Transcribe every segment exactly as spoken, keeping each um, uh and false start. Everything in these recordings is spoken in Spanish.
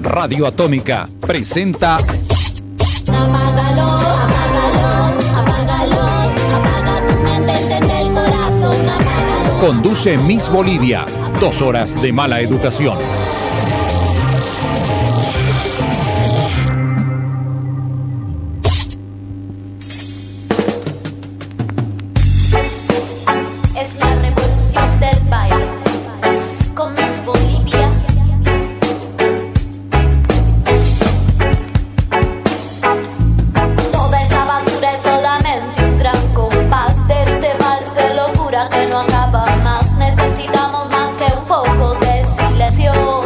Radio Atómica presenta... Apágalo, apágalo, apágalo, apaga tu mente, enciende el corazón, apágalo. Conduce Miss Bolivia, dos horas de mala educación. Es la revolución del baile, con Miss Bolivia. Toda esa basura es solamente un gran compás de este vals de locura que no acaba más. Necesitamos más que un poco de silencio.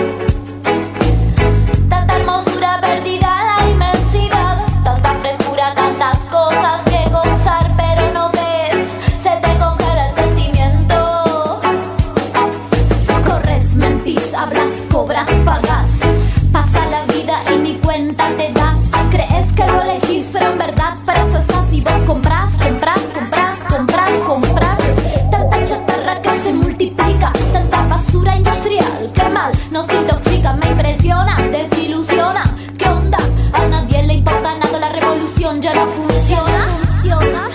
Tanta hermosura perdida en la inmensidad, tanta frescura, tantas cosas que gozar, pero no ves, se te congela el sentimiento. Corres, mentís, hablas, cobras, pagas, pasa la vida y ni cuenta te das. Crees que lo elegís, pero en verdad para eso estás y vos compras, compras, compras, compras, compras. Tanta chatarra que se multiplica, tanta basura industrial, qué mal nos intoxica, me impresiona, desilusiona. ¿Qué onda? A nadie le importa nada, la revolución ya no funciona. Funciona.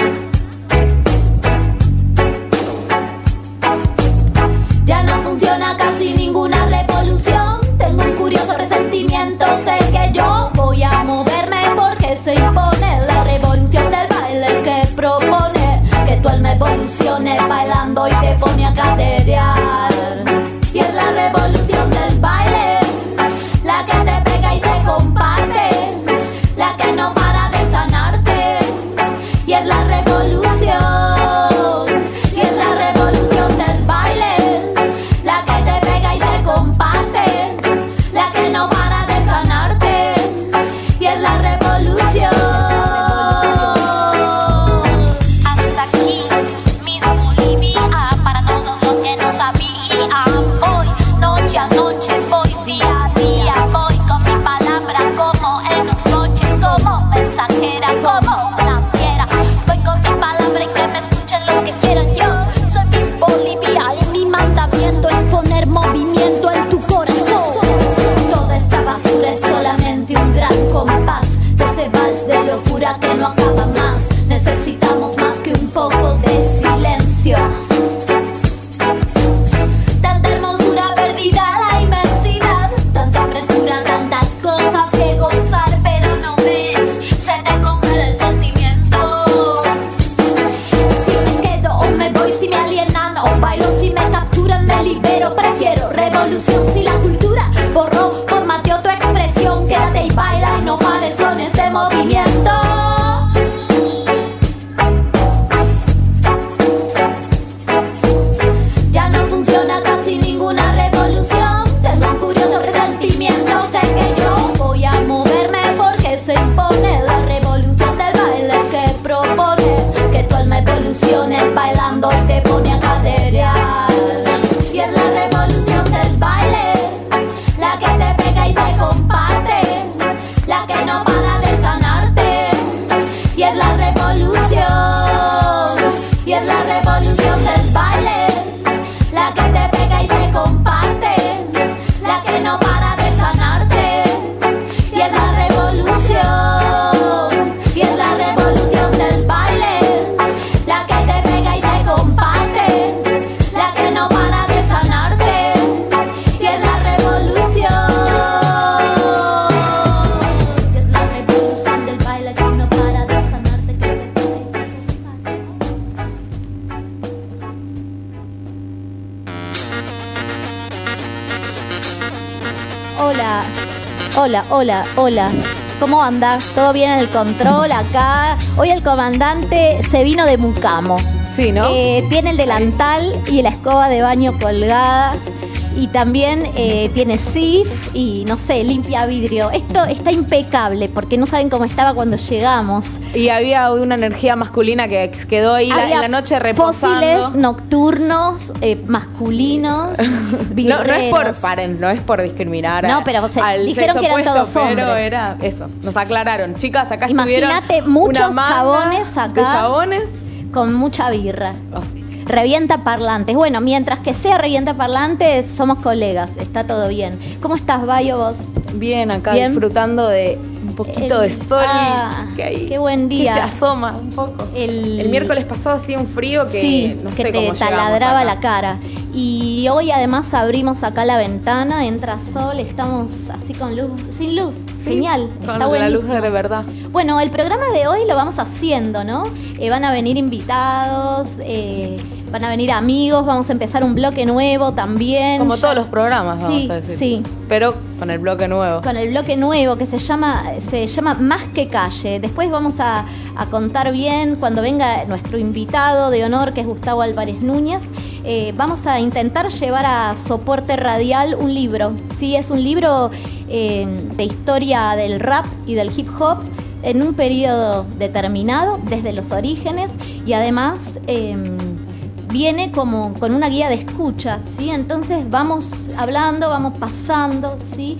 Ya no funciona casi ninguna revolución. Tengo un curioso resentimiento, sé que yo voy a moverme porque se impone la revolución del baile que propone que tu alma evolucione bailando y te pone a caderear. Y es la revolución del baile, la que te pega y se comparte, la que no para de sanarte. Y es la revolución, y es la revolución del baile, la que te pega y se comparte, la que no para de sanarte. Y es la revolución. Hasta aquí, Miss Bolivia, para todos los que no sabían. Voy noche a noche, voy día a día, voy con mi palabra como en un coche, como mensajera, como una fiera. Voy con mi palabra y que me escuchen los que quieran. Yo soy Miss Bolivia y mi mandamiento es poner movimiento en tu corazón. Toda esta basura es solamente un gran compás de este vals de locura que no acaba más. Necesitamos más que un poco de silencio. Tanta hermosura perdida en la inmensidad, tanta frescura, tantas cosas que gozar, pero no ves, se te congela el sentimiento. Si me quedo o me voy, si me alienan o bailo, si me capturan, me libero. Prefiero revolución si la cultura borró, formateó tu expresión. Quédate y baila y no pares con este movimiento. Ya no funciona casi ninguna revolución. Tengo un curioso resentimiento, sé que yo voy a moverme porque se impone la revolución del baile que propone que tu alma evolucione bailando y te pone a caderear. Y es la revolución del baile, la que te pega y se comparte, la que no para de sanarte. Y es la revolución, y es la revolución del baile, la que te pega y se comparte, la que no para de sanarte. Y es la revolución, y es la revolución del baile, la que te pega y se comparte, la que no para de sanarte. Y es la revolución, y es la revolución del baile que no para de sanarte, que te pega y se comparte. Hola, hola, hola, hola. ¿Cómo anda? ¿Todo bien en el control acá? Hoy el comandante se vino de Mucamo. Sí, ¿no? Eh, tiene el delantal y la escoba de baño colgadas. Y también eh, tiene sif y, no sé, limpia vidrio. Esto está impecable porque no saben cómo estaba cuando llegamos. Y había una energía masculina que quedó ahí la, en la noche reposando. Fósiles nocturnos, eh, masculinos, no, no es por paren, no es por discriminar. No, pero o sea, al dijeron que eran puesto, todos hombres. Pero era eso, nos aclararon. Chicas, acá Imagínate estuvieron muchos una manga chabones acá de chabones con mucha birra. O sea, Revienta Parlantes. Bueno, mientras que sea Revienta Parlantes, somos colegas, está todo bien. ¿Cómo estás, Bayo, vos? Bien, acá Bien. Disfrutando de un poquito El, de sol ah, que hay, qué buen día. que se asoma un poco. El, el miércoles pasado hacía un frío que sí, no que sé cómo te taladraba la cara. Y hoy además abrimos acá la ventana, entra sol, estamos así con luz, sin luz. Sí, genial, con está la buenísimo. luz de verdad. Bueno, el programa de hoy lo vamos haciendo, ¿no? Eh, van a venir invitados, eh, van a venir amigos, vamos a empezar un bloque nuevo también. Como ya... todos los programas, vamos sí, a decir. Sí, pero con el bloque nuevo. Con el bloque nuevo que se llama se llama Más que Calle. Después vamos a, a contar bien cuando venga nuestro invitado de honor, que es Gustavo Álvarez Núñez. Eh, vamos a intentar llevar a soporte radial un libro. Sí, es un libro eh, de historia del rap y del hip hop en un periodo determinado, desde los orígenes, y además eh, viene como con una guía de escucha, ¿sí? Entonces vamos hablando, vamos pasando, ¿sí?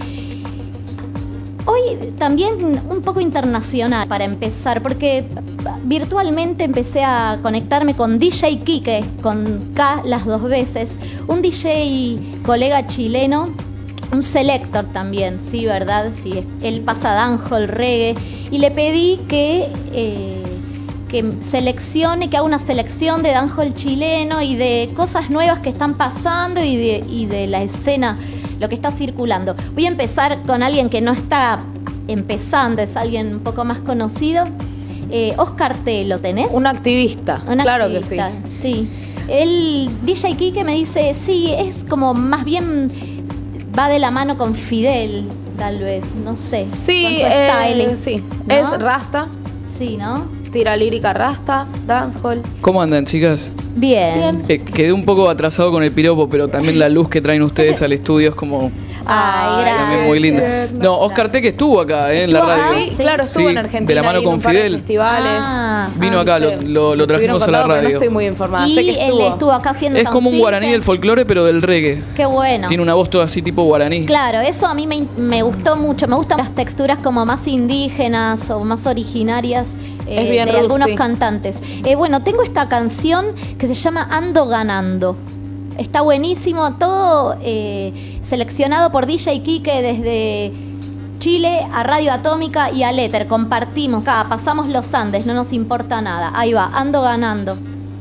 Hoy también un poco internacional para empezar, porque virtualmente empecé a conectarme con D J Quique, con K las dos veces, un D J colega chileno, un selector también, sí, ¿verdad? Sí, él pasa dancehall, reggae, y le pedí que... Eh, que seleccione, que haga una selección de dancehall chileno y de cosas nuevas que están pasando y de, y de la escena, lo que está circulando. Voy a empezar con alguien que no está empezando, es alguien un poco más conocido. Eh, Oscar T, ¿lo tenés? Un activista, Un claro activista, que sí. Sí. El D J Quique me dice, sí, es como más bien va de la mano con Fidel, tal vez, no sé. Sí, con su eh, style, sí. ¿no? Es rasta. Sí, ¿no? Tira lírica rasta, dancehall. ¿Cómo andan, chicas? Bien. Eh, quedé un poco atrasado con el piropo, pero también la luz que traen ustedes al estudio es como... Ay, gracias. También muy linda. No, Oscar T, que estuvo acá, eh, en la ¿Estuvo acá? radio. Sí, claro, estuvo Sí, en Argentina. de la mano en con un par de Fidel. festivales. Ah, Vino ah, acá, lo, lo, lo trajimos a la contado, pero radio. no estoy muy informada. Y sé que él estuvo. estuvo acá haciendo Es como un soncito. guaraní del folclore, pero del reggae. Qué bueno. Tiene una voz toda así tipo guaraní. Claro, eso a mí me, me gustó mucho. Me gustan las texturas como más indígenas o más originarias eh, Es bien de rude, algunos sí. cantantes. Eh, bueno, tengo esta canción que se llama Ando Ganando. Está buenísimo, todo eh, seleccionado por D J Quique desde Chile a Radio Atómica y al Éter. Compartimos, ah, pasamos los Andes, no nos importa nada. Ahí va, Ando Ganando.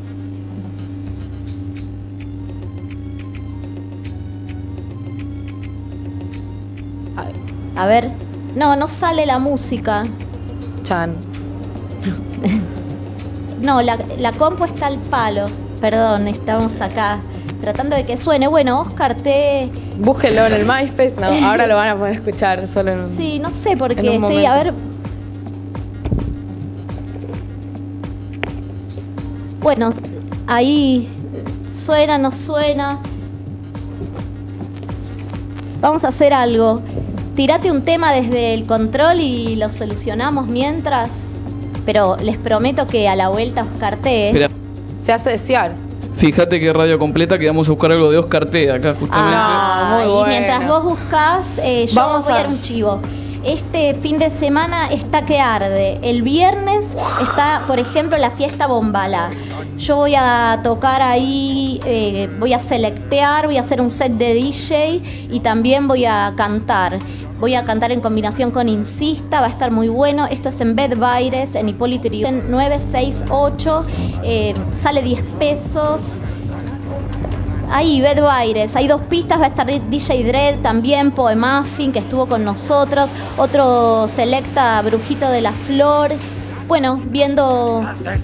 A ver, no, no sale la música. Chan. No, la, la compu está al palo. Perdón, estamos acá tratando de que suene. Bueno, Oscar T. Búsquenlo en el MySpace. No, ahora lo van a poder escuchar solo en un... Sí, no sé por en qué. un Estoy, a ver. momento. Bueno, ahí suena, no suena. Vamos a hacer algo. Tírate un tema desde el control y lo solucionamos mientras. Pero les prometo que a la vuelta Oscar T. Espera, Se hace desear. fíjate que radio completa que vamos a buscar algo de Oscar T acá justamente. Ah, muy y bueno. mientras vos buscás, eh, yo Vamos voy a a- dar un chivo. Este fin de semana está que arde. El viernes está, por ejemplo, la fiesta Bombala. Yo voy a tocar ahí, eh, voy a selectear, voy a hacer un set de D J y también voy a cantar. Voy a cantar en combinación con Insista, va a estar muy bueno. Esto es en Bedvaires, en Hipólito Yrigoyen nueve seis ocho. Eh, sale diez pesos. Ahí, Bedvaires, hay dos pistas, va a estar D J Dredd también, Poemuffin, que estuvo con nosotros, otro selecta Brujito de la Flor. Bueno, viendo...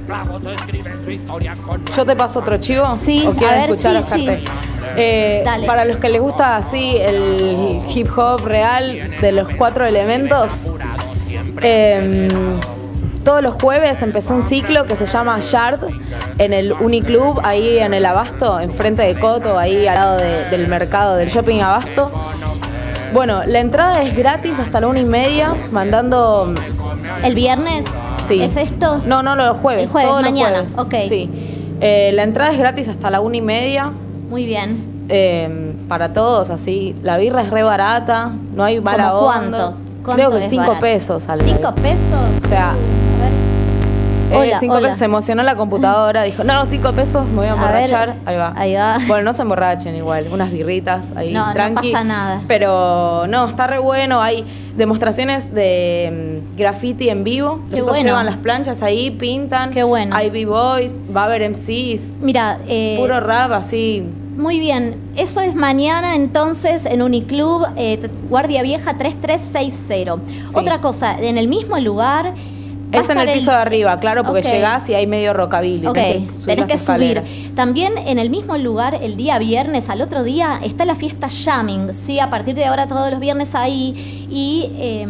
Yo te paso otro chivo. Sí, ¿O a quieren ver, escuchar sí, a Oscar sí. T? Eh, Dale. Para los que les gusta así el hip hop real de los cuatro elementos, eh, todos los jueves empezó un ciclo que se llama Yard en el Uniclub, ahí en el Abasto, enfrente de Coto, ahí al lado de- del mercado del shopping Abasto. Bueno, la entrada es gratis hasta la una y media, mandando... ¿El viernes? Sí. ¿Es esto? No, no, los jueves. El jueves, todos los mañana, jueves. ok. Sí. Eh, la entrada es gratis hasta la una y media. Muy bien. eh, para todos, así. La birra es re barata, no hay mala ¿Cómo onda. cuánto? ¿Cuánto Creo que es cinco barato? pesos sale. ¿Cinco pesos? O sea, A ver. Eh, Hola, cinco hola. pesos, se emocionó la computadora, dijo, no, cinco pesos, me voy a emborrachar. ver, ahí va. ahí va. Bueno, no se emborrachen igual, unas birritas ahí, No, no tranqui. pasa nada. Pero no, está re bueno, hay demostraciones de mm, graffiti en vivo. Los Qué chicos bueno. llevan las planchas ahí, pintan. Qué bueno. Hay B-boys, va a haber M Cs, Mira, eh, puro rap así. muy bien. Eso es mañana entonces en Uniclub, eh, Guardia Vieja tres tres seis cero. Sí. Otra cosa, en el mismo lugar... va a Es en estar el piso de arriba, claro, porque Ok. llegás y hay medio rockabilly. Ok, tenés que subir tenés las que escaleras. subir. También en el mismo lugar, el día viernes, al otro día, está la fiesta Jamming. Sí, a partir de ahora todos los viernes ahí. Y eh,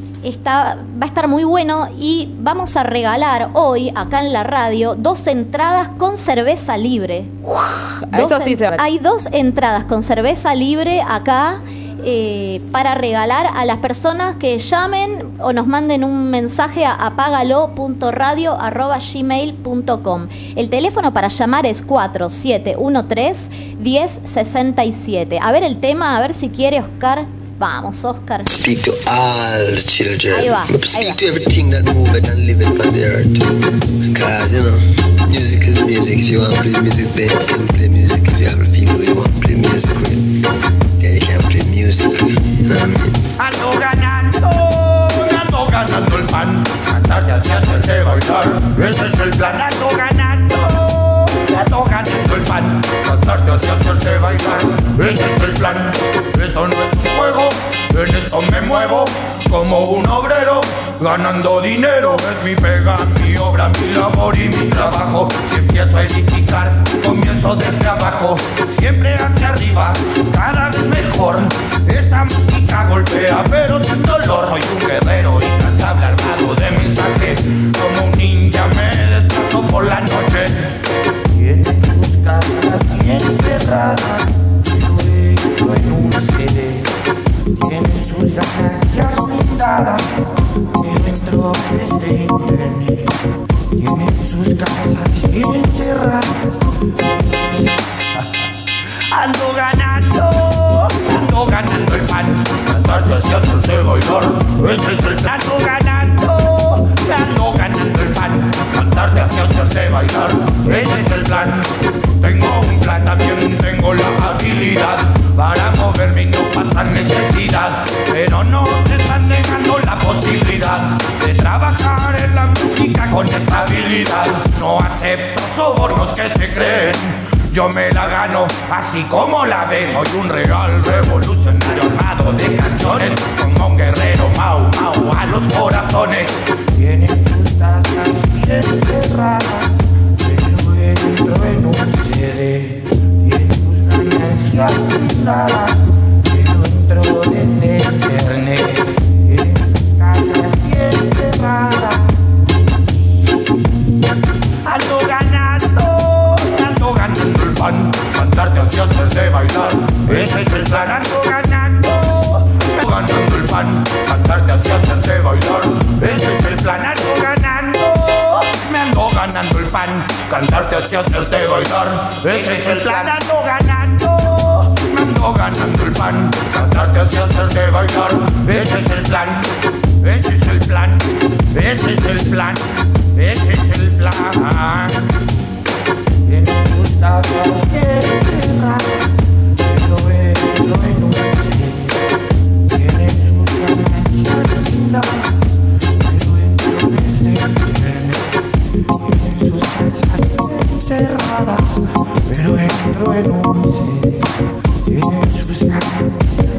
está, va a estar muy bueno. Y vamos a regalar hoy, acá en la radio, dos entradas con cerveza libre. Dos Eso sí en- se Hay dos entradas con cerveza libre acá. Eh, para regalar a las personas que llamen o nos manden un mensaje a apágalo punto radio arroba gmail punto com. El teléfono para llamar es cuatro siete uno tres, uno cero seis siete. A ver el tema, a ver si quiere Oscar. Vamos, Oscar. Speak to all the children. Ahí va, But ahí speak va. to everything that moveth and liveth on the earth. Because, you know, music is music. If you want to play music, then you can play music. If you have people you want to play music with, then you can play music. You know what I mean? Ando ganando, ando ganando el pan. Cantarte así hacerte bailar, ese es el plan. Ando ganando, ando ganando el pan. Cantarte así hacerte bailar, ese es el plan. Eso no es un juego, en esto me muevo como un obrero, ganando dinero. Es mi pega, mi obra, mi labor y mi trabajo. Si empiezo a edificar, comienzo desde abajo, siempre hacia arriba, cada vez mejor. Esta música golpea pero sin dolor. Soy un guerrero incansable armado de mensaje. Como un ninja me desplazo por la noche. Tienen sus casas bien cerradas, pero en un C D. Tienen sus ganancias blindadas, pero dentro de internet. Tienen sus casas bien cerradas. Ando ganando, ando ganando el pan. Cantarte así hacerte bailar, ese es el plan. Ando ganando, ando ganando el pan. Cantarte así hacerte bailar, ese es el plan. Tengo un plan, también tengo la habilidad para moverme y no pasar necesidad. Pero no se están negando la posibilidad de trabajar en la música con estabilidad. No acepto sobornos que se creen, yo me la gano así como la ves. Soy un real revolucionario armado de canciones, como un guerrero mau mau a los corazones. Tienen sus casas bien cerradas, pero entro en un C D. Tienen sus ganancias blindadas, pero entro desde internet. Tienen sus casas bien cerradas. Ando ganando, ando ganando el pan. Cantarte así hacerte bailar, ese es el plan. Ando ganando, ando ganando el pan. Cantarte así hacerte bailar, ese es el plan. Ando ganando, me ando ganando el pan. Cantarte así hacerte bailar, ese es el plan. Ando ganando, me ando ganando el pan. Cantarte así hacerte bailar, ese es el plan. Ese es el plan, ese es el plan, ese es el plan. Tienen sus casas bien cerradas, pero entro en un C D. Tienen sus ganancias blindadas, pero entro desde internet. Tienen sus casas bien cerradas, pero entro en un C D. Tienen sus ganancias.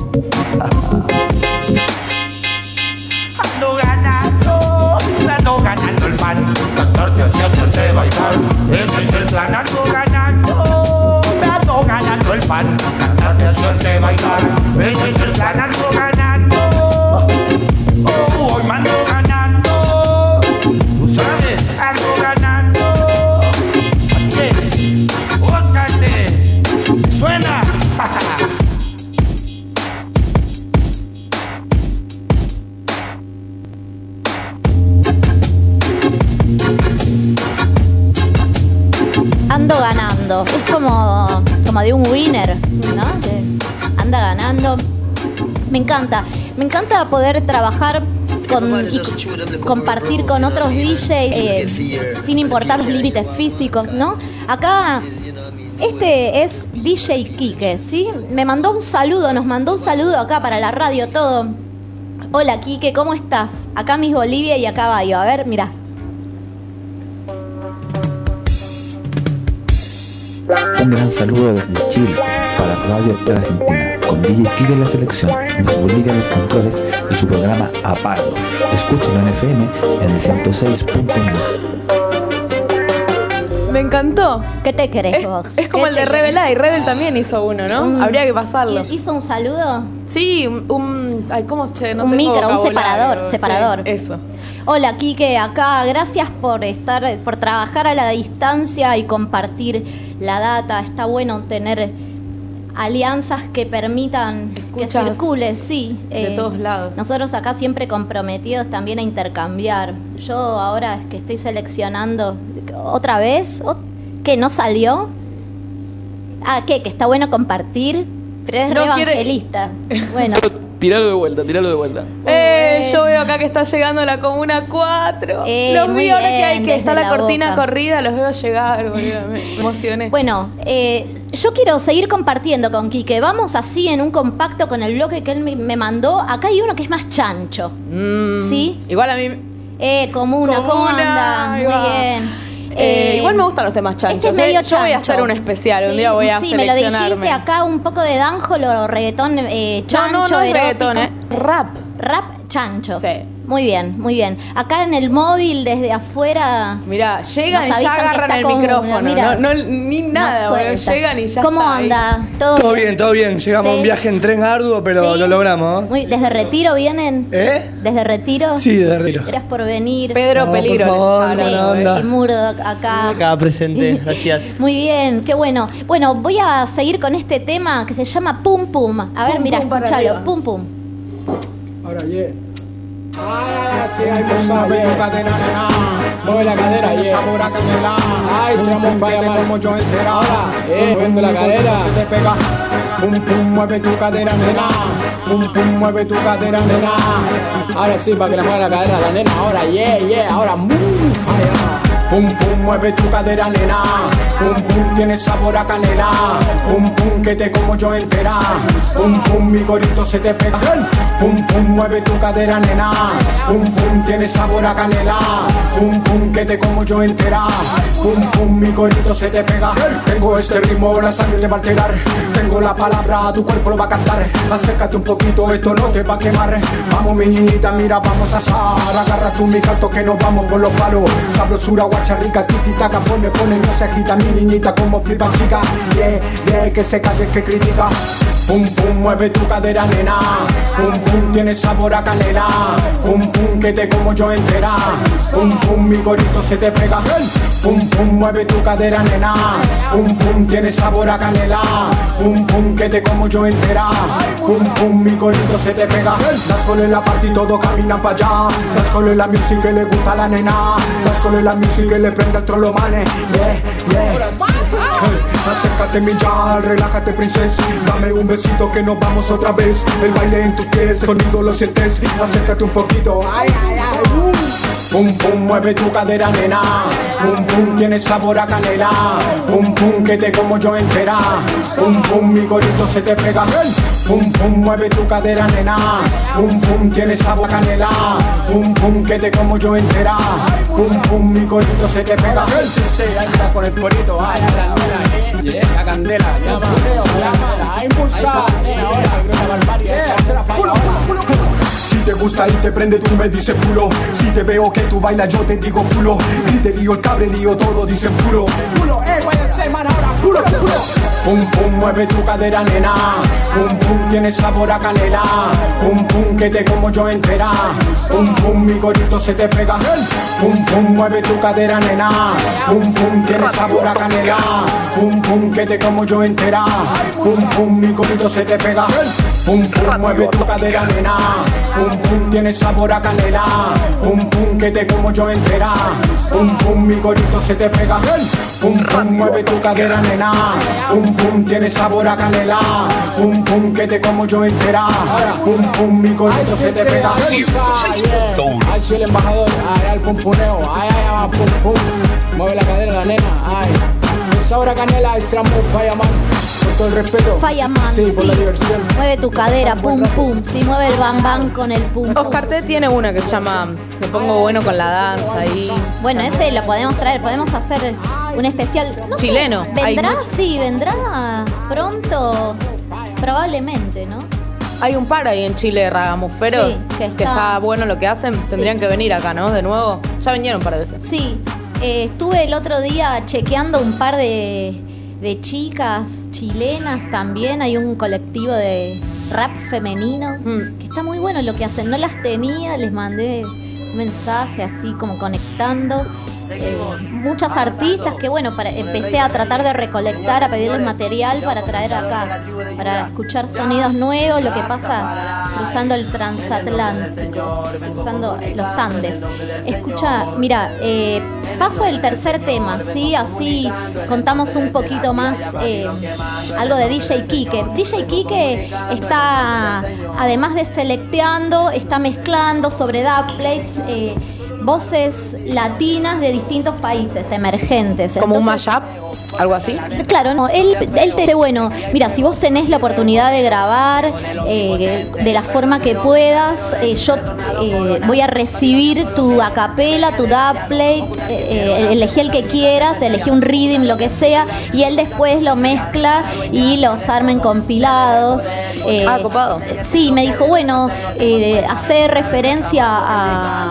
Ando ganando, ando ganando el pan. Cantarte así hacerte bailar, ese es el plan. Ando ganando, ando ganando el pan. Cantarte así hacerte bailar, ese es el plan. Ando ganando, oh, hoy me ando ganando. Tú sabes, ando ganando. Así es, Oscar, te suena. Ando ganando. Es como, como de un winner, ¿no? Que anda ganando. Me encanta. Me encanta poder trabajar con, y compartir con otros D Js eh, sin importar los límites físicos, ¿no? Acá, este es D J Quique, ¿sí? Me mandó un saludo, nos mandó un saludo acá para la radio, todo. Hola, Quique, ¿cómo estás? Acá Miss Bolivia y acá Bayo. A ver, mira. Un gran saludo desde Chile para Radio Argentina, con D J Quique en la selección, Miss Bolivia en los controles y su programa Apaglo. Escúchenlo en F M en el ciento seis punto uno. Me encantó. ¿Qué te querés Es, vos? es como ¿Qué el de te- Rebel Eye. Rebel también hizo uno, ¿no? Un- Habría que pasarlo. ¿Hizo un saludo? Sí, un... un- ay, ¿cómo? Che, no Un tengo micro, un vocabulario. separador, Sí, separador. eso. Hola, Quique, acá. Gracias por estar, por trabajar a la distancia y compartir la data. Está bueno tener alianzas que permitan Escuchas que circule, sí. de todos lados. Nosotros acá siempre comprometidos también a intercambiar. Yo ahora es que estoy seleccionando otra vez, ¿O- ¿qué no salió? Ah, ¿qué? Que está bueno compartir, pero es No re quiere- evangelista. Bueno. Tiralo de vuelta, tiralo de vuelta. Eh, yo veo acá que está llegando la Comuna cuatro. Eh, los muy vi ahora que bien, hay que desde está la, la cortina boca. corrida, los veo llegar, boludo, me emocioné. Bueno, eh, yo quiero seguir compartiendo con Quique. Vamos así en un compacto con el bloque que él me, me mandó. Acá hay uno que es más chancho. Mm, ¿Sí? Igual a mí... Eh, Comuna, ¿cómo Comuna, anda? ahí Muy va. bien. Eh, Eh, igual me gustan los temas chanchos. Este es medio eh. Yo voy a chancho. hacer un especial, un Sí, día voy a Sí, me lo seleccionarme. dijiste acá, un poco de danjolo, reggaetón eh, chancho, no, no, no es erótico. reggaetón, eh. Rap. Rap chancho. Sí. Muy bien, muy bien. Acá en el móvil, desde afuera... Mirá, llegan Nos y ya avisan que agarran está el Comuna, micrófono. mira. no, no, ni nada, nos boludo. suelta. Llegan y ya ¿Cómo está ahí. anda? ¿Todo, Todo bien, todo bien. Llegamos a Sí. un viaje en tren arduo, pero Sí. lo logramos. Muy, ¿Desde Retiro vienen? ¿Eh? ¿Desde Retiro? Sí, de retiro. Gracias por venir. Pedro No, por Peligro. les favor, habla, Sí, buena onda. y Murdoch acá. Acá presente, gracias. Muy bien, qué bueno. Bueno, voy a seguir con este tema que se llama Pum Pum. A ver, Pum, mira, pum para escuchalo. arriba. Pum Pum. Ahora, yeah. Ay, así hay que sabe tu cadera, nena. Mueve la cadera, yeah. Sabor a canela. Ay, se llama falla mal. Como yo entera. Ahora, eh, moviendo la cadera. Se te pega. Pum, pum, mueve tu cadera, nena. Pum, pum, mueve tu cadera, nena. Ahora sí, para que la mueva la cadera la nena. Ahora, yeah, yeah. Ahora, move, falla. Pum, pum, mueve tu cadera, nena. Pum, pum, tiene sabor a canela. Pum, pum, que te como yo entera. Pum, pum, mi gorito se te pega. Pum, pum, mueve tu cadera, nena. Pum, pum, tiene sabor a canela. Pum, pum, que te como yo entera. Pum, pum, mi gorito se te pega. Tengo este ritmo, la sangre te va a alterar. Tengo la palabra, tu cuerpo lo va a cantar. Acércate un poquito, esto no te va a quemar. Vamos, mi niñita, mira, vamos a asar. Agarra tú mi canto que nos vamos por los palos. Sabrosura, guacha rica, tiki taca, pone, pone, no se agita mi niñita como flipa chica. Yeah, yeah, que se calle, que critica. Pum, pum, mueve tu cadera, nena. Pum, pum, tiene sabor a canela. Pum, pum, que te como yo entera. Pum, pum, mi gorito se te pega. Pum, pum, mueve tu cadera, nena. Pum, pum, tiene sabor a canela. Pum, pum, que te como yo entera. Pum, pum, mi gorito se te pega. Las colo en la party, todo caminan para allá. Las colo en la music que le gusta a la nena. Las colo en la music que le prende el trolo, mane. Yeah, yeah. Hey, acércate mi ya, relájate princesa. Dame un besito que nos vamos otra vez. El baile en tus pies, el sonido lo sientes. Acércate un poquito, ay, ay, ay, uh. Pum, pum, mueve tu cadera, nena. Pum, pum, tiene sabor a canela. Pum, pum, que te como yo entera. Pum, pum, mi gorito se te pega. Pum, pum, mueve tu cadera, nena. Pum, pum, tiene sabor a canela. Pum, pum, que te como yo entera. Pum, pum, mi gorito se te pega. Sí, sí, ahí está con el porito. Ay, la nena, la candela. Llama, llama, a impulsar. Ahora, grita barbarie. Se la falla. Si te gusta y te prende, tú me dices puro. Si te veo que tú bailas, yo te digo culo. Griterío, el cabrerío, todo dicen puro. Puro, eh, voy a ser man ahora, puro, puro. Pum, pum, mueve tu cadera, nena. Pum, pum, tiene sabor a canela. Pum, pum, que te como yo entera. Pum, pum, mi gorito se te pega. Pum, pum, mueve tu cadera, nena. Pum, pum, tiene sabor a canela. Pum, pum, que te como yo entera. Pum, pum, mi gorito se te pega. Pum pum, mueve tu cadera, nena. Pum pum, tiene sabor a canela. Pum pum, que te como yo entera. Pum pum, mi corito se te pega. Pum pum, mueve tu cadera, nena. Pum pum, tiene sabor a canela. Pum pum, que te como yo entera. Pum pum, mi corito se te pega. Ay, sí, el embajador, ay, el pumpuneo, ay, ay, ay, pum pum, mueve la cadera la nena, ay, sabor a canela, ese amor Fireman, con todo el respeto, Fireman, sí, por sí. la diversión. Mueve tu cadera, pum pum, sí, mueve el bam bam con el pum pum. Oscar T tiene una que se llama Me pongo bueno con la danza y Bueno, ese lo podemos traer, podemos hacer un especial, no sé, chileno. ¿vendrá? Hay- Sí, vendrá pronto, probablemente, ¿no? Hay un par ahí en Chile de ragamuffero Sí, que que, está- está bueno lo que hacen. Tendrían Sí. que venir acá, ¿no? De nuevo. Ya vinieron un par de veces. Sí, eh, estuve el otro día chequeando un par de, de chicas chilenas también. Hay un colectivo de rap femenino Mm. que está muy bueno lo que hacen. No las tenía, les mandé un mensaje así como conectando. Eh, muchas artistas que bueno, para, empecé a tratar de recolectar, a pedirles material para traer acá, para escuchar sonidos nuevos, lo que pasa cruzando el transatlántico, cruzando los Andes. Escucha, mira, eh, paso el tercer tema, ¿sí? Así contamos un poquito más eh, algo de D J Kike. D J Kike está, además de selecteando, está mezclando sobre dubplates eh, voces latinas de distintos países emergentes. Como un Entonces, mashup, algo así. Claro, no, él, él te dice, bueno, mira, si vos tenés la oportunidad de grabar eh, de la forma que puedas, eh, yo eh, voy a recibir tu acapela, tu dubplate, eh, eh, elegí el que quieras, elegí un rhythm, lo que sea, y él después lo mezcla y los arma en compilados. Eh, Ah, copado. Sí, me dijo, bueno, eh, hacer referencia a...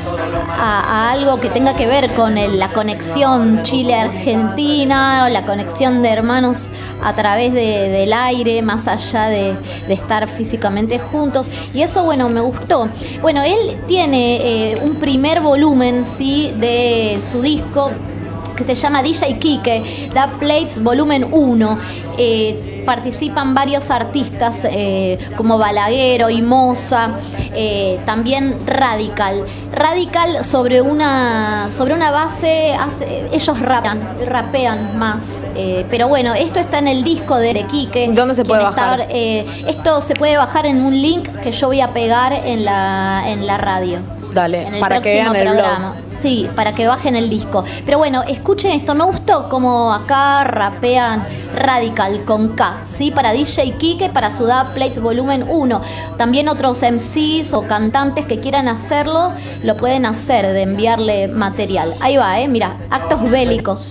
A, a algo que tenga que ver con el- la conexión Chile-Argentina o la conexión de hermanos a través de- del aire, más allá de, de estar físicamente juntos. Y eso, bueno, me gustó. Bueno, él tiene eh, un primer volumen, sí, de su disco que se llama D J Kike, Dubplates Volumen uno. Eh, participan varios artistas eh, como Balaguero y Moza, eh, también Radical. Radical sobre una sobre una base, hace, ellos rapean, rapean más. Eh, pero bueno, esto está en el disco de Kike. ¿Dónde se puede Quien está- bajar? eh, esto se puede bajar en un link que yo voy a pegar en la, en la radio. Dale, En el para que próximo vean el programa. blog. Sí, para que bajen el disco. Pero bueno, escuchen esto. Me gustó como acá rapean Radical con K, ¿sí? Para D J Kike, para su Dubplates Volumen uno. También otros M Cs o cantantes que quieran hacerlo, lo pueden hacer, de enviarle material. Ahí va, ¿eh? Mira, actos bélicos.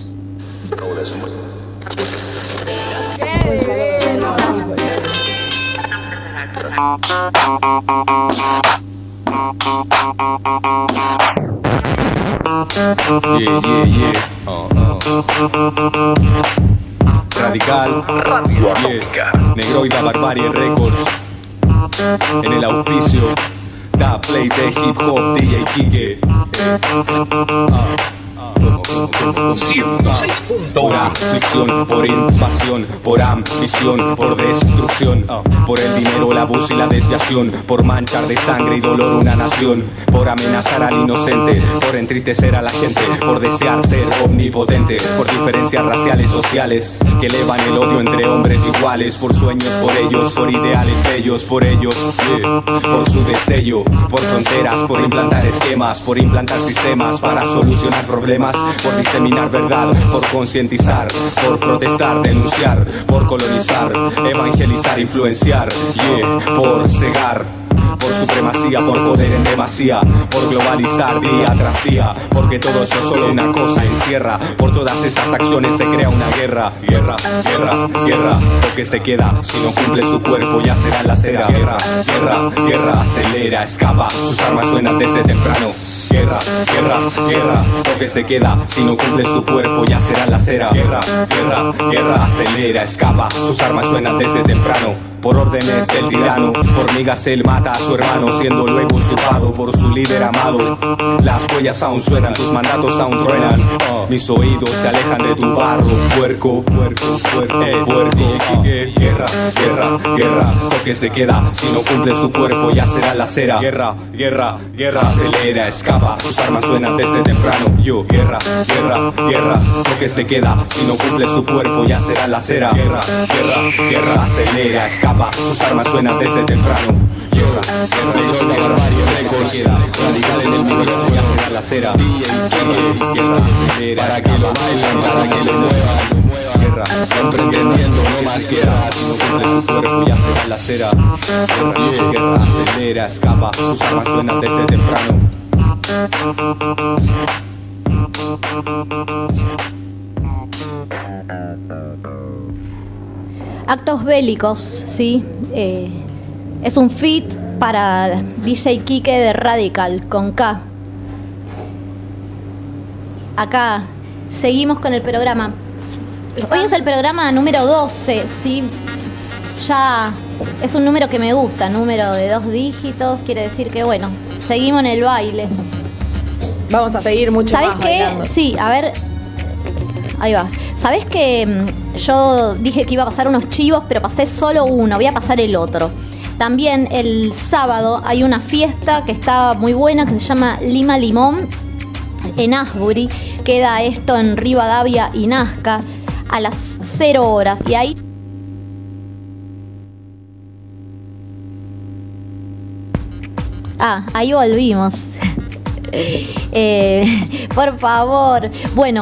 Yeah, yeah, yeah. Uh, uh. Radical. Yeah. Negroida Barbarie Records. En el auspicio. Da play de hip hop D J Kike. Eh. Uh. Por aflicción, por invasión, por ambición, por destrucción, por el dinero, la abuso y la desviación, por manchar de sangre y dolor una nación, por amenazar al inocente, por entristecer a la gente, por desear ser omnipotente, por diferencias raciales, sociales que elevan el odio entre hombres iguales, por sueños, por ellos, por ideales bellos, por ellos, yeah, por su deseo, por fronteras, por implantar esquemas, por implantar sistemas para solucionar problemas, por diseminar verdad, por concientizar, por protestar, denunciar, por colonizar, evangelizar, influenciar, yeah, por cegar, por supremacía, por poder en demasía, por globalizar día tras día, porque todo eso solo una cosa encierra, por todas estas acciones se crea una guerra, guerra, guerra, guerra, lo que se queda, si no cumple su cuerpo ya será la cera, guerra, guerra, guerra, acelera, escapa, sus armas suenan desde temprano, guerra, guerra, guerra, lo que se queda, si no cumple su cuerpo ya será la cera, guerra, guerra, guerra, acelera, escapa, sus armas suenan desde temprano. por órdenes del tirano. Hormigas él mata a su hermano, siendo luego usurpado por su líder amado. Las huellas aún suenan, tus mandatos aún truenan. Mis oídos se alejan de tu barro. Puerco, puerco, puerco, eh, puerco. eh, Guerra, guerra, guerra. Toque se queda, si no cumple su cuerpo ya será la cera. Guerra, guerra, guerra. Acelera, escapa, tus armas suenan desde temprano. Yo, guerra, guerra, guerra. Toque se queda, si no cumple su cuerpo ya será la cera. Guerra, guerra, guerra. Acelera, escapa, tus armas suenan desde temprano. Guerra, guerra, la barbarie records. Radical en el mundo ya será la cera. Guerra, guerra, acelera, para que lo bailen, para que lo muevan. Guerra, emprendiendo, no más guerra. Si no cumple su cuerpo ya será la cera. Guerra, guerra, acelera, escapa, tus armas suenan desde temprano. Actos bélicos, sí. Eh, es un feat para D J Kike de Radical, con K. Acá seguimos con el programa. Hoy es el programa número doce, sí. Ya es un número que me gusta, número de dos dígitos, quiere decir que, bueno, seguimos en el baile. Vamos a seguir mucho ¿Sabés más qué? bailando. Sí, a ver. Ahí va. ¿Sabés que yo dije que iba a pasar unos chivos, pero pasé solo uno? Voy a pasar el otro. También el sábado hay una fiesta que está muy buena, que se llama Lima Limón, en Asbury. Queda esto en Rivadavia y Nazca a las cero horas. Y ahí... Ah, ahí volvimos. eh, por favor. Bueno,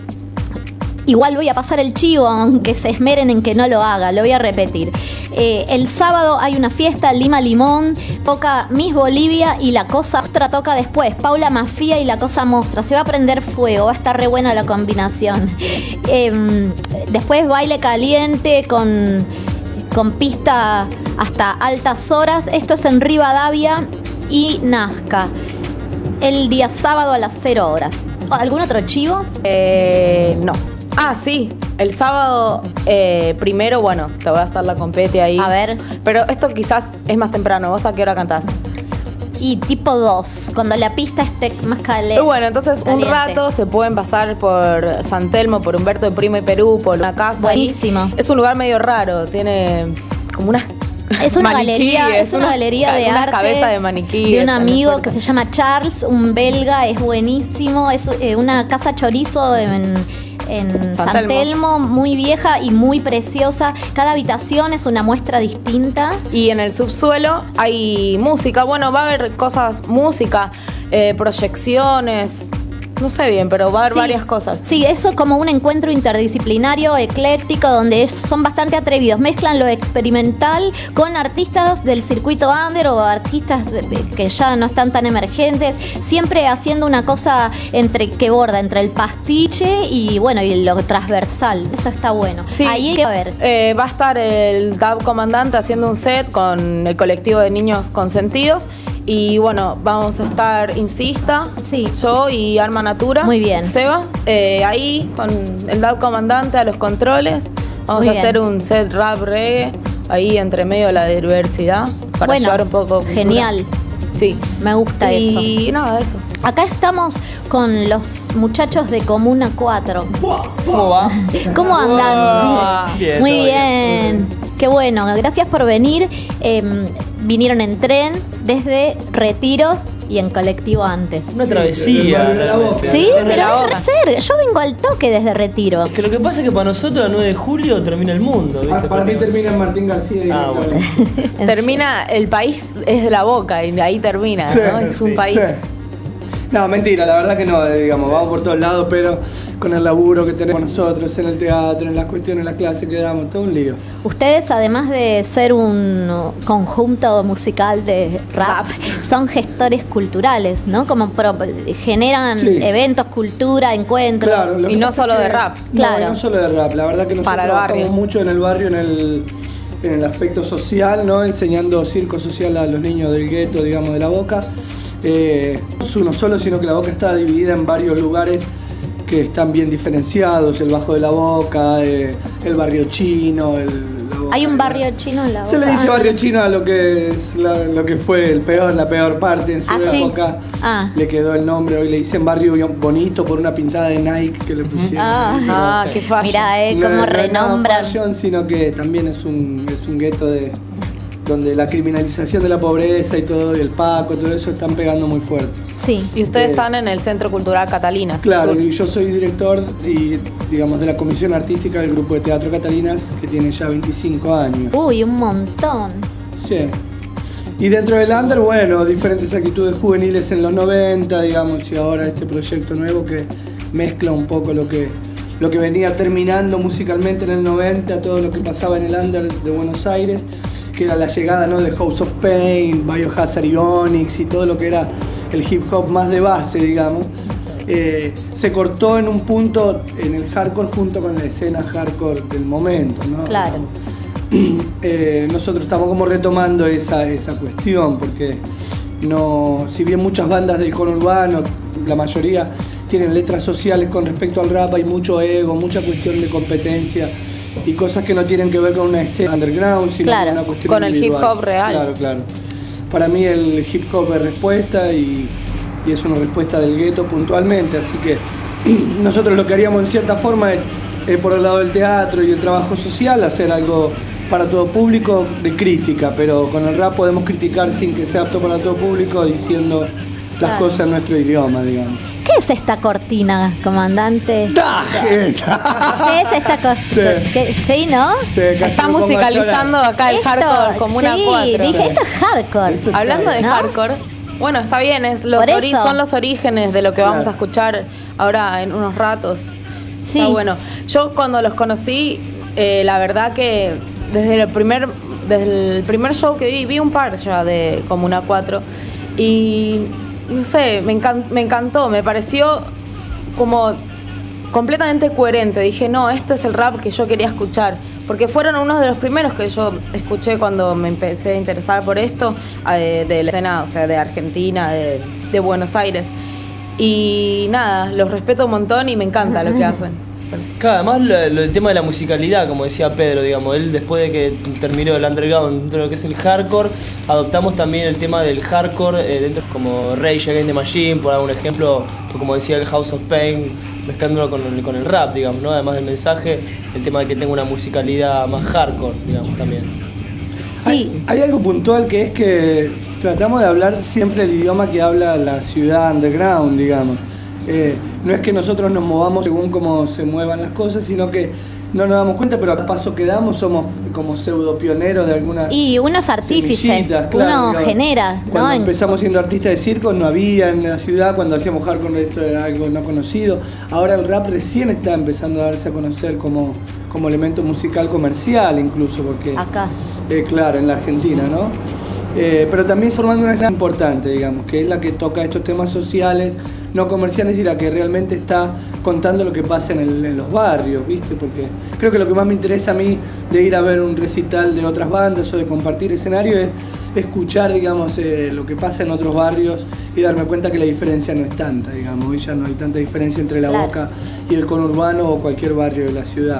igual voy a pasar el chivo, aunque se esmeren en que no lo haga. Lo voy a repetir. Eh, el sábado hay una fiesta, Lima Limón. Toca Miss Bolivia y La Cosa Mostra toca después. Paula Mafia y La Cosa Mostra. Se va a prender fuego, va a estar re buena la combinación. Eh, después baile caliente con, con pista hasta altas horas. Esto es en Rivadavia y Nazca. El día sábado a las cero horas. ¿Algún otro chivo? Eh, no. Ah, sí. El sábado eh, primero, bueno, te voy a hacer la compete ahí. A ver. Pero esto quizás es más temprano. ¿Vos a qué hora cantás? Y tipo dos, cuando la pista esté más caliente. Bueno, entonces un rato se pueden pasar por San Telmo, por Humberto de Primo y Perú, por una casa. Buenísimo. Ahí. Es un lugar medio raro. Tiene como unas... Es una galería, es una, una galería de una arte cabeza de maniquí de un amigo que se llama Charles, un belga, es buenísimo, es eh, una casa chorizo en, en San, San Telmo. Telmo, muy vieja y muy preciosa. Cada habitación es una muestra distinta. Y en el subsuelo hay música, bueno, va a haber cosas, música, eh, proyecciones. No sé bien, pero va a haber sí, varias cosas. Sí, eso es como un encuentro interdisciplinario, ecléctico, donde es, son bastante atrevidos. Mezclan lo experimental con artistas del circuito under o artistas de, de, que ya no están tan emergentes, siempre haciendo una cosa entre que borda entre el pastiche y bueno y lo transversal. Eso está bueno. Sí, ahí hay que ver. Eh, va a estar el D A B Comandante haciendo un set con el colectivo de niños consentidos. Y bueno, vamos a estar Insista, sí. yo y Arma Natura. Muy bien. Seba, eh, ahí con el D A B Comandante a los controles. Vamos Muy a bien. hacer un set rap reggae, ahí entre medio de la diversidad, para bueno, llevar un poco cultura. Genial. Sí. Me gusta y eso. Y nada, eso. Acá estamos con los muchachos de Comuna cuatro. ¿Cómo va? ¿Cómo andan? Wow. Bien, Muy todo bien. bien. Qué bueno. Gracias por venir. Eh, vinieron en tren desde Retiro y en colectivo antes. Una travesía. realmente. Sí, Desde pero la es re ser. Yo vengo al toque desde Retiro. Es que lo que pasa es que para nosotros el nueve de julio termina el mundo, ¿viste? Ah, para mí termina en Martín García. Ah, bueno. Termina, el país es de la Boca y ahí termina, Sí, ¿no? Es un sí, país. sí. No, mentira, la verdad que no, digamos, vamos por todos lados, pero con el laburo que tenemos nosotros en el teatro, en las cuestiones, en las clases que damos, todo un lío. Ustedes, además de ser un conjunto musical de rap, son gestores culturales, ¿no? Como pro- generan Sí. eventos, cultura, encuentros. Claro, lo Y que no pasa solo es que- de rap. No, Claro. no solo de rap, la verdad que nosotros Para el trabajamos barrio. mucho en el barrio, en el, en el aspecto social, ¿no? Enseñando circo social a los niños del gueto, digamos, de La Boca. Eh, no es uno solo, sino que La Boca está dividida en varios lugares que están bien diferenciados, el Bajo de La Boca, eh, el barrio chino, el, la algo. Hay un barrio chino en la Boca. Se le dice barrio chino a lo que es la, lo que fue el peor, la peor parte en su ¿Ah, sí? época. Ah. Le quedó el nombre, hoy le dicen barrio bonito por una pintada de Nike que le pusieron. Ah, Ah, qué fashion. Mirá, eh, No cómo es- no es nada renombran. fashion, sino que también es un, es un gueto de donde la criminalización de la pobreza y todo, y el Paco, todo eso están pegando muy fuerte. Sí. Y ustedes Eh, están en el Centro Cultural Catalinas. Claro, Sur. y yo soy director y digamos de la comisión artística del grupo de teatro Catalinas, que tiene ya veinticinco años. Uy, un montón. Sí. Y dentro del under, bueno, diferentes actitudes juveniles en los noventa, digamos, y ahora este proyecto nuevo que mezcla un poco lo que, lo que venía terminando musicalmente en el noventa, todo lo que pasaba en el under de Buenos Aires, que era la llegada, ¿no?, de House of Pain, Biohazard y Onyx y todo lo que era el hip hop más de base, digamos. Eh, se cortó en un punto en el hardcore junto con la escena hardcore del momento, ¿no? Claro. Eh, nosotros estamos como retomando esa, esa cuestión, porque no, si bien muchas bandas del conurbano, la mayoría tienen letras sociales con respecto al rap, hay mucho ego, mucha cuestión de competencia y cosas que no tienen que ver con una escena underground, sino Claro, con una cuestión con el individual. hip hop real. Claro, claro. Para mí el hip hop es respuesta y, y es una respuesta del gueto puntualmente, así que nosotros lo que haríamos en cierta forma es, eh, por el lado del teatro y el trabajo social, hacer algo para todo público de crítica, pero con el rap podemos criticar sin que sea apto para todo público, diciendo las Claro. cosas en nuestro idioma, digamos. ¿Qué es esta cortina, comandante? ¿Qué es? ¿Qué es esta cosa? Sí. ¿Qué- ¿Sí, no? Sí, casi Está me pongo a musicalizando llorar. acá el Esto, hardcore como una sí, cuatro. dije, esto es hardcore. Esto es Hablando de ¿no? hardcore, bueno, está bien, es los Por ori- eso. son los orígenes de lo que Claro. vamos a escuchar ahora en unos ratos. Sí. Está bueno. Yo cuando los conocí, eh, la verdad que desde el primer desde el primer show que vi, vi un par ya de Comuna cuatro y no sé, me, encan- me encantó, me pareció como completamente coherente. Dije, no, este es el rap que yo quería escuchar. Porque fueron unos de los primeros que yo escuché cuando me empecé a interesar por esto, eh, de la escena, o sea, de Argentina, de, de Buenos Aires. Y nada, los respeto un montón y me encanta lo que hacen. Claro, además lo, lo- el tema de la musicalidad, como decía Pedro, digamos, él después de que terminó el underground dentro de lo que es el hardcore, adoptamos también el tema del hardcore eh, dentro como Rage Against the Machine, por dar un ejemplo, o como decía el House of Pain, mezclándolo con el, con el rap, digamos, ¿no? Además del mensaje, el tema de que tenga una musicalidad más hardcore, digamos, también. Sí. Hay, hay algo puntual que es que tratamos de hablar siempre el idioma que habla la ciudad underground, digamos. Eh, no es que nosotros nos movamos según cómo se muevan las cosas, sino que no nos damos cuenta, pero a paso que damos somos como pseudo pioneros de algunas Y uno es artífice, semillitas, claro, uno digamos. genera, Cuando ¿no? En- empezamos siendo artistas de circo no había en la ciudad, cuando hacíamos hardcore esto era algo no conocido. Ahora el rap recién está empezando a darse a conocer como, como elemento musical comercial incluso, porque Acá. eh, claro, en la Argentina, ¿no? Eh, pero también formando una escena importante, digamos, que es la que toca estos temas sociales, no comerciales, y la que realmente está contando lo que pasa en, el- en los barrios, ¿viste? Porque creo que lo que más me interesa a mí de ir a ver un recital de otras bandas o de compartir escenario es escuchar, digamos, eh, lo que pasa en otros barrios y darme cuenta que la diferencia no es tanta, digamos, hoy ya no hay tanta diferencia entre La Claro. Boca y el conurbano o cualquier barrio de la ciudad.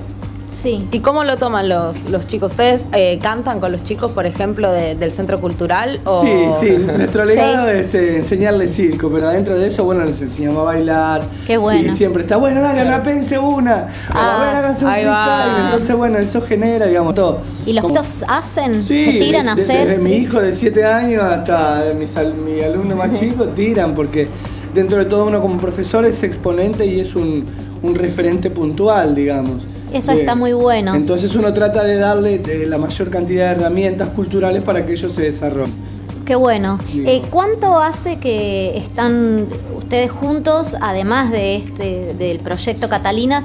Sí. ¿Y cómo lo toman los, los chicos? ¿Ustedes eh, cantan con los chicos, por ejemplo, de- del centro cultural? O... Sí, sí, nuestro legado Sí. es eh, enseñarles circo, pero adentro de eso, bueno, les enseñamos a bailar. Qué bueno. Y siempre está, bueno, dale, rapense una. Ah, o, bueno, háganse un ahí va. freestyle. Entonces, bueno, eso genera, digamos, todo. ¿Y los Como- chicos hacen? Sí, ¿Se tiran a desde, hacer? desde mi hijo de siete años hasta mis al- mi alumno más chico tiran, porque dentro de todo uno como profesor es exponente y es un, un referente puntual, digamos. Eso Eh, está muy bueno. Entonces uno trata de darle eh, la mayor cantidad de herramientas culturales para que ellos se desarrollen. Qué bueno. Digo. Eh, ¿Cuánto hace que están ustedes juntos, además de este del proyecto Catalina,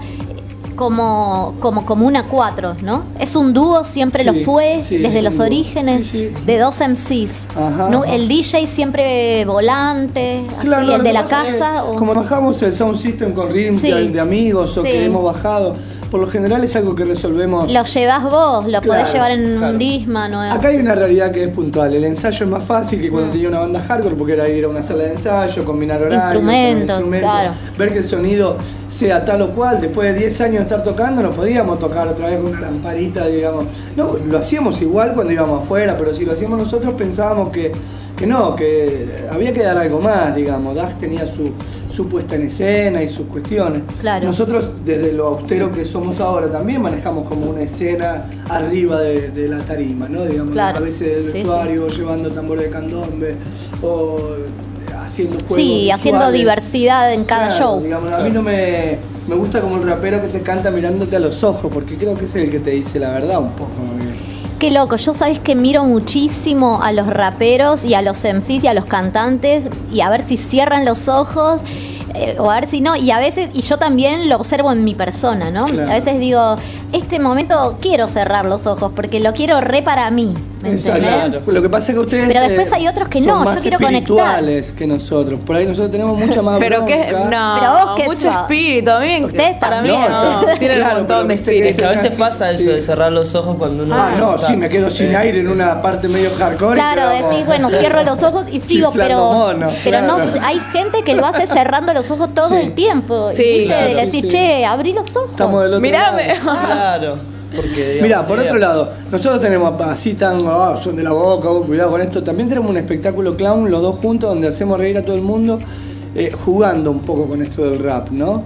como, como Comuna cuatro, ¿no? Es un dúo, siempre Sí, lo fue, sí, desde es los un dúo. orígenes, Sí, sí. de dos M Cs. Ajá, ¿No? ajá. El D J siempre volante, así, Claro, no, el lo de que la pasa es, casa. o- Como bajamos el sound system con ritmos Sí. de, de amigos o Sí. que hemos bajado, por lo general es algo que resolvemos. Lo llevas vos, lo Claro, podés llevar en claro. un Discman o Acá hay una realidad que es puntual. El ensayo es más fácil que cuando Mm. tenía una banda hardcore, porque era ir a una sala de ensayo, combinar horarios, Instrumentos, poner claro. ver que el sonido sea tal o cual. Después de diez años de estar tocando, no podíamos tocar otra vez con una lamparita, digamos. No, lo hacíamos igual cuando íbamos afuera, pero si lo hacíamos nosotros pensábamos que, que no, que había que dar algo más, digamos. Dax tenía su, su puesta en escena y sus cuestiones. Claro. Nosotros, desde lo austero que somos ahora, también manejamos como una escena arriba de, de la tarima, ¿no? Digamos, Claro. a veces del Sí, vestuario, llevando tambor de candombe, o haciendo juegos Sí, haciendo visuales. diversidad en cada Claro, show. digamos, a mí no me, me gusta como el rapero que te canta mirándote a los ojos, porque creo que es el que te dice la verdad un poco. Qué loco, yo sabés que miro muchísimo a los raperos y a los M Cs y a los cantantes y a ver si cierran los ojos eh, o a ver si no, y a veces, y yo también lo observo en mi persona, ¿no? Claro. A veces digo, este momento quiero cerrar los ojos porque lo quiero re para mí, ¿me Exacto. entendés? Lo que pasa es que ustedes Pero después eh, hay otros que son no, yo más quiero conectar. espirituales que nosotros. Por ahí nosotros tenemos mucha más Pero bronca. que, no, Pero vos qué mucho sos. espíritu. A mí, Ustedes para también. mí no, No, tienen claro, un montón pero de viste que espíritu. Es que a veces pasa eso Sí. de cerrar los ojos cuando uno. Ah, no, está- sí, me quedo sin eh, aire en una parte medio hardcore. y Claro, quedamos- decís, bueno, cierro los ojos y sigo, Chiflando pero monos, pero no, claro. hay gente que lo hace cerrando los ojos todo Sí. el tiempo. Sí, y, ¿viste? claro, de sí, decir, sí. che, abrí los ojos. Estamos del otro Mirame. lado. Claro. Porque, digamos, Mirá, por la otro idea- lado, nosotros tenemos así tan, ah, son de la boca, oh, cuidado con esto. También tenemos un espectáculo clown, los dos juntos, donde hacemos reír a todo el mundo, eh, jugando un poco con esto del rap, ¿no?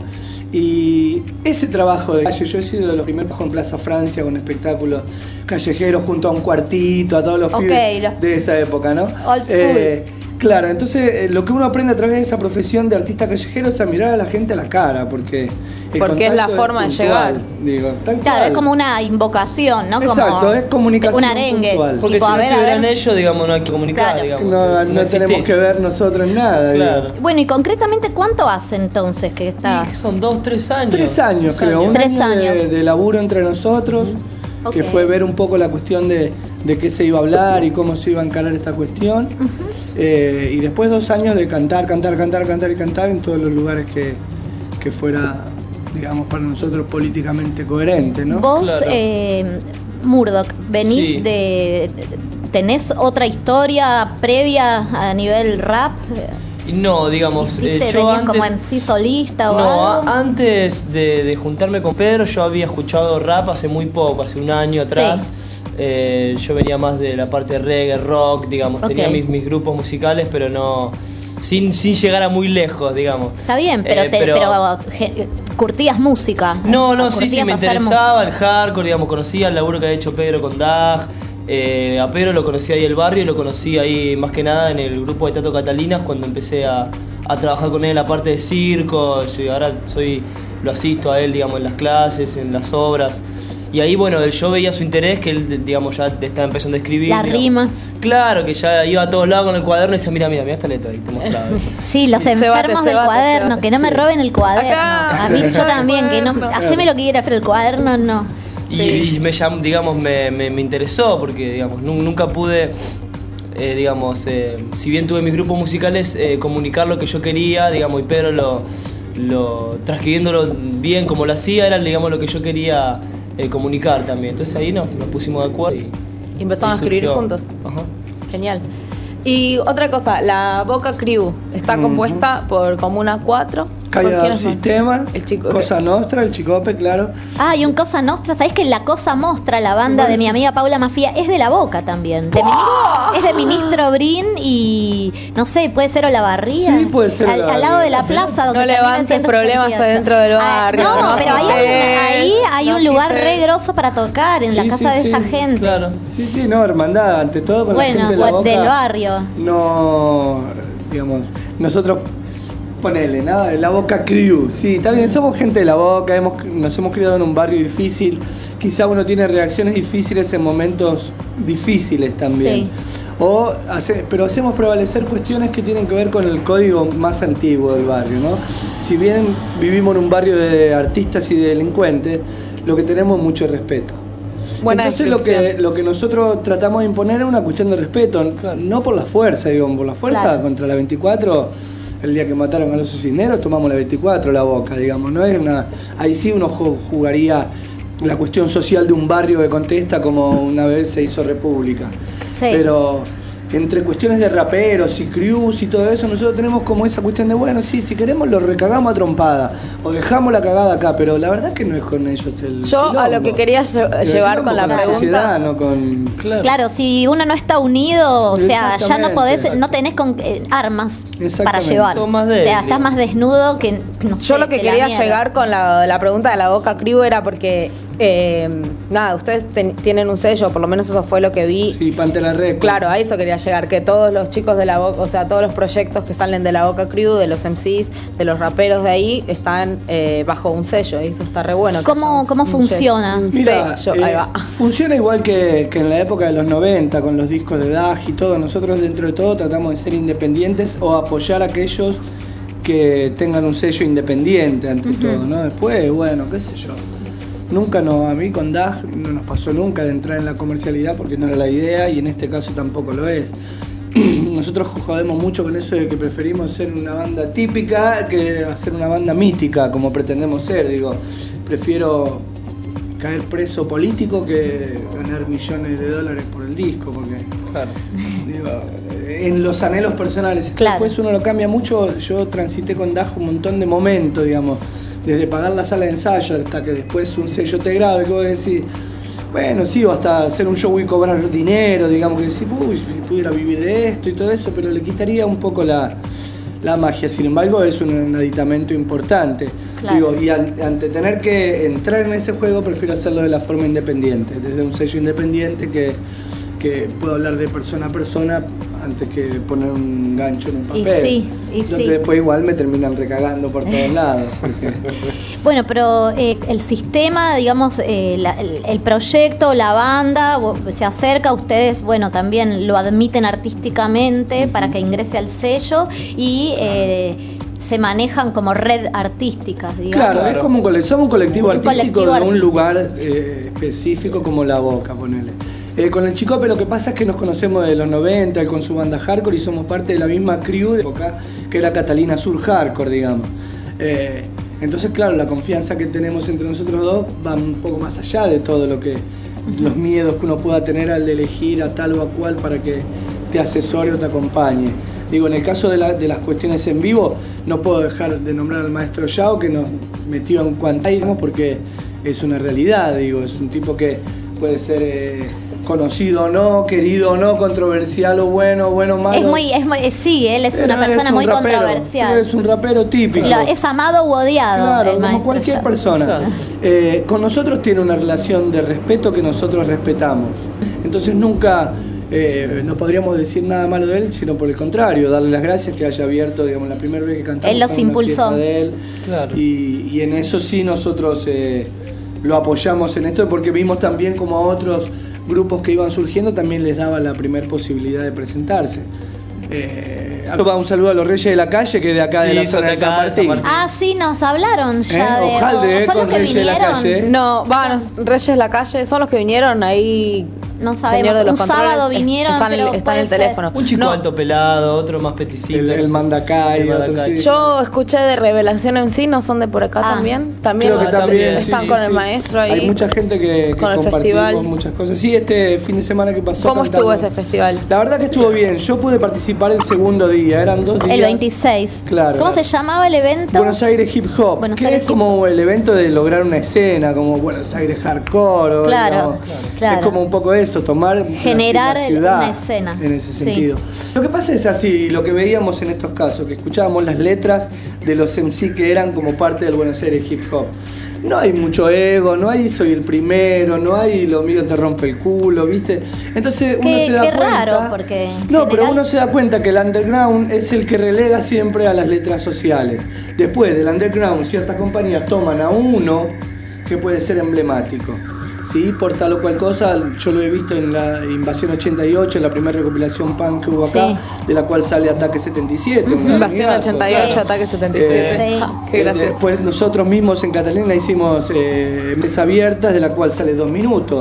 Y ese trabajo de calle, yo he sido de los primeros en Plaza Francia con espectáculos callejeros junto a un cuartito, a todos los Ok, pibes los- de esa época, ¿no? Old school. Eh, claro, entonces eh, lo que uno aprende a través de esa profesión de artista callejero es a mirar a la gente a la cara, porque el Porque es la contacto forma de puntual, llegar. Digo, tal Claro, cual. es como una invocación, ¿no? Exacto, como es comunicación un arengue. puntual. Porque Tipo, si a no ver, a estuvieran ver. ellos, digamos, no hay que comunicar, Claro. digamos. No, si no tenemos existís. que ver nosotros en nada. Claro. digo. Bueno, y concretamente, ¿cuánto hace entonces que está? Y son dos, tres años. Tres años, Tres creo. años. Un Tres año de, años. de laburo entre nosotros, Ok. que fue ver un poco la cuestión de, de qué se iba a hablar y cómo se iba a encarar esta cuestión. Eh, y después dos años de cantar, cantar, cantar, cantar y cantar en todos los lugares que, que fuera, digamos, para nosotros políticamente coherente, ¿no? Vos, Claro. eh, Murdoch, venís Sí. de... ¿Tenés otra historia previa a nivel rap? Y no, digamos, ¿Hiciste, eh, yo venías antes, como en sí solista o no, algo? a- antes de, de juntarme con Pedro yo había escuchado rap hace muy poco, hace un año atrás. Eh, yo venía más de la parte reggae, rock, digamos, Ok. tenía mis, mis grupos musicales, pero no, sin, sin llegar a muy lejos, digamos. Está bien, pero, Eh, te, pero... ge- curtías música. No, no, sí, sí, Curtías me hacer mu- interesaba el hardcore, digamos, conocía el laburo que había hecho Pedro con Dag. Eh, a Pedro lo conocí ahí en el barrio y lo conocí ahí más que nada en el grupo de Tato Catalinas cuando empecé a, a trabajar con él en la parte de circo. Yo ahora soy, lo asisto a él, digamos, en las clases, en las obras. Y ahí, bueno, yo veía su interés, que él, digamos, ya estaba empezando a escribir. La digamos. rima. Claro, que ya iba a todos lados con el cuaderno y decía, mira, mira, mira esta letra ahí, te mostraba. Sí, los Se bate, enfermos se del bate, cuaderno, se bate. que no me Sí. roben el cuaderno. Acá. A mí yo también, que no, Cuaderno. haceme lo que quieras, pero el cuaderno no. Y, Sí. y me llam- digamos, me, me, me interesó porque, digamos, nu- nunca pude, eh, digamos, eh, si bien tuve mis grupos musicales, eh, comunicar lo que yo quería, digamos, y Pedro lo, lo transcribiéndolo bien como lo hacía, era, digamos, lo que yo quería eh, comunicar también. Entonces ahí nos, nos pusimos de acuerdo y, Y empezamos y a escribir surgió. juntos. Ajá. Genial. Y otra cosa, la Boca Crew está Ujú. compuesta por Comuna cuatro. ¿Por Calle quiénes son? Sistemas, El chico- Cosa Nostra, el Chicope, claro. Ah, y un Cosa Nostra, ¿sabés que la Cosa Mostra, la banda de mi amiga Paula Mafia, es de La Boca también? De Mini- es de Ministro Brin y, no sé, puede ser Olavarría. Sí, puede ser Al, al Olavarría. lado de la plaza. Donde No termina levantes ciento problemas sesenta y ocho. adentro del Ah, barrio, no, no pero ahí hay, quites, una- ahí hay no un lugar quites. re grosso para tocar, en la Sí, casa sí, de sí, esa gente. Claro. Sí, sí, no, hermandad, ante todo con la Bueno, gente de la Boca. del barrio. No, digamos, nosotros, ponele, ¿no? La Boca Crew, sí, está bien, somos gente de la Boca, hemos, nos hemos criado en un barrio difícil, quizá uno tiene reacciones difíciles en momentos difíciles también. Sí. O hace- pero hacemos prevalecer cuestiones que tienen que ver con el código más antiguo del barrio, ¿no? Si bien vivimos en un barrio de artistas y de delincuentes, lo que tenemos es mucho respeto. Buena Entonces lo que, descripción. lo que nosotros tratamos de imponer es una cuestión de respeto, no por la fuerza, digo, por la fuerza Claro. contra la veinticuatro el día que mataron a los Cisneros tomamos la veinticuatro, La Boca, digamos, no es una... Ahí sí uno jugaría la cuestión social de un barrio que contesta como una vez se hizo República. Sí. Pero entre cuestiones de raperos y crews y todo eso, nosotros tenemos como esa cuestión de, bueno, sí, si queremos lo recagamos a trompada o dejamos la cagada acá, pero la verdad es que no es con ellos el Yo quilombo. A lo que quería llevar con la, con la pregunta sociedad, no con... Claro. claro, si uno no está unido, o sea, ya no podés, no tenés con, eh, armas para llevar. Más o sea, estás más desnudo que no sé, Yo lo que quería llegar con la, la pregunta de La Boca Crew era porque eh, nada, ustedes ten, tienen un sello, por lo menos eso fue lo que vi. Sí, Pantera Records. Claro, a eso quería llegar, que todos los chicos de La Boca, o sea, todos los proyectos que salen de La Boca Crew, de los M Cs, de los raperos de ahí, están eh, bajo un sello, y eso está re bueno. ¿Cómo, cómo funciona? Un Mira, sello, eh, ahí va. Funciona igual que, que en la época de los noventa, con los discos de D A G y todo. Nosotros dentro de todo tratamos de ser independientes o apoyar a aquellos que tengan un sello independiente ante uh-huh. todo, ¿no? Después, bueno, qué sé yo. Nunca no, a mí con D A G no nos pasó nunca de entrar en la comercialidad porque no era la idea y en este caso tampoco lo es. Nosotros jodemos mucho con eso de que preferimos ser una banda típica que hacer una banda mítica como pretendemos ser. Digo, prefiero caer preso político que ganar millones de dólares por el disco, porque claro. digo, en los anhelos personales. Claro. Después uno lo cambia mucho. Yo transité con D A G un montón de momentos, digamos, desde pagar la sala de ensayo hasta que después un sello te grabe, que vos decís, bueno, sí, o hasta hacer un show y cobrar dinero, digamos, que decís, uy, si pudiera vivir de esto y todo eso, pero le quitaría un poco la, la magia. Sin embargo, es un, un aditamento importante. Claro. Digo, y an, ante tener que entrar en ese juego, prefiero hacerlo de la forma independiente, desde un sello independiente que, que puedo hablar de persona a persona antes que poner un gancho en un papel. Y sí, y Donde sí. después igual me terminan recagando por todos lados. Porque... Bueno, pero eh, el sistema, digamos, eh, la, el, el proyecto, la banda, se acerca a ustedes, bueno, también lo admiten artísticamente para que ingrese al sello y... Eh, se manejan como red artística, digamos. Claro, es como un colectivo, somos un colectivo un artístico colectivo de artístico. un lugar eh, específico como La Boca, ponele. Eh, con el Chicope lo que pasa es que nos conocemos de los noventa, él con su banda hardcore y somos parte de la misma crew de Boca, que era Catalina Sur Hardcore, digamos. Eh, entonces, claro, la confianza que tenemos entre nosotros dos va un poco más allá de todo lo que, uh-huh. los miedos que uno pueda tener al de elegir a tal o a cual para que te asesore o te acompañe. Digo, en el caso de, la, de las cuestiones en vivo, no puedo dejar de nombrar al maestro Yao, que nos metió en cuanta, digamos, porque es una realidad, digo, es un tipo que puede ser eh, conocido o no, querido o no, controversial o bueno, bueno o malo. Es muy, es muy, sí, él es una persona es un muy rapero, controversial. Es un rapero típico. Lo, es amado u odiado. Claro, el como cualquier Yao. persona. Eh, con nosotros tiene una relación de respeto que nosotros respetamos. Entonces nunca... Eh, no podríamos decir nada malo de él, sino por el contrario, darle las gracias que haya abierto, digamos, la primera vez que cantamos. Él los impulsó. De él, claro. y, y en eso sí nosotros eh, lo apoyamos en esto, porque vimos también como a otros grupos que iban surgiendo también les daba la primera posibilidad de presentarse. Eh, un saludo a los Reyes de la Calle, que de acá sí, de la zona de San Martín. Ah, sí, nos hablaron ya ¿Eh? de... Ojalde, ¿Son con los que Reyes vinieron? de la Calle. No, va, Reyes de la Calle son los que vinieron ahí. No sabemos, de los un sábado vinieron, está pero en, está en el ser. teléfono. Un chico no. alto pelado, otro más peticito. El, el Mandacay. El Mandacay. Sí. Yo escuché de Revelación en sí, ¿no son de por acá ah. también? También, Creo que también están sí, con sí, el sí. maestro ahí. Hay mucha gente que, que con el compartimos festival. muchas cosas. Sí, este fin de semana que pasó. ¿Cómo cantando. estuvo ese festival? La verdad que estuvo bien. Yo pude participar el segundo día, eran dos días. El veintiséis. Claro. ¿Cómo se llamaba el evento? Buenos Aires Hip Hop, Buenos que Aires es como el evento de lograr una escena, como Buenos Aires Hardcore. O, claro, digamos, claro. Es como un poco eso, tomar generar la ciudad una escena. En ese sí. sentido. Lo que pasa es así, lo que veíamos en estos casos, que escuchábamos las letras de los M C que eran como parte del Buenos Aires Hip Hop. No hay mucho ego, no hay soy el primero, no hay lo mío te rompe el culo, ¿viste? Entonces uno qué, se da qué cuenta. Raro, porque no, general... pero uno se da cuenta que el underground es el que relega siempre a las letras sociales. Después del underground, ciertas compañías toman a uno que puede ser emblemático. Sí, por tal o cual cosa, yo lo he visto en la Invasión ochenta y ocho, en la primera recopilación punk que hubo acá, sí. de la cual sale Ataque setenta y siete. Uh-huh. Invasión ochenta y ocho, sí. Ataque setenta y siete. Eh, sí. Qué gracioso. Después nosotros mismos en Catalina hicimos eh, Mesa Abiertas, de la cual sale Dos Minutos.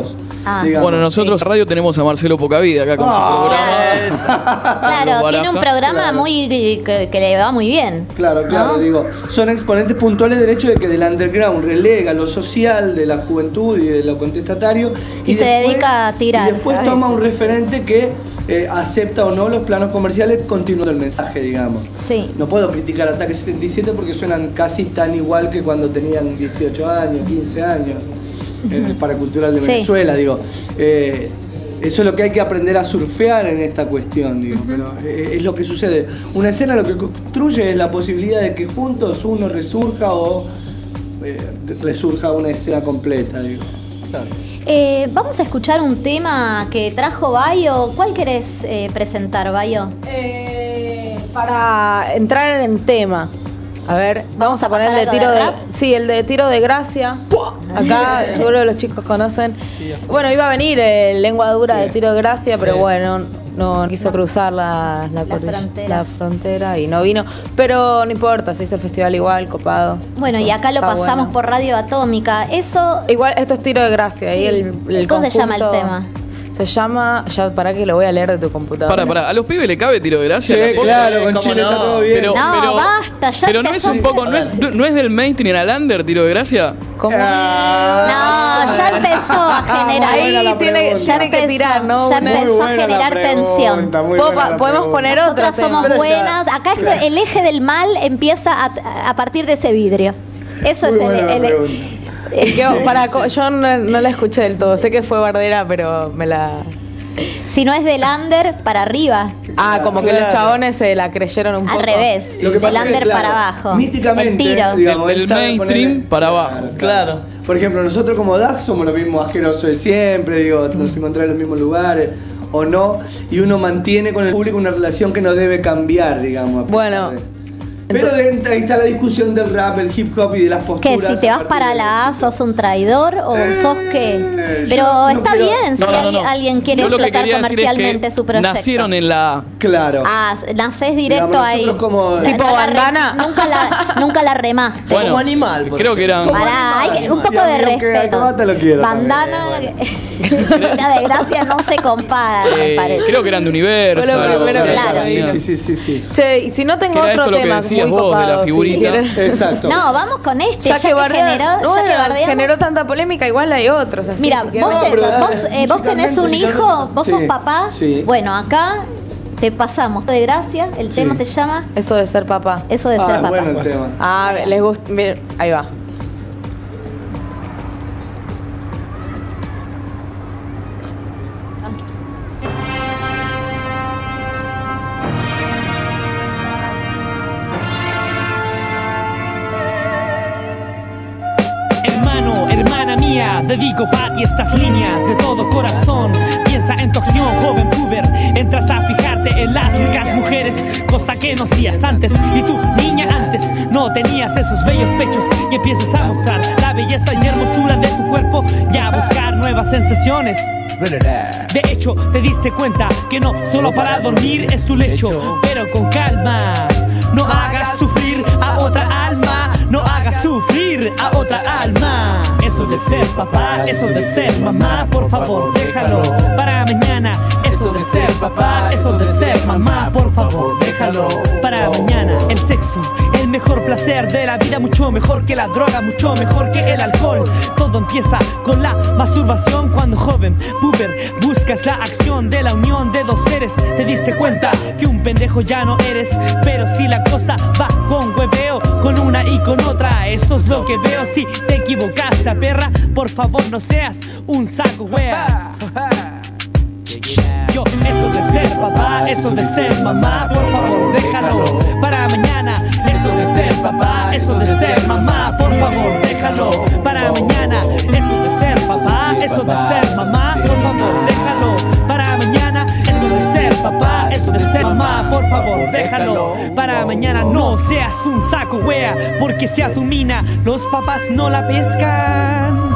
Ah. Bueno, nosotros en radio tenemos a Marcelo Pocavida acá con Ah, su programa. Claro, tiene un programa Claro. muy que, que le va muy bien. Claro, claro, ¿no? digo, son exponentes puntuales del hecho de que del underground relega lo social de la juventud y de lo contestatario Y se dedica a tirar, y después a toma veces. un referente que eh, acepta o no los planos comerciales continuando el mensaje, digamos. Sí. No puedo criticar Ataque setenta y siete porque suenan casi tan igual que cuando tenían dieciocho años, quince años en el Paracultural de Sí. Venezuela, digo. Eh, Eso es lo que hay que aprender a surfear en esta cuestión, digo, pero eh, es lo que sucede. Una escena lo que construye es la posibilidad de que juntos uno resurja o eh, resurja una escena completa, digo. Claro. Eh, vamos a escuchar un tema que trajo Bayo. ¿Cuál querés eh, presentar, Bayo? Eh, para entrar en tema. A ver, vamos a poner el de pasar tiro algo de, de rap? sí, el de tiro de gracia. Acá Bien. seguro que los chicos conocen. Bueno, iba a venir el lengua dura Sí. de tiro de gracia, pero Sí. bueno, no quiso cruzar la, la, La cordilla- frontera. la frontera y no vino. Pero no importa, se hizo el festival igual, copado. Bueno, Eso y acá lo está pasamos bueno. por Radio Atómica. Eso, Igual esto es tiro de gracia. Ahí Sí. el, el ¿Cómo se llama el conjunto- tema? Se llama, ya para que lo voy a leer de tu computadora. Para, para, ¿a los pibes le cabe tiro de gracia? Sí, ¿La posta? claro, con ¿cómo Chile no? está todo bien. Pero, No, pero, basta, ya pero no es empezó un a poco, no es, no es del mainstream al under tiro de gracia. ¿Cómo? Ah, no, ya empezó a generar. muy buena la Ahí tiene, pregunta. tiene que empezó, tirar, ¿no? ya Una- empezó Muy a buena la generar pregunta, tensión. muy Puedo buena pa- la podemos pregunta. poner otro Nosotras tema. somos Pero ya- buenas. Acá es- el eje del mal empieza a, a partir de ese vidrio. Eso Muy es el, buena la el- pregunta. Y que, para, co- yo no, no la escuché del todo. Sé que fue Bardera, pero me la. si no es del under para arriba, Ah, como que Claro. los chabones se la creyeron un poco. al revés, Lo que del pasa es que, under claro, para abajo, místicamente, el tiro. digamos, Del- él del sabe mainstream ponerle- para abajo. Claro. Por ejemplo, nosotros como D A G somos los mismos asquerosos de siempre, digo, nos encontramos en los mismos lugares o no, y uno mantiene con el público una relación que no debe cambiar, digamos. a pesar Bueno, de- Pero de- ahí está la discusión del rap, el hip hop y de las Que posturas. si te a vas partir para de la A eso. sos un traidor o Eh, sos qué. yo Pero no está quiero- bien si No, no, no, hay- no. alguien quiere Yo lo que explotar quería decir es comercialmente que su proyecto. nacieron en la A. Claro. Ah, nacés directo Digamos, ahí. nosotros como- La- Tipo no la re- bandana. nunca la, nunca la remaste. Bueno, Como animal. por creo que eran- ejemplo. Pará, hay que- un Si poco a de mí aunque respeto. acabate lo quiero Bandana, la desgracia no se compara, me Eh, parece. creo que eran de Universo. Fue lo algo primero así. que Claro. se me Sí, vino. sí, sí, sí. Che, y si no tengo Que era otro esto lo que tema decías muy vos de la copado, si figurita. querés- Exacto. No, vamos con este. Ya, Ya, que, que bardea- generó, no, ya que bueno, bardeamos. generó tanta polémica, igual hay otros. Así, Mira, si querés- vos, te- pero dale, vos, eh, vos tenés un musicalmente, hijo, vos sos sí, papá. sí. Bueno, acá te pasamos de gracia. El Sí. tema se llama Eso de ser papá. Eso de Ah, ser papá. bueno el tema. Ah, les gusta. Bien, ahí va. Hermano, hermana mía, dedico para ti estas líneas de todo corazón. Piensa en tu acción, joven puber. Entras a fijarte en las ricas mujeres, cosa que no hacías antes. Y tú, niña, antes no tenías esos bellos pechos. Y empiezas a mostrar la belleza y hermosura de tu cuerpo y a buscar nuevas sensaciones. De hecho, te diste cuenta que no solo para dormir es tu lecho, pero con calma. No hagas sufrir a otra alma, no hagas sufrir a otra alma. Eso de ser papá, eso de ser mamá, por favor, déjalo para mañana. Eso de ser papá, eso de ser mamá, por favor, déjalo para mañana. El sexo, el mejor placer de la vida, mucho mejor que la droga, mucho mejor que el alcohol. Todo empieza con la masturbación cuando joven, puber, buscas la acción de la unión de dos seres. Te diste cuenta que un pendejo ya no eres, pero si la cosa va con hueveo, con una y con otra, eso es lo que veo. Si te equivocaste, perra, por favor no seas un saco wea. Yo, eso de ser papá, eso de ser mamá, por favor déjalo para mañana. Eso de ser papá, eso de ser mamá, por favor déjalo para mañana. Eso de ser papá, eso de ser mamá, por favor déjalo para mañana. Eso de ser papá, eso de ser mamá, por favor déjalo para mañana. No seas un saco wea, porque si a tu mina los papás no la pescan.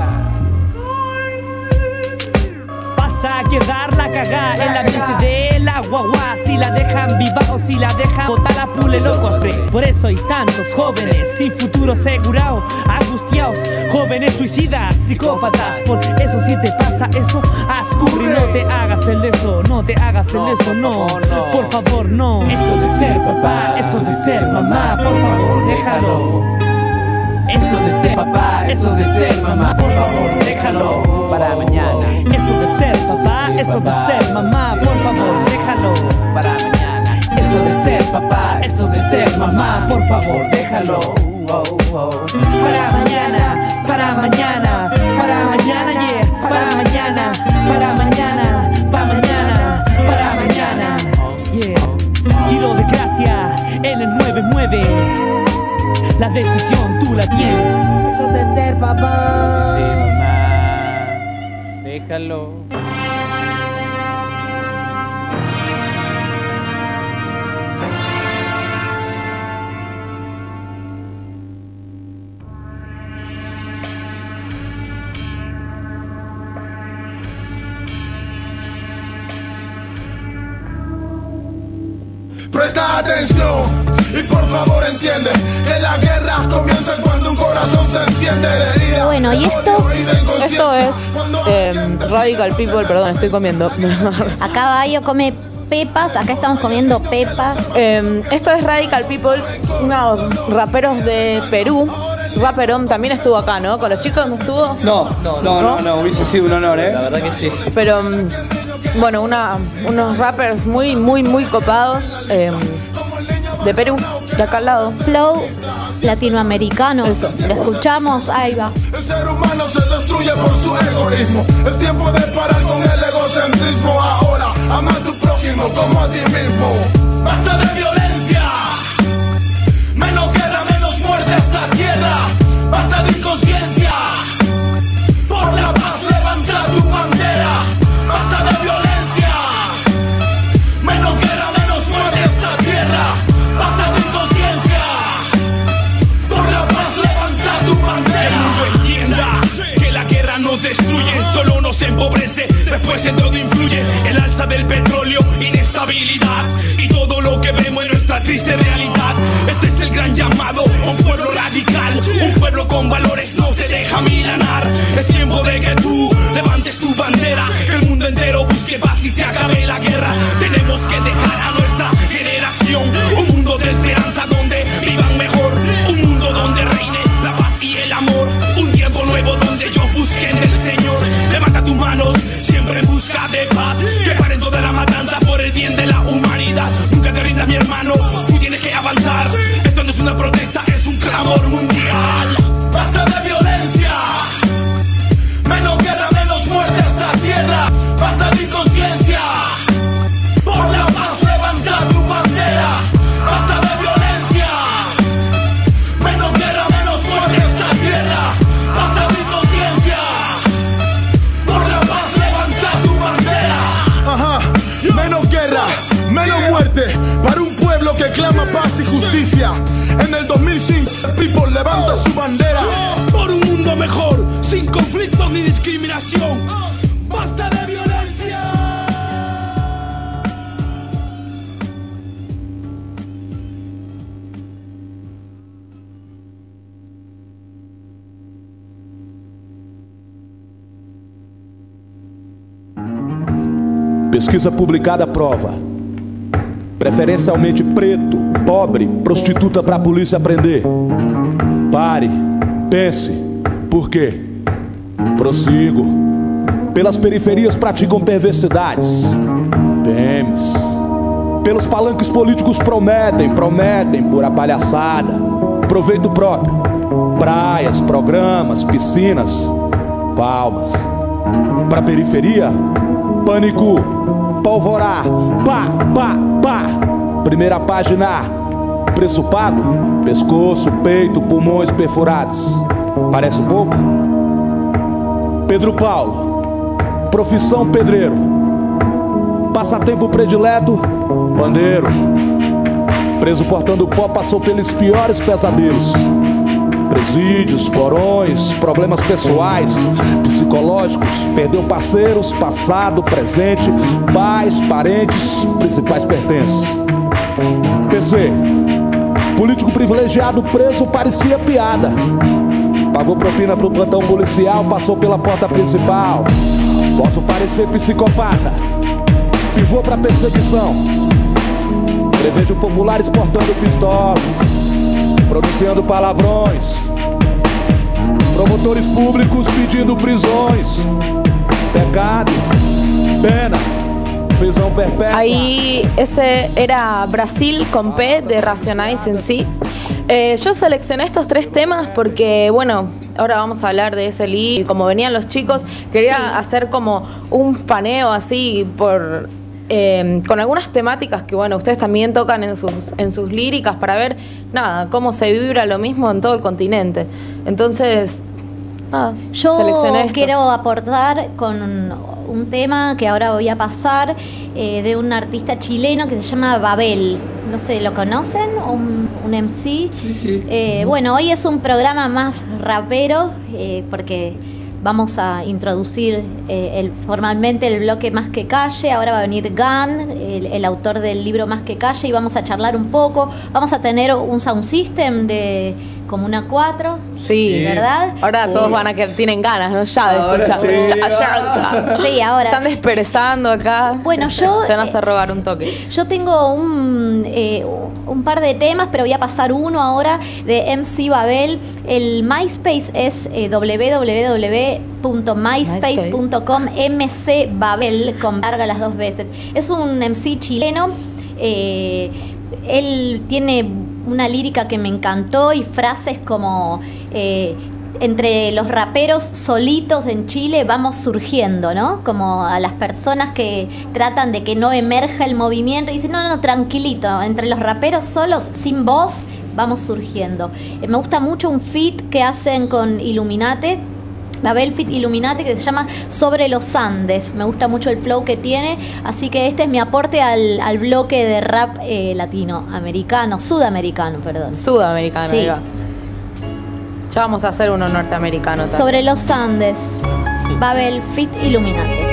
Vas a quedar la cagada en la mente de la la guagua, si la dejan viva o si la dejan botar la pule locos. Por eso hay tantos jóvenes sin futuro asegurado, angustiados, jóvenes suicidas, psicópatas. Por eso si te pasa eso, ascurri, no te hagas el eso, no te hagas el eso, no, por favor no. Eso de ser papá, eso de ser mamá, por favor déjalo. Eso de ser papá, eso de ser mamá, por favor déjalo para mañana. Eso de ser papá, eso de ser mamá, por favor déjalo para mañana. Eso de ser papá, eso de ser mamá, por favor déjalo oh, oh. Para mañana, para mañana, para mañana, yeah, para mañana, para mañana, para mañana, para mañana, yeah. Tiro de gracia en el nueve nueve. La decisión tú la tienes. Eso de ser papá. Sí, mamá. Déjalo. Presta atención y por favor entiende que la guerra comienza cuando un corazón se enciende. Bueno, ¿y esto? Esto es eh, Radical People, perdón, estoy comiendo. Acá Bayo come pepas, acá estamos comiendo pepas. Eh, esto es Radical People, unos raperos de Perú. Raperón también estuvo acá, ¿no? ¿Con los chicos no estuvo? No, no, no, no, no, hubiese sido un honor, ¿eh? La verdad que sí. Pero, bueno, una, unos rappers muy, muy, muy copados eh, de Perú, de acá al lado. Flow latinoamericano. Eso. Lo escuchamos, ahí va. El ser humano se destruye por su egoísmo. Es tiempo de parar con el egocentrismo. Ahora, ama a tu prójimo como a ti mismo. Basta de violencia. Menos guerra, menos muerte esta tierra. Basta de inconsciencia. Por la paz levanta tu bandera. Basta de violencia. Menos guerra, menos muerte esta tierra. Basta de inconsciencia. Por la paz levanta tu bandera. El mundo entienda que la guerra nos destruye, solo nos empobrece, después en todo influye. El alza del petróleo, inestabilidad y todo lo que vemos en nuestra triste realidad. Este es el gran llamado a un pueblo radical, un pueblo con valores, no se deja milanar. Es tiempo de que tú levantes tu bandera, que el mundo entero busque paz y se acabe la guerra. Tenemos que dejar a nuestra generación un mundo de esperanza donde vivan mejor, un mundo donde reine la paz y el amor, un tiempo nuevo donde ellos busquen del Señor. Levanta tus manos, siempre en busca de paz, que paren toda la matanza por el bien de la humanidad. Nunca te rindas, mi hermano, tú tienes que avanzar. Esto no es una protesta, es un clamor mundial. Basta de violencia. Menos guerra, menos muerte esta tierra. Basta de inconsciencia. Por la paz levanta tu bandera. Basta de violencia. Menos guerra, menos muerte esta tierra. Basta de inconsciencia. Por la paz levanta tu bandera. Ajá, menos guerra, menos muerte para un pueblo que clama paz y justicia. En el dos mil cinco, People levanta su bandera. Por un mundo mejor, sin conflictos ni discriminación. Basta de violencia. Pesquisa publicada prova: preferencialmente preto, pobre, prostituta pra polícia prender. Pare, pense, por quê? Prossigo. Pelas periferias praticam perversidades. P Ms. Pelos palanques políticos prometem, prometem pura palhaçada, proveito próprio. Praias, programas, piscinas, palmas. Pra periferia, pânico, polvorar, pá, pá, pá. Primeira página, preço pago, pescoço, peito, pulmões perfurados. Parece pouco? Pedro Paulo, profissão pedreiro. Passatempo predileto, pandeiro. Preso portando pó, passou pelos piores pesadelos. presídios, porões, problemas pessoais, psicológicos, perdeu parceiros, passado, presente, pais, parentes, principais pertences. P C, político privilegiado preso parecia piada. Pagou propina pro plantão policial, passou pela porta principal. Posso parecer psicopata, pivô pra perseguição. Prevejo popular exportando pistolas, pronunciando palavrões. Promotores públicos pedindo prisões. Pecado, pena, prisão perpétua. Ahí ese era Brasil con P de Racionais M C. Eh, yo seleccioné estos tres temas porque, bueno, ahora vamos a hablar de ese libro. Y como venían los chicos, quería sí. hacer como un paneo así por eh, con algunas temáticas que, bueno, ustedes también tocan en sus en sus líricas para ver, nada, cómo se vibra lo mismo en todo el continente. Entonces, nada, yo seleccioné esto. Quiero aportar con un, un tema que ahora voy a pasar eh, de un artista chileno que se llama Babel. No sé, ¿lo conocen? Un, un M C. Sí, sí. Eh, bueno, hoy es un programa más rapero eh, porque vamos a introducir eh, el, formalmente el bloque Más que Calle. Ahora va a venir Gun, el, el autor del libro Más que Calle, y vamos a charlar un poco. Vamos a tener un sound system de Comuna cuatro. Sí, ¿verdad? Ahora todos van a que tienen ganas, ¿no? Ya de Ahora escuchar. sí. Ya, ya. Sí, ahora. Están desperezando acá. Bueno, yo. Se van a hacer robar un toque. Yo tengo un, eh, un par de temas, pero voy a pasar uno ahora de M C Babel. El MySpace es eh, w w w punto myspace punto com M C Babel, con larga las dos veces. Es un M C chileno. Eh, él tiene una lírica que me encantó y frases como eh, entre los raperos solitos en Chile vamos surgiendo, ¿no? Como a las personas que tratan de que no emerja el movimiento y dicen, no, no, tranquilito, entre los raperos solos, sin voz, vamos surgiendo. Eh, me gusta mucho un feat que hacen con Illuminate, Babel Fit Illuminate, que se llama Sobre los Andes. Me gusta mucho el flow que tiene, así que este es mi aporte al, al bloque de rap eh, latinoamericano, sudamericano, perdón. Sudamericano, sí. Ahí va. Ya vamos a hacer uno norteamericano también. Sobre los Andes, Babel Fit Illuminate.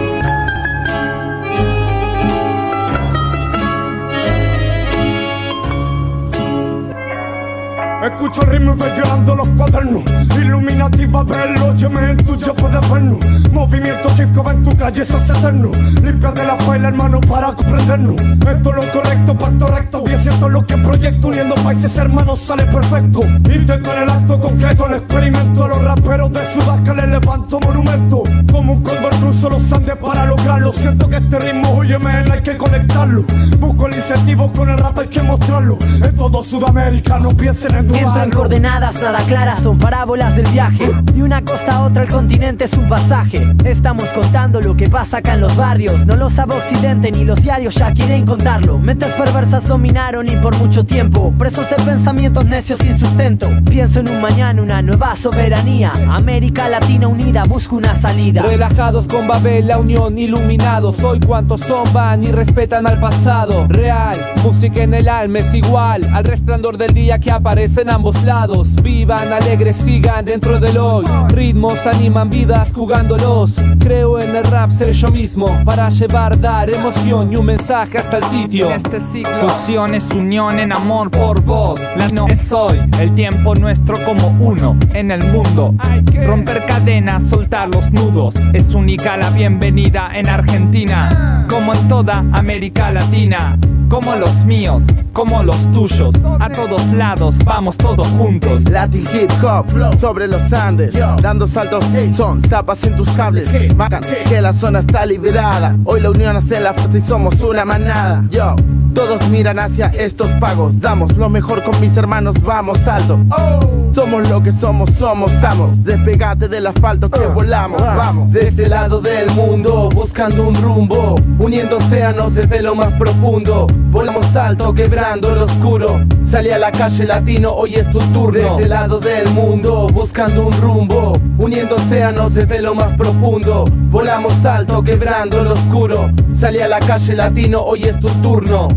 Escucho el ritmo y voy llorando los cuadernos. Illuminati Babel, óyeme, en tuyo puedes vernos. Movimiento hip hop en tu calle, eso es eterno. Limpia de la paila, hermano, para comprendernos. Esto es lo correcto, pacto recto. Bien cierto lo que proyecto, uniendo países hermanos sale perfecto. Intento en el acto concreto, el experimento. A los raperos de Sudaca les levanto monumento. Como un cóndor cruzo los Andes para lograrlo. Siento que este ritmo, óyeme, hay que conectarlo. Busco el incentivo con el rap, hay que mostrarlo. En todo Sudamérica, no piensen en Entran coordenadas nada claras, son parábolas del viaje. De una costa a otra el continente es un pasaje. Estamos contando lo que pasa acá en los barrios. No lo sabe Occidente ni los diarios ya quieren contarlo. Mentes perversas dominaron y por mucho tiempo. Presos de pensamientos necios sin sustento. Pienso en un mañana, una nueva soberanía. América Latina unida busca una salida. Relajados con Babel, la unión, iluminados. Hoy cuantos son van y respetan al pasado. Real, música en el alma es igual al resplandor del día que aparece en ambos lados. Vivan alegres, sigan dentro del hoy. Ritmos animan vidas jugándolos. Creo en el rap ser yo mismo para llevar, dar emoción y un mensaje hasta el sitio. En este ciclo fusión es unión en amor por vos. Latino es hoy, el tiempo nuestro como uno en el mundo. Romper cadenas, soltar los nudos. Es única la bienvenida en Argentina, como en toda América Latina. Como los míos, como los tuyos. A todos lados, vamos todos juntos. Latin hip hop, sobre los Andes. Dando saltos, son zapas en tus cables. Marcan que la zona está liberada. Hoy la unión hace la fuerza y somos una manada. Yo, todos miran hacia estos pagos. Damos lo mejor con mis hermanos, vamos alto. Somos lo que somos, somos amos. Despegate del asfalto que volamos, vamos. De este lado del mundo, buscando un rumbo. Uniendo océanos desde lo más profundo. Volamos alto, quebrando lo oscuro. Salí a la calle latino, hoy es tu turno. De este lado del mundo, buscando un rumbo. Uniendo océanos desde lo más profundo. Volamos alto, quebrando lo oscuro. Salí a la calle latino, hoy es tu turno.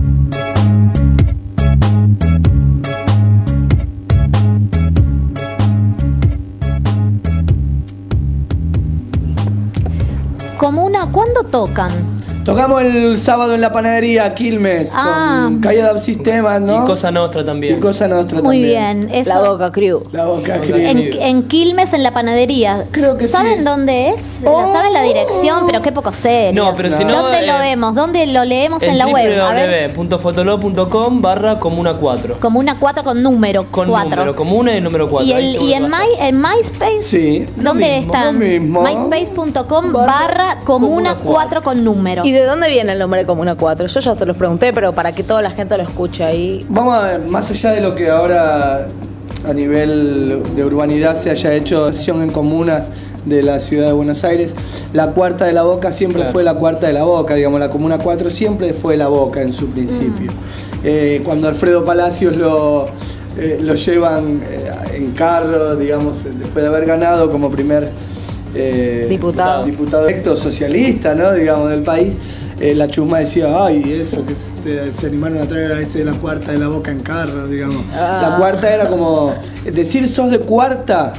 Comuna, ¿cuándo tocan? Tocamos el sábado en la panadería Quilmes Ah. con Calle Dab Sistemas, ¿no? Y Cosa Nostra también. Y Cosa Nostra Muy también. bien. Eso. La Boca Crew. La Boca Crew. En, en Quilmes, en la panadería. Creo que ¿Saben sí. dónde es? ¿Saben la dirección? Pero qué poco serio. No, pero si no, ¿Dónde lo eh, vemos? ¿Dónde lo leemos en, la web? A ver. w w w punto fotolog punto com barra comuna cuatro. Comuna cuatro con número Con cuatro. número, comuna y número cuatro. Y, el, y en, My, en MySpace, Sí, ¿dónde lo mismo, están? lo mismo. myspace punto com barra comuna cuatro con número. ¿Y de dónde viene el nombre Comuna cuatro? Yo ya se los pregunté, pero para que toda la gente lo escuche ahí. Vamos a ver, más allá de lo que ahora a nivel de urbanidad se haya hecho sesión en comunas de la ciudad de Buenos Aires, la Cuarta de la Boca siempre Claro. fue la Cuarta de la Boca, digamos, la Comuna cuatro siempre fue la Boca en su principio. Eh, cuando Alfredo Palacios lo, eh, lo llevan eh, en carro, digamos, después de haber ganado como primer eh, Diputado. diputado electo socialista, ¿no? Digamos, del país. Eh, la chusma decía, ay, eso, que se, se animaron a traer a ese de la Cuarta de la Boca en carro, digamos. Ah. La Cuarta era como, decir sos de Cuarta,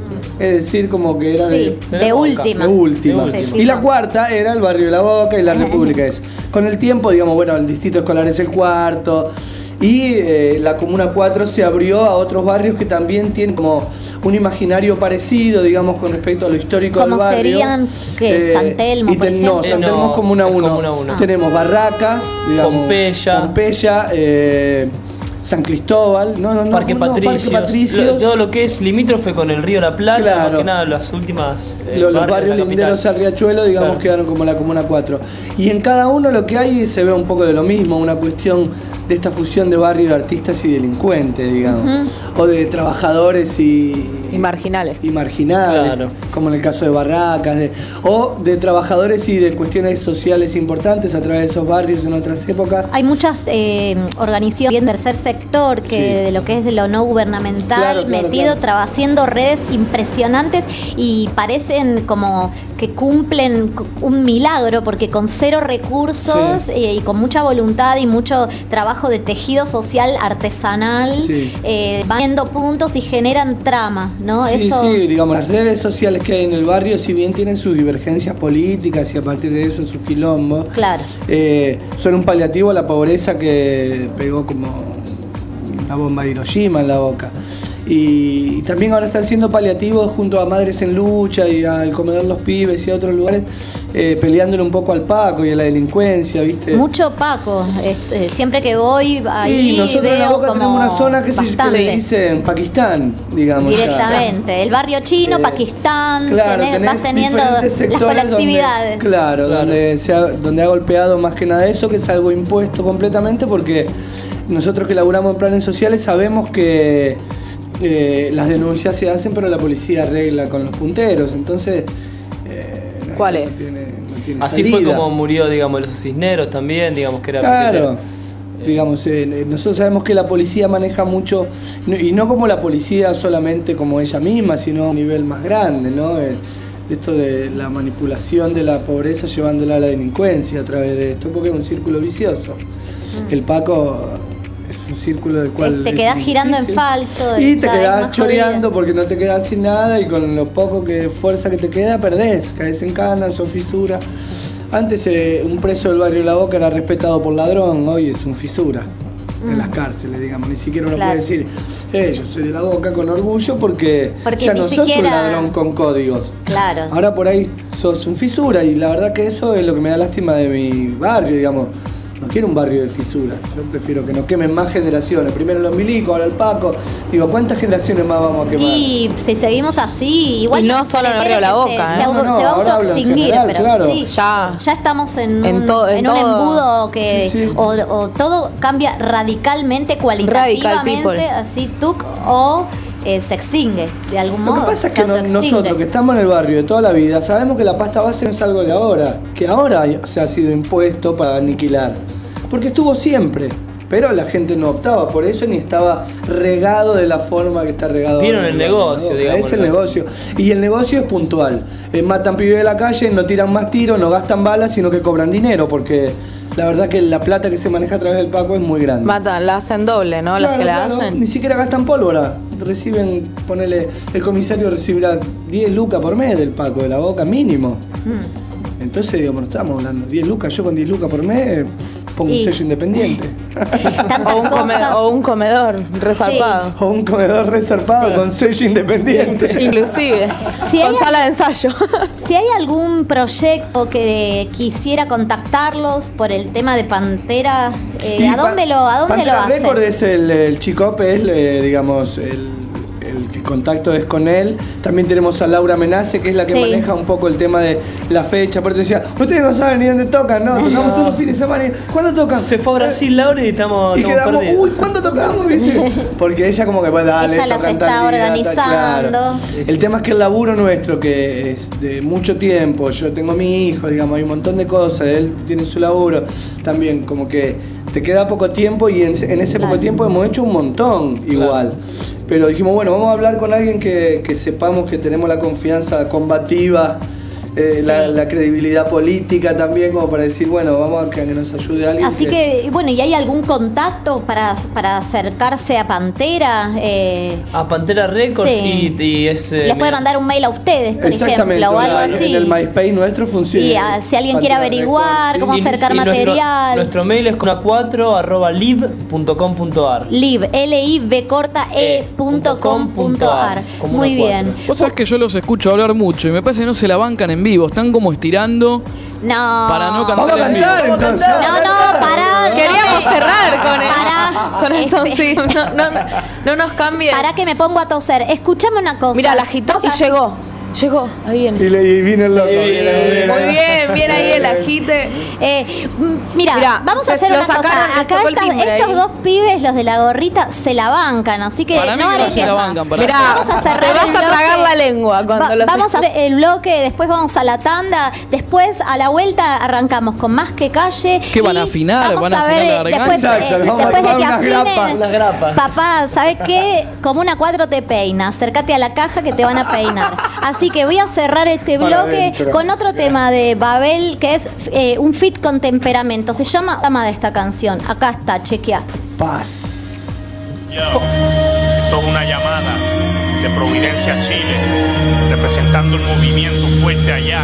es decir, como que era Sí, de, de última. de última. De última. Y la Cuarta era el barrio de la Boca y la República es. Con el tiempo, digamos, bueno, el distrito escolar es el cuarto. Y eh, la Comuna cuatro se abrió a otros barrios que también tienen como un imaginario parecido, digamos, con respecto a lo histórico del ¿Cómo barrio. serían, qué? ¿San Telmo, y por ten- No, ejemplo? San Eh, Telmo no, es Comuna es uno. Comuna uno. Tenemos Barracas, digamos, Pompeya. Pompeya, eh, San Cristóbal, no, no, no, Parque no, Patricios, Parque Patricios. lo- todo lo que es limítrofe con el río La Plata, Claro. más que nada las últimas eh, Los, los de barrios la linderos capital. al Riachuelo, digamos, Claro. quedaron como la Comuna cuatro. Y en cada uno lo que hay se ve un poco de lo mismo, una cuestión de esta fusión de barrios de artistas y delincuentes, digamos. O de trabajadores y, Y marginales. y marginales, Claro. como en el caso de Barracas. de- o de trabajadores y de cuestiones sociales importantes a través de esos barrios en otras épocas. Hay muchas eh, organizaciones del tercer sector que Sí. de lo que es de lo no gubernamental Claro, claro, metido, claro. traba- haciendo redes impresionantes y parecen como que cumplen un milagro porque con cero recursos Sí. eh, y con mucha voluntad y mucho trabajo de tejido social artesanal Sí. eh, van viendo puntos y generan trama, ¿no? Sí, Eso sí, digamos, las redes sociales que hay en el barrio, si bien tienen sus divergencias políticas y a partir de eso sus quilombos, claro. eh, son un paliativo a la pobreza que pegó como una bomba de Hiroshima en la Boca. Y, y también ahora están siendo paliativos junto a Madres en Lucha y al Comedor Los Pibes y a otros lugares, eh, peleándole un poco al Paco y a la delincuencia, ¿viste? Mucho Paco, este, siempre que voy ahí Y nosotros en la veo Boca como tenemos una zona que, se, que bastante. le dicen Pakistán, digamos. ya. Directamente, el barrio chino, Eh, Pakistán, Claro, tenés- tenés vas teniendo diferentes las sectores colectividades. Donde, claro, Donde, se ha, donde ha golpeado más que nada eso, que es algo impuesto completamente, porque nosotros que laburamos en planes sociales sabemos que eh, las denuncias se hacen, pero la policía arregla con los punteros. Entonces, eh, ¿Cuál no es? tiene- no tiene Así salida. fue como murió, digamos, los Cisneros también, digamos que era Claro. piquetero. Digamos, eh, nosotros sabemos que la policía maneja mucho, no- y no como la policía solamente como ella misma, sino a un nivel más grande, ¿no? Eh, esto de la manipulación de la pobreza llevándola a la delincuencia a través de esto, porque es un círculo vicioso. El Paco es un círculo del cual... Te es quedás muy girando en difícil. falso. Y te cada vez quedás más choreando porque no te quedás sin nada y con lo poco que fuerza que te queda perdés, caes en canas o fisuras. Antes eh, un preso del barrio La Boca era respetado por ladrón, hoy es un fisura en Mm. las cárceles, digamos. Ni siquiera uno Claro. puede decir, eh, yo soy de La Boca con orgullo porque, Porque ya ni no sos un siquiera- ladrón con códigos. Claro. Ahora por ahí sos un fisura y la verdad que eso es lo que me da lástima de mi barrio, digamos. No quiero un barrio de fisuras, yo prefiero que nos quemen más generaciones. Primero los milicos, ahora el Paco. Digo, ¿cuántas generaciones más vamos a quemar? Y si seguimos así, igual Y no nos solo en el pareciera Río La que Boca, se, ¿eh? se, No, no, se va a ahora hablo en autoextinguir, general, pero claro. sí, Ya. ya estamos en, En un, todo- en en un todo. embudo que Sí, sí. O, o todo cambia radicalmente, Radical cualitativamente, people. así tuc, o eh, se extingue de algún Lo modo. que pasa es se que no- autoextingue. nosotros que estamos en el barrio de toda la vida sabemos que la pasta base no es algo de ahora, que ahora se ha sido impuesto para aniquilar, porque estuvo siempre, pero la gente no optaba por eso ni estaba regado de la forma que está regado. Vieron ahora el en barrio, negocio, ¿no? digamos, Es el ¿no? negocio, y el negocio es puntual. Eh, matan pibes de la calle, no tiran más tiros, no gastan balas, sino que cobran dinero, porque la verdad que la plata que se maneja a través del Paco es muy grande. Matan, la hacen doble, ¿no? Las Claro, que la claro, hacen. Ni siquiera gastan pólvora. Reciben, ponele, el comisario recibirá diez lucas por mes del Paco de La Boca, mínimo. Mm. Entonces, digamos, no estábamos hablando diez lucas, yo con diez lucas por mes pongo Y- un sello independiente. O un, come- o un comedor resarpado. O un comedor resarpado Sí. con sello independiente. Inclusive. Si con hay- sala de ensayo. Si hay algún proyecto que quisiera contactarlos por el tema de Pantera, eh, Y ¿a dónde Pa- lo, a dónde lo Pantera hacen? Record es el, el Chicope, es eh, digamos el, el contacto es con él. También tenemos a Laura Menace, que es la que Sí. maneja un poco el tema de la fecha. Aparte decía, ustedes no saben ni dónde tocan, ¿no? Tocamos todos los fines de semana. y, ¿Cuándo tocan? Se fue a Brasil, Laura, y estamos, Y estamos quedamos, perdidos. uy, ¿cuándo tocamos? ¿Viste? Porque ella como que va a darle. Ella las está organizando. El tema es que el laburo nuestro, que es de mucho tiempo, yo tengo mi hijo, digamos, hay un montón de cosas, él tiene su laburo, también como que te queda poco tiempo y en, en ese poco tiempo hemos hecho un montón igual. Pero dijimos, bueno, vamos a hablar con alguien que, que sepamos que tenemos la confianza combativa, eh, la, la credibilidad política también, como para decir, bueno, vamos a que, que nos ayude alguien. Así que, bueno, ¿y hay algún contacto para, para acercarse a Pantera? Eh, A Pantera Records Sí. y, y es. eh, les puede mira, mandar un mail a ustedes, por Exactamente, ejemplo, o algo en- así. en el MySpace nuestro funciona. Y ah, si alguien quiere Pantera averiguar Records, cómo sí. acercar y nuestro- material. Nuestro, mail es cona cuatro arroba live punto com punto ar. Live, L I V corta E punto com punto ar. como Muy una bien. Vos sabés que yo los escucho hablar mucho y me parece que no se la bancan en vivo, están como estirando No. para no cantar Vamos a en vivo. cantar entonces. No, no, pará. Queríamos no me- cerrar con el, Pará. con el Este- soncito. No, no, no nos cambies. Pará que me pongo a toser. Escúchame una cosa. Mira, la agitó Vos y sabés- llegó. Llegó, ahí viene. Y, le, y vino el loco. Sí, mira, mira. muy bien, bien ahí el agite. Eh, m- mira, Mirá, vamos a hacer lo una cosa. sacaron, les Acá tocó el estas- timbre estos ahí. dos pibes, los de la gorrita, se la bancan, así que Para mí no que no arejes se la más. bancan, para Mirá, Vamos a cerrar te vas el a tragar bloque. la lengua cuando Va- los Vamos a hacer el bloque, después vamos a la tanda, después a la vuelta arrancamos con Más que Calle. ¿Qué van y a afinar? vamos ¿Van a afinar ver, la eh, garganta? Después, Exacto, eh, nos vamos a después de tomar que unas afinen, grapas. Unas grapas. papá, ¿sabes qué? Como una cuatro te peina, acércate a la caja que te van a peinar. Así que voy a cerrar este Para bloque adentro. con otro tema de Babel que es eh, un fit con temperamento. Se llama Dama de esta canción. Acá está, chequea. Paz. Yo, esto es una llamada de Providencia, Chile, representando el movimiento fuerte allá.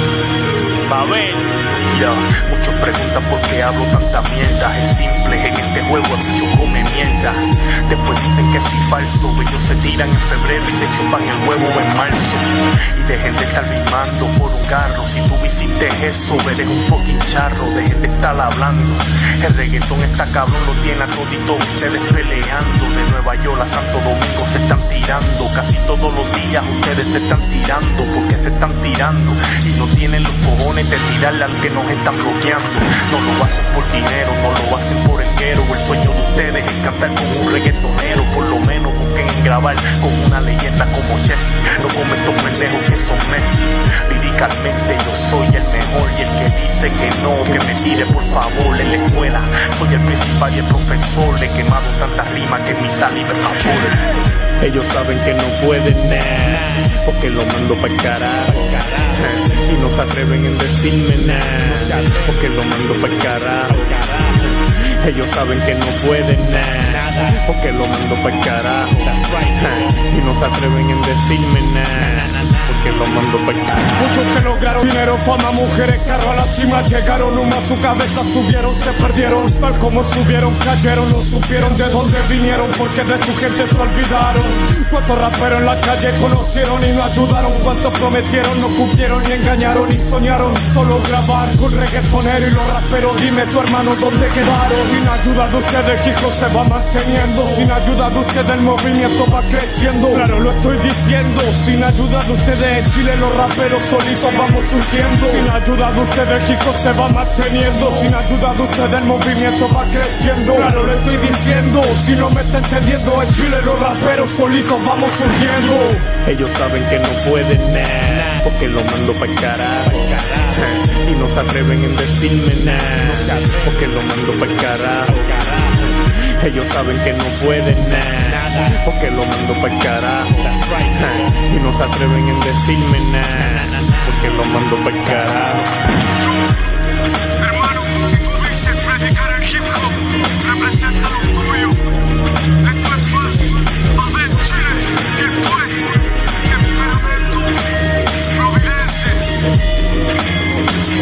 Babel. Ya, muchos preguntan por qué hablo tanta mierda. Es simple, en este juego el mucho come mierda. Después dicen que soy falso, ellos se tiran en febrero y se chupan el huevo en marzo. Y dejen de estar rimando por un carro. Si tú hiciste eso, eres un fucking charro. Dejen de estar hablando. El reggaetón está cabrón, lo tiene a todito ustedes peleando. De Nueva York a Santo Domingo se están tirando. Casi todos los días ustedes se están tirando. Porque se están tirando y no tienen los cojones de tirarle al que nos están bloqueando. No lo hacen por dinero, no lo hacen por el guero. El sueño de ustedes es cantar con un reggaetonero. Por lo menos busquen en grabar con una leyenda como Jesse. No como estos pendejos que son Messi. Líricamente yo soy el mejor y el que dice que no, que me tire por favor. En la escuela soy el principal y el profesor. Le he quemado tantas rimas que mi saliva es vapor. Ellos saben que no pueden nada, porque lo mando pa'l carajo. Y no se atreven en decirme nada, porque lo mando pa'l carajo. Ellos saben que no pueden nada, porque lo mando pa'l carajo. Y no se atreven en decirme nada, porque lo mando pa'l carajo. Muchos que lograron dinero, fama, mujeres, carro a la cima llegaron, humo a su cabeza subieron, se perdieron, tal como subieron, cayeron, no supieron de dónde vinieron, porque de su gente se olvidaron. Cuántos raperos en la calle conocieron y no ayudaron, cuántos prometieron, no cumplieron y engañaron y soñaron solo grabar con reggaetonero y los raperos. Dime tu hermano dónde quedaron. Sin ayuda de ustedes, hijo, se va manteniendo. Sin ayuda de ustedes, el movimiento va creciendo. Claro, lo estoy diciendo. Sin ayuda de ustedes, en Chile los raperos solitos vamos surgiendo. Sin ayuda de ustedes, hijo, se va manteniendo. Sin ayuda de ustedes, el movimiento va creciendo. Claro, lo estoy diciendo. Si no me está entendiendo, en Chile los raperos solitos vamos surgiendo. Ellos saben que no pueden nada, porque lo mando pa'l carajo. Y no se atreven en decirme nada, porque lo mando pa'l carajo. Ellos saben que no pueden nada, porque lo mando pa'l carajo. Y no se atreven en decirme nada, porque lo mando pa'l carajo. Hermano, si tú dices predicar el hip hop, representa lo tuyo. Esto es fácil, Babel, Chile, que fue, temperamento, Providencia.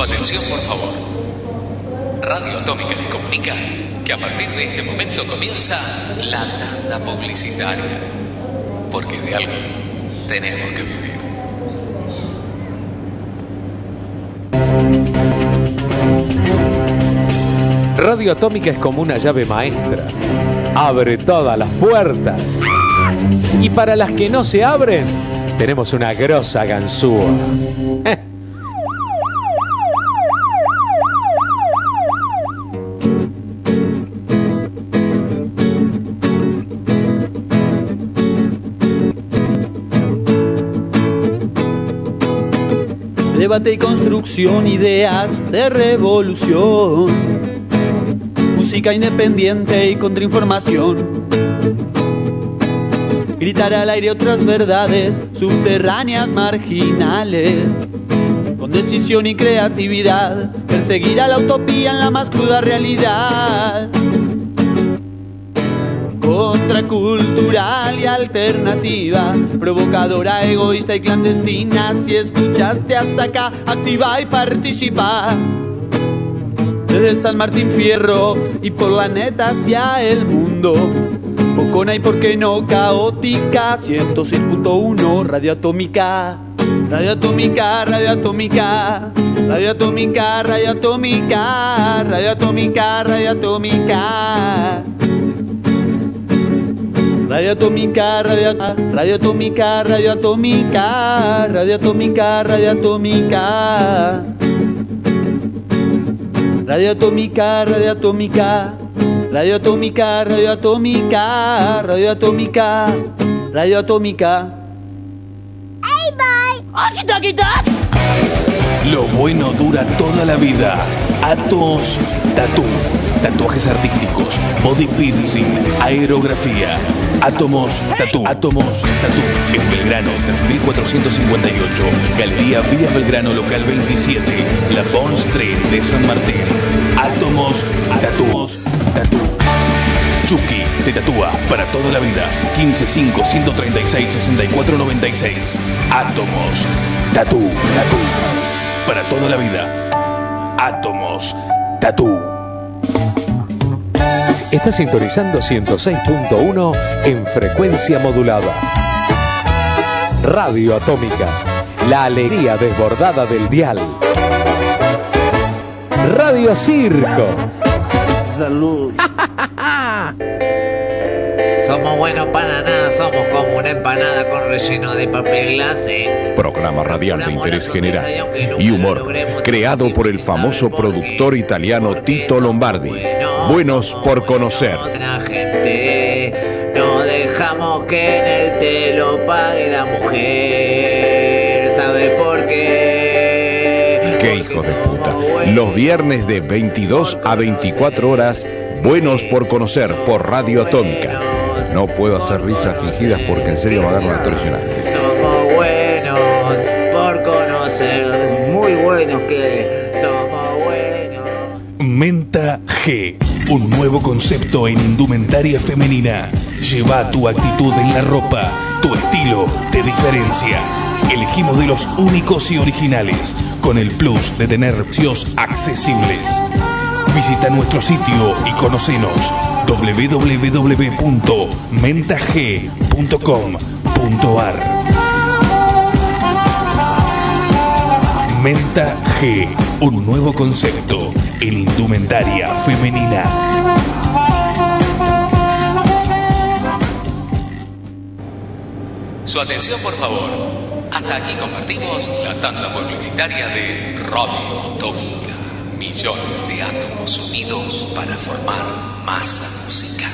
atención, por favor. Radio Atómica les comunica que a partir de este momento comienza la tanda publicitaria. Porque de algo tenemos que vivir. Radio Atómica es como una llave maestra. Abre todas las puertas. Y para las que no se abren, tenemos una grosa ganzúa. Debate y construcción, ideas de revolución. Música independiente y contrainformación. Gritar al aire otras verdades subterráneas, marginales. Con decisión y creatividad, perseguir a la utopía en la más cruda realidad. Contracultural y alternativa, provocadora, egoísta y clandestina. Si escuchaste hasta acá, activa y participa. Desde San Martín Fierro y por la neta hacia el mundo. Bocona y por qué no caótica. ciento seis punto uno Radio Atómica. Radio Atómica, Radio Atómica. Radio Atómica, Radio Atómica. Radio Atómica, Radio Atómica. Radio Atómica, Radio, Radio Atómica, Radio Atómica, Radio Atómica, Radio Atómica. Radio Atómica, Radio Atómica. Radio Atómica, Radio Atómica, Radio Atómica, Radio Atómica. ¡Hey, bye! Lo bueno dura toda la vida. Atos Tatú. Tatuajes artísticos, body piercing, aerografía. Átomos Tatú. Átomos Tatú. En Belgrano, tres mil cuatrocientos cincuenta y ocho. Galería Vía Belgrano, local veintisiete. La Bond Street de San Martín. Átomos Tatú. Tatú. Chucky te tatúa para toda la vida. quince cinco, ciento treinta y seis, sesenta y cuatro noventa y seis. Átomos Tatú. Tatú. Para toda la vida. Átomos Tatú. Está sintonizando ciento seis punto uno en frecuencia modulada. Radio Atómica, la alegría desbordada del dial. Radio Circo. Salud. Somos buenos para nada, somos como una empanada con relleno de papel glacé. Programa radial de interés general y humor, creado por el famoso productor italiano Tito Lombardi. Buenos por conocer. Gente, no dejamos que en el te lo pague la mujer. ¿Sabe por qué? ¡Qué hijos de puta! Los viernes de veintidós a veinticuatro horas, Buenos por conocer por Radio Atómica. No puedo hacer risas fingidas porque en serio me agarro una torsión. Somos buenos por conocer. Muy buenos que somos buenos. Menta G. Un nuevo concepto en indumentaria femenina. Lleva tu actitud en la ropa. Tu estilo te diferencia. Elegí modelos únicos y originales, con el plus de tener precios accesibles. Visita nuestro sitio y conocenos. doble u doble u doble u punto menta g punto com punto a r. Menta G, un nuevo concepto en indumentaria femenina. Su atención, por favor. Hasta aquí compartimos la tanda publicitaria de Radio Atómica. Millones de átomos unidos para formar masa musical.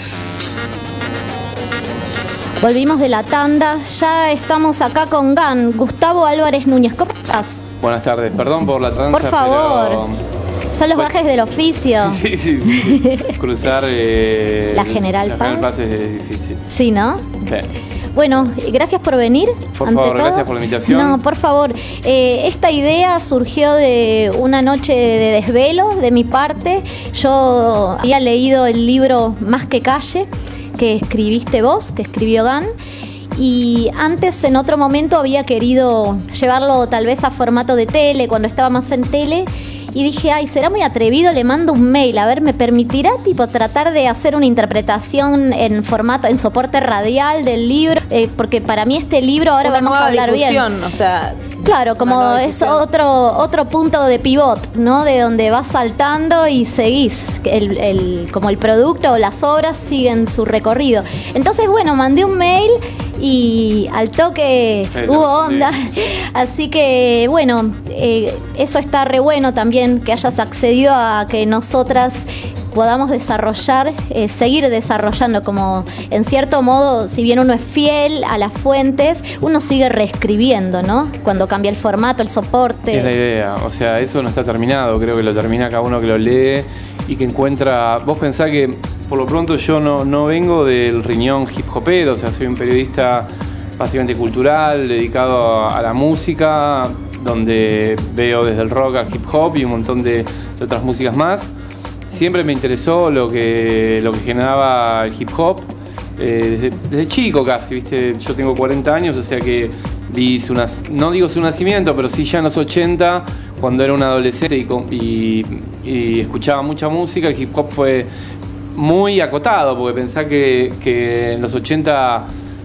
Volvimos de la tanda, ya estamos acá con Gan, Gustavo Álvarez Núñez. ¿Cómo estás? Buenas tardes, perdón por la tranza. Por favor. Pero... Son los gajes del oficio. Sí, sí. Cruzar eh, la General la Paz. General Paz es difícil. Sí, ¿no? Sí. Bueno, gracias por venir. Por ante favor, todo. gracias por la invitación. No, por favor. Eh, esta idea surgió de una noche de desvelo de mi parte. Yo había leído el libro Más que calle, que escribiste vos, que escribió Gan. Y antes, en otro momento, había querido llevarlo tal vez a formato de tele, cuando estaba más en tele. y dije, ay, será muy atrevido, le mando un mail, a ver, ¿me permitirá tipo tratar de hacer una interpretación en formato, en soporte radial del libro? Eh, porque para mí este libro, ahora Una vamos a nueva hablar difusión, bien. O sea, claro, como es otro otro punto de pivot, ¿no? De donde vas saltando y seguís, el, el, como el producto o las obras siguen su recorrido. Entonces, bueno, mandé un mail y al toque Sí, hubo sí. onda. Así que, bueno, eh, eso está re bueno también, que hayas accedido a que nosotras podamos desarrollar, eh, seguir desarrollando, como en cierto modo, si bien uno es fiel a las fuentes, uno sigue reescribiendo, ¿no? Cuando cambia el formato, el soporte. Es la idea, o sea, eso no está terminado, creo que lo termina cada uno que lo lee y que encuentra. Vos pensás que por lo pronto yo no, no vengo del riñón hip hopero, o sea, soy un periodista básicamente cultural, dedicado a, a la música, donde veo desde el rock al hip hop y un montón de, de otras músicas más. Siempre me interesó lo que, lo que generaba el hip hop, eh, desde, desde chico casi, ¿viste? Yo tengo cuarenta años, o sea que vi su nas- no digo su nacimiento, pero sí ya en los ochenta, cuando era un adolescente y, con- y, y escuchaba mucha música. El hip hop fue muy acotado, porque pensá que, que en los ochenta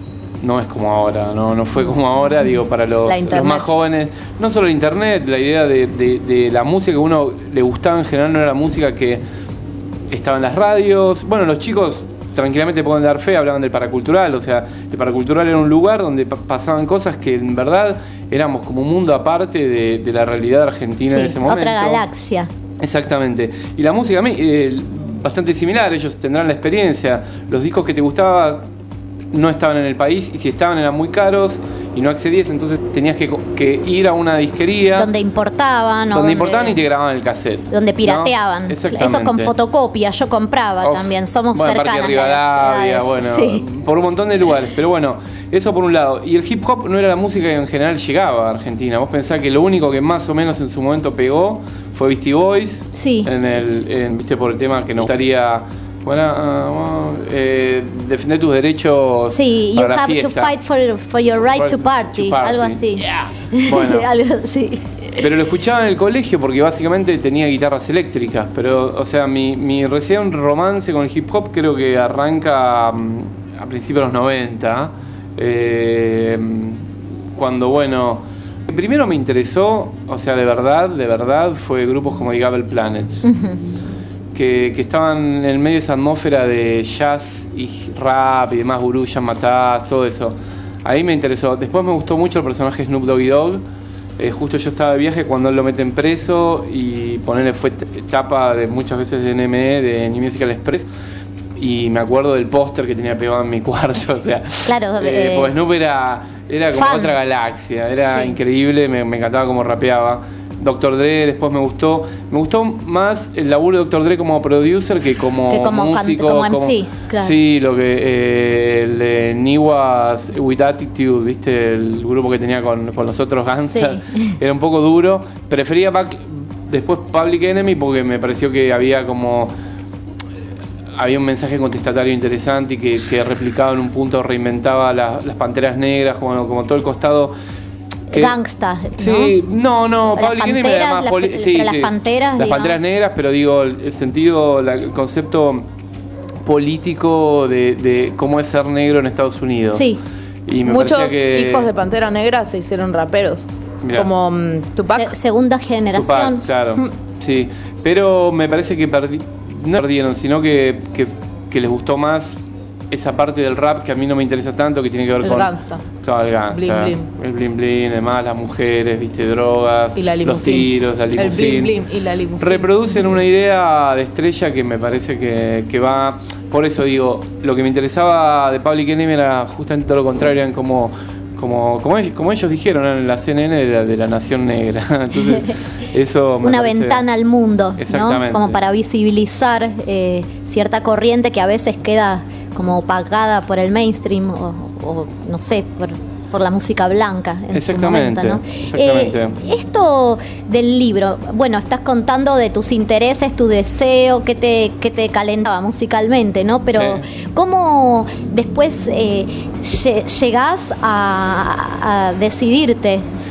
no es como ahora, no, no fue como ahora, digo, para los, La los internet. más jóvenes. No solo el internet, la idea de, de, de la música que a uno le gustaba en general no era la música que estaba en las radios. Bueno, los chicos tranquilamente pueden dar fe, hablaban del paracultural, o sea, el paracultural era un lugar donde pa- pasaban cosas que en verdad éramos como un mundo aparte de, de la realidad argentina Sí, en ese momento. otra galaxia. Exactamente. Y la música a mí, eh, bastante similar, ellos tendrán la experiencia. Los discos que te gustaban no estaban en el país, y si estaban eran muy caros y no accedías, entonces tenías que, que ir a una disquería Donde importaban. o donde importaban y te grababan el cassette. Donde pirateaban. ¿no? Exactamente. Eso con fotocopia, yo compraba Uf, también. Somos bueno, cercanas. Parque a las Rivadavia, edades. bueno, Sí. por un montón de lugares. Pero bueno, eso por un lado. Y el hip hop no era la música que en general llegaba a Argentina. Vos pensás que lo único que más o menos en su momento pegó fue Beastie Boys. Sí. En el, en, viste, por el tema que nos gustaría, bueno, ah, bueno, eh, defender tus derechos. Sí, you para la have to fiesta. fight for, for your right For- to party, to party. algo así. Bueno. Algo así. Pero lo escuchaba en el colegio porque básicamente tenía guitarras eléctricas. Pero, o sea, mi, mi recién romance con el hip hop creo que arranca mm, a principios de los noventa. Eh, cuando, bueno, primero me interesó, o sea, de verdad, de verdad, fue grupos como The Gabble Planets. Que, que estaban en medio de esa atmósfera de jazz y rap y demás, gurú, Jan Matás, todo eso. Ahí me interesó. Después me gustó mucho el personaje Snoop Doggy Dogg. Eh, justo yo estaba de viaje cuando él lo meten preso y ponerle fue t- tapa de muchas veces de N M E, de New Musical Express. Y me acuerdo del póster que tenía pegado en mi cuarto. O sea, Claro, eh, eh, porque Snoop era, era como fan. otra galaxia. Era Sí. increíble, me, me encantaba cómo rapeaba. doctor Dre después me gustó. Me gustó más el laburo de doctor Dre como producer que como, Que como can- músico. como M C, claro. Sí, lo que eh, el de Niwas With Attitude, viste, el grupo que tenía con, con los otros gangsters, Sí. era un poco duro. Prefería Back- después Public Enemy porque me pareció que había como había un mensaje contestatario interesante y que, que replicaba en un punto, reinventaba la- las Panteras Negras, como, como todo el costado que- Gangsta, ¿no? Sí, no, no, Las Public Enemy panteras, era más las- poli- pero sí, las sí. panteras, Las digamos. Panteras Negras, pero digo, el, el sentido, la- el concepto político de, de cómo es ser negro en Estados Unidos. Sí. Y me Muchos parecía que hijos de Pantera Negra se hicieron raperos. Mirá. Como mm, Tupac. Se- segunda generación. Tupac, claro, sí. Pero me parece que perdi- no perdieron, sino que, que, que les gustó más esa parte del rap que a mí no me interesa tanto, que tiene que ver El con gangsta. Claro, el gangsta, Bling, bling. el bling bling, además las mujeres, viste, drogas, Y la los limusín. tiros, la El limusín. bling bling y la limusín. Reproducen una idea de estrella que me parece que, que va. Por eso digo, lo que me interesaba de Public Enemy era justamente todo lo contrario, eran como, como, como, ellos, como ellos dijeron en la C N N de la, de la Nación Negra. Entonces, eso me Una parece- ventana al mundo, ¿no? Exactamente. Como para visibilizar eh, cierta corriente que a veces queda como opacada por el mainstream o, o, no sé, por, por la música blanca en su Exactamente, momento, ¿no? exactamente. Eh, esto del libro, bueno, estás contando de tus intereses, tu deseo, que te, que te calentaba musicalmente, ¿no? Pero Sí. ¿cómo después eh, lle- llegás a, a decidirte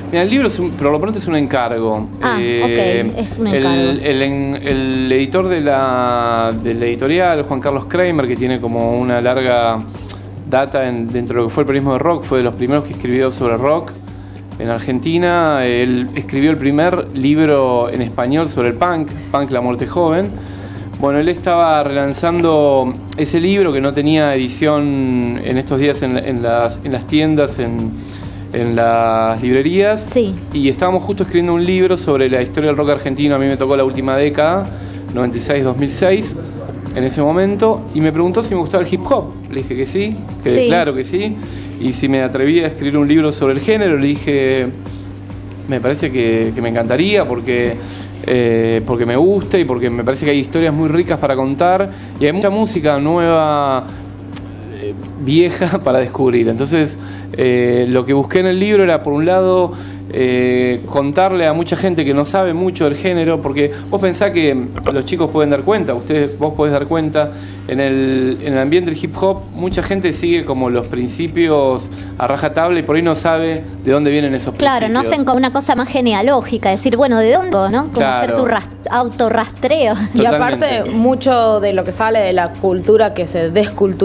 Mira, el libro es un, por lo pronto es un encargo. Ah, Eh, ok, es un encargo. El, el, en- el editor de la, de la editorial, Juan Carlos Kramer, que tiene como una larga data en- dentro de lo que fue el periodismo de rock, fue de los primeros que escribió sobre rock en Argentina. Él escribió el primer libro en español sobre el punk, Punk, la muerte joven. Bueno, él estaba relanzando ese libro que no tenía edición en estos días en, la- en las, en las tiendas, en, en las librerías. Sí. Y estábamos justo escribiendo un libro sobre la historia del rock argentino. A mí me tocó la última década, noventa y seis dos mil seis, en ese momento. Y me preguntó si me gustaba el hip hop. Le dije que sí, que Sí. claro que sí. Y si me atrevía a escribir un libro sobre el género, le dije, me parece que, que me encantaría porque, eh, porque me gusta y porque me parece que hay historias muy ricas para contar y hay mucha música nueva, eh, vieja para descubrir. Entonces, eh, lo que busqué en el libro era, por un lado, eh, contarle a mucha gente que no sabe mucho del género, porque vos pensás que los chicos pueden dar cuenta, ustedes, vos podés dar cuenta, en el, en el ambiente del hip hop, mucha gente sigue como los principios a rajatabla y por ahí no sabe de dónde vienen esos Claro, no principios. hacen como una cosa más genealógica, decir, bueno, ¿de dónde? ¿No? Como Claro. hacer tu ras- autorrastreo. Y aparte, mucho de lo que sale de la cultura que se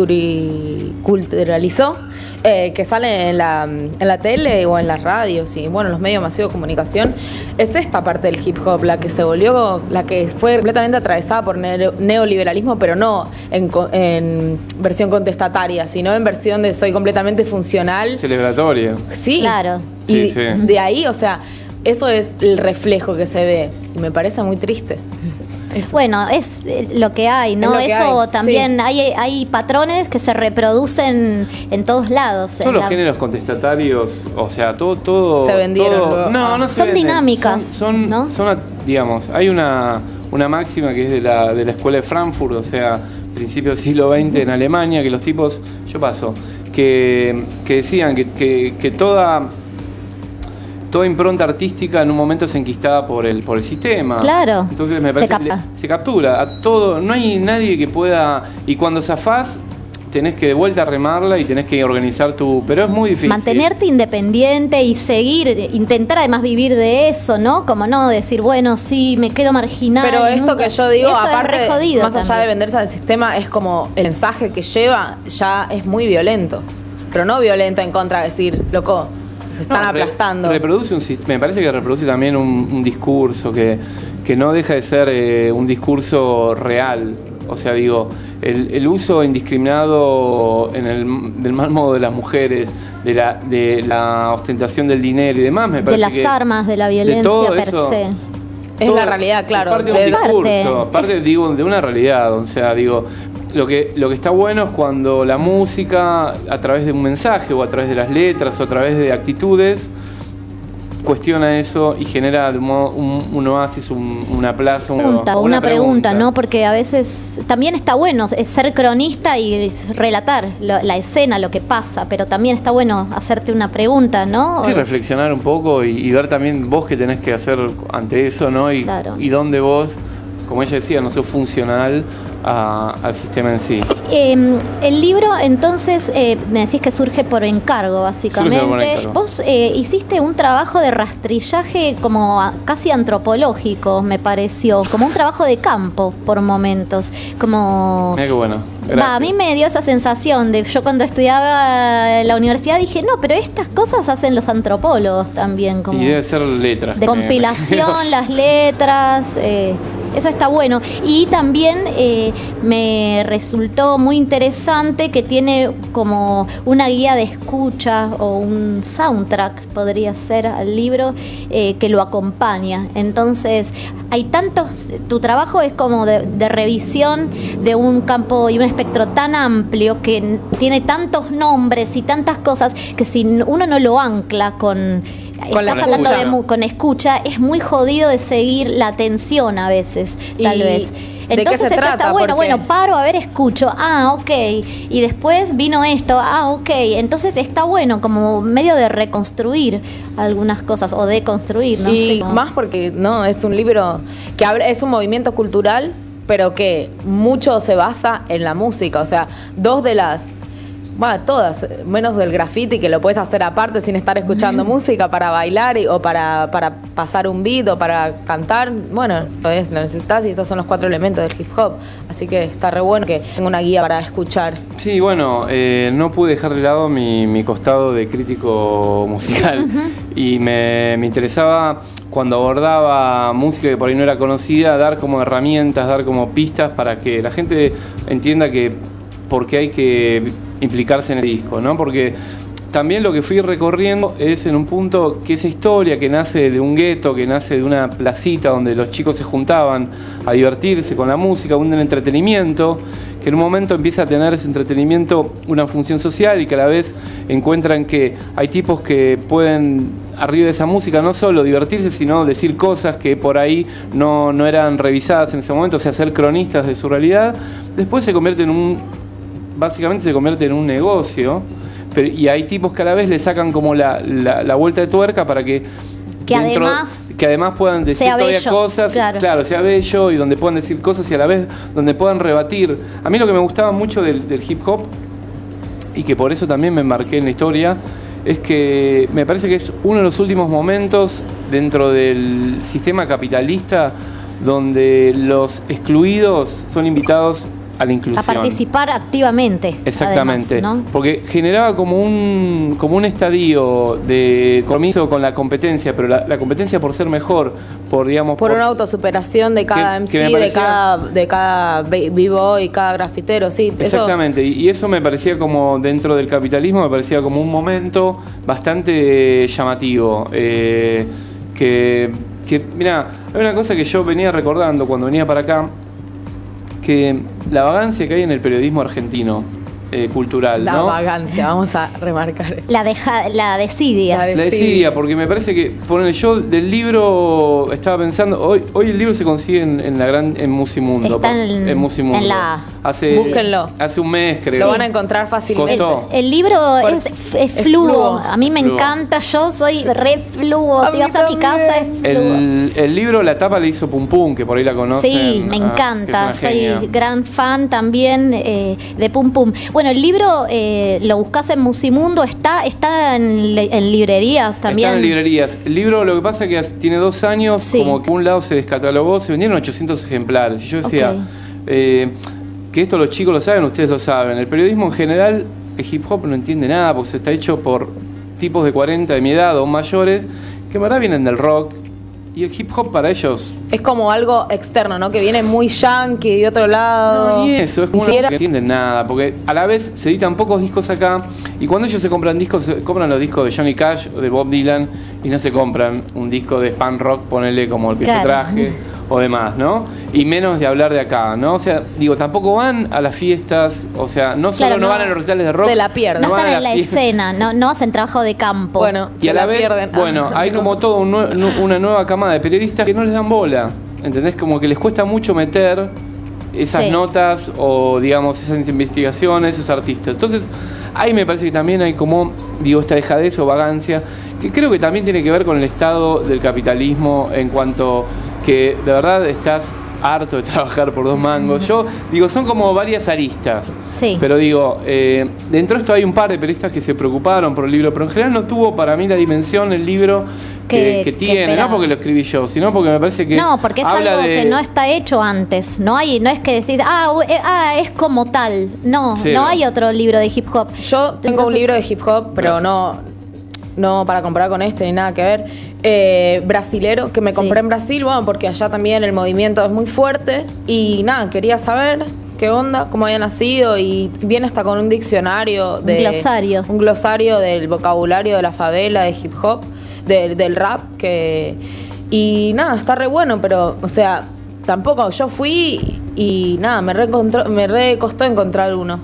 desculturalizó, eh, que sale en la, en la tele o en las radios y bueno, los medios masivos de comunicación, es esta parte del hip hop, la que se volvió, la que fue completamente atravesada por neo- neoliberalismo, pero no en, co- en versión contestataria, sino en versión de soy completamente funcional. Celebratoria. Sí, claro. Sí, Y sí. de ahí, o sea, eso es el reflejo que se ve y me parece muy triste. Bueno, es eh, lo que hay, ¿no? Es lo que Eso hay, también, sí. hay, hay patrones que se reproducen en todos lados. Todos en los la- géneros contestatarios, o sea, todo, todo, Se vendieron todo- luego. no, no Ah. se Son venden. dinámicas, Son, son, son, digamos, hay una, una máxima que es de la, de la escuela de Frankfurt, o sea, principios del siglo veinte en Alemania, que los tipos, yo paso, que, que decían que, que, que toda toda impronta artística en un momento es enquistada por el por el sistema. Claro. Entonces me Se parece que capta. le- se captura a todo, no hay nadie que pueda, y cuando zafás tenés que de vuelta remarla y tenés que organizar tu, pero es muy difícil. Mantenerte independiente y seguir, intentar además vivir de eso, ¿no? Como no decir, bueno, sí, me quedo marginal. Pero esto nunca- que yo digo, eso es aparte, re jodido más allá también. de venderse al sistema, es como el mensaje que lleva ya es muy violento. Pero no violento en contra de decir, loco, se están No, re- aplastando. Reproduce un, sis- me parece que reproduce también un, un discurso que, que no deja de ser eh, un discurso real. O sea, digo, el, el uso indiscriminado en el, del mal modo de las mujeres, de la, de la ostentación del dinero y demás, me De parece las que armas, de la de violencia todo per eso- se. Es todo- la realidad, claro. Es parte de de- un discurso, Parte, parte, digo, de una realidad. O sea, digo, lo que, lo que está bueno es cuando la música, a través de un mensaje, o a través de las letras, o a través de actitudes, cuestiona eso y genera de un, modo- un, un oasis, un- una plaza, un- Pregunta, o una pregunta, ¿no? Porque a veces también está bueno es ser cronista y relatar lo- la escena, lo que pasa, pero también está bueno hacerte una pregunta, ¿no? Sí, reflexionar un poco y, y ver también vos qué tenés que hacer ante eso, ¿no? Y, Claro. y dónde vos, como ella decía, no sos funcional a- al sistema en sí. Eh, el libro, entonces, eh, me decís que surge por encargo, básicamente. Surge por encargo. Vos eh, hiciste un trabajo de rastrillaje como a- casi antropológico, me pareció, como un trabajo de campo por momentos, como... Mira qué bueno. Va, Gracias. a mí me dio esa sensación de yo cuando estudiaba en la universidad dije, no, pero estas cosas hacen los antropólogos también, como Y debe ser letras. de me- me- compilación, las letras, eh, eso está bueno. Y también eh, me resultó muy interesante que tiene como una guía de escucha o un soundtrack, podría ser, al libro, eh, que lo acompaña. Entonces, hay tantos, tu trabajo es como de, de revisión de un campo y un espectro tan amplio que n- tiene tantos nombres y tantas cosas que si uno no lo ancla con... Con la estás hablando escucha. de mu- con escucha, es muy jodido de seguir la atención a veces, tal ¿Y vez. de qué Entonces se esto trata? está bueno, Porque- bueno, paro, a ver, escucho, ah, ok, y después vino esto, ah, ok, entonces está bueno como medio de reconstruir algunas cosas o de construir, no y sé. cómo- más porque no es un libro que habla, es un movimiento cultural, pero que mucho se basa en la música. O sea, dos de las Bueno, todas, menos del graffiti, que lo puedes hacer aparte sin estar escuchando música para bailar y, o para, para pasar un beat o para cantar. Bueno, lo, es, lo necesitas y estos son los cuatro elementos del hip hop. Así que está re bueno que tenga una guía para escuchar. Sí, bueno, eh, no pude dejar de lado mi, mi costado de crítico musical. Uh-huh. Y me, me interesaba, cuando abordaba música que por ahí no era conocida, dar como herramientas, dar como pistas para que la gente entienda que por qué hay que implicarse en el disco, ¿no? Porque también lo que fui recorriendo es en un punto que esa historia que nace de un gueto, que nace de una placita donde los chicos se juntaban a divertirse con la música, un entretenimiento, que en un momento empieza a tener ese entretenimiento una función social y que a la vez encuentran que hay tipos que pueden, arriba de esa música, no solo divertirse, sino decir cosas que por ahí no, no eran revisadas en ese momento, o sea, ser cronistas de su realidad. Después se convierte en un... básicamente se convierte en un negocio, pero, y hay tipos que a la vez le sacan como la, la, la vuelta de tuerca para que que dentro, además que además puedan decir todavía bello, cosas, claro. claro, sea bello, y donde puedan decir cosas y a la vez donde puedan rebatir. A mí lo que me gustaba mucho del, del hip hop, y que por eso también me embarqué en la historia, es que me parece que es uno de los últimos momentos dentro del sistema capitalista donde los excluidos son invitados a la inclusión. A participar activamente. Exactamente. Además, ¿no? Porque generaba como un como un estadio de compromiso con la competencia, pero la, la competencia por ser mejor, por digamos por, por una autosuperación de cada que, M C, que parecía, de cada de cada b-boy, cada grafitero, sí. Exactamente. Eso... Y, y eso me parecía como dentro del capitalismo me parecía como un momento bastante llamativo. Eh, que que mira, hay una cosa que yo venía recordando cuando venía para acá, que la vagancia que hay en el periodismo argentino eh, cultural, la ¿no? vagancia, vamos a remarcar. La, deja, la desidia. La desidia. La desidia, porque me parece que, ponele, yo del libro estaba pensando, hoy hoy el libro se consigue en, en la gran en Musimundo. Está en, en Musimundo. En la... Hace, Búsquenlo. Hace un mes, creo. Lo van a encontrar fácilmente. El, el libro es, es, es fluo. fluo. A mí me fluo. encanta. Yo soy re fluo. A si vas a mi casa es fluo. El, el libro, la tapa le hizo Pum Pum, que por ahí la conocen. Sí, me encanta. Soy gran fan también eh, de Pum Pum. Bueno, el libro eh, lo buscas en Musimundo. Está está en, en librerías también. Está en librerías. El libro, lo que pasa es que tiene dos años. Sí. Como que un lado se descatalogó. Se vendieron ochocientos ejemplares. Y yo decía... Okay. Eh, que esto los chicos lo saben, ustedes lo saben. El periodismo en general, el hip hop no entiende nada porque se está hecho por tipos de cuarenta de mi edad o mayores que en verdad vienen del rock, y el hip hop para ellos es como algo externo, ¿no? Que viene muy yankee de otro lado. No, ni eso, es como una música que no entienden nada, porque a la vez se editan pocos discos acá, y cuando ellos se compran discos, se compran los discos de Johnny Cash o de Bob Dylan, y no se compran un disco de fan rock, ponele como el que claro. yo traje o demás, ¿no? Y menos de hablar de acá, ¿no? O sea, digo, tampoco van a las fiestas, o sea, no solo claro, no, no van a los recitales de rock, se la pierden. No, no están en la fiesta. Escena, no, no hacen trabajo de campo. Bueno, y a la, la vez, pierden. Bueno, hay como todo un, una nueva camada de periodistas que no les dan bola, ¿entendés? Como que les cuesta mucho meter esas sí. notas o, digamos, esas investigaciones, esos artistas. Entonces, ahí me parece que también hay como, digo, esta dejadez o vagancia, que creo que también tiene que ver con el estado del capitalismo en cuanto que de verdad estás harto de trabajar por dos mangos. Yo digo, son como varias aristas. Sí. Pero digo, eh, dentro de esto hay un par de periodistas que se preocuparon por el libro, pero en general no tuvo para mí la dimensión el libro que, que, que tiene, que no porque lo escribí yo, sino porque me parece que no, porque es habla algo de... que no está hecho antes. No hay, no es que decís, ah, eh, ah es como tal. No, sí, no, no hay otro libro de hip hop. Yo tengo Entonces, un libro de hip hop, pero no, no para comparar con este ni nada que ver. Eh, brasilero, que me compré sí. en Brasil, bueno, porque allá también el movimiento es muy fuerte y nada, quería saber qué onda, cómo había nacido, y viene hasta con un diccionario de, un glosario un glosario del vocabulario de la favela, de hip hop, de, del rap, que y nada, está re bueno, pero o sea, tampoco yo fui y nada, me re, me re costó encontrar uno.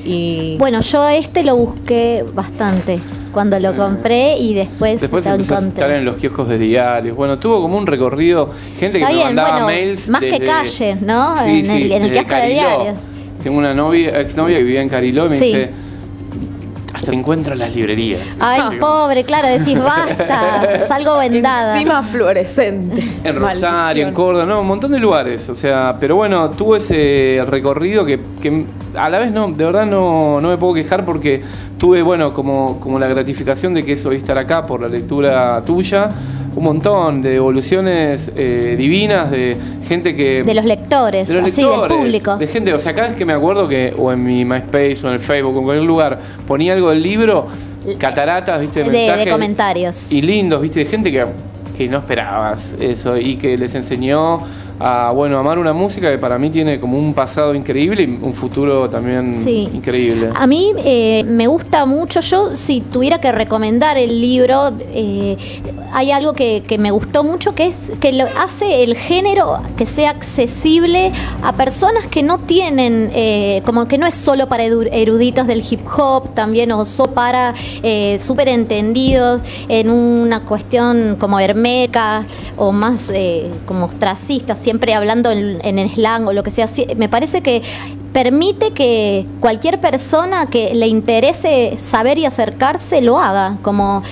Y bueno, yo este lo busqué bastante cuando lo compré y después después lo empezó encontré. a estar en los kioscos de diarios. Bueno, tuvo como un recorrido, gente que Está me bien, mandaba bueno, mails más desde, que calle, ¿no? sí, en, sí, el, en el kiosco de diarios. Tengo una novia, exnovia que vivía en Cariló y me sí. dice, hasta te encuentro en las librerías. Ay, Sí. pobre, claro, decís basta, salgo vendada. Encima fluorescente. En Rosario, en Córdoba, no, un montón de lugares. O sea, pero bueno, tuve ese recorrido que, que a la vez no, de verdad no, no me puedo quejar porque tuve, bueno, como, como la gratificación de que es hoy estar acá por la lectura tuya. Un montón de devoluciones eh, divinas de gente que... De los lectores, de los así, lectores, del público. de gente, o sea, cada vez que me acuerdo que o en mi MySpace o en el Facebook o en cualquier lugar ponía algo del libro, cataratas, viste, de, De, mensajes de comentarios. y lindos, viste, de gente que, que no esperabas eso y que les enseñó a, bueno, amar una música que para mí tiene como un pasado increíble y un futuro también Sí. increíble. A mí eh, me gusta mucho, yo si tuviera que recomendar el libro, eh, hay algo que, que me gustó mucho, que es que lo hace el género que sea accesible a personas que no tienen, eh, como que no es solo para edu- eruditos del hip hop, también o solo para eh, súper entendidos en una cuestión como hermética o más eh, como ostracista, siempre hablando en, en slang o lo que sea. Sí, me parece que permite que cualquier persona que le interese saber y acercarse lo haga, como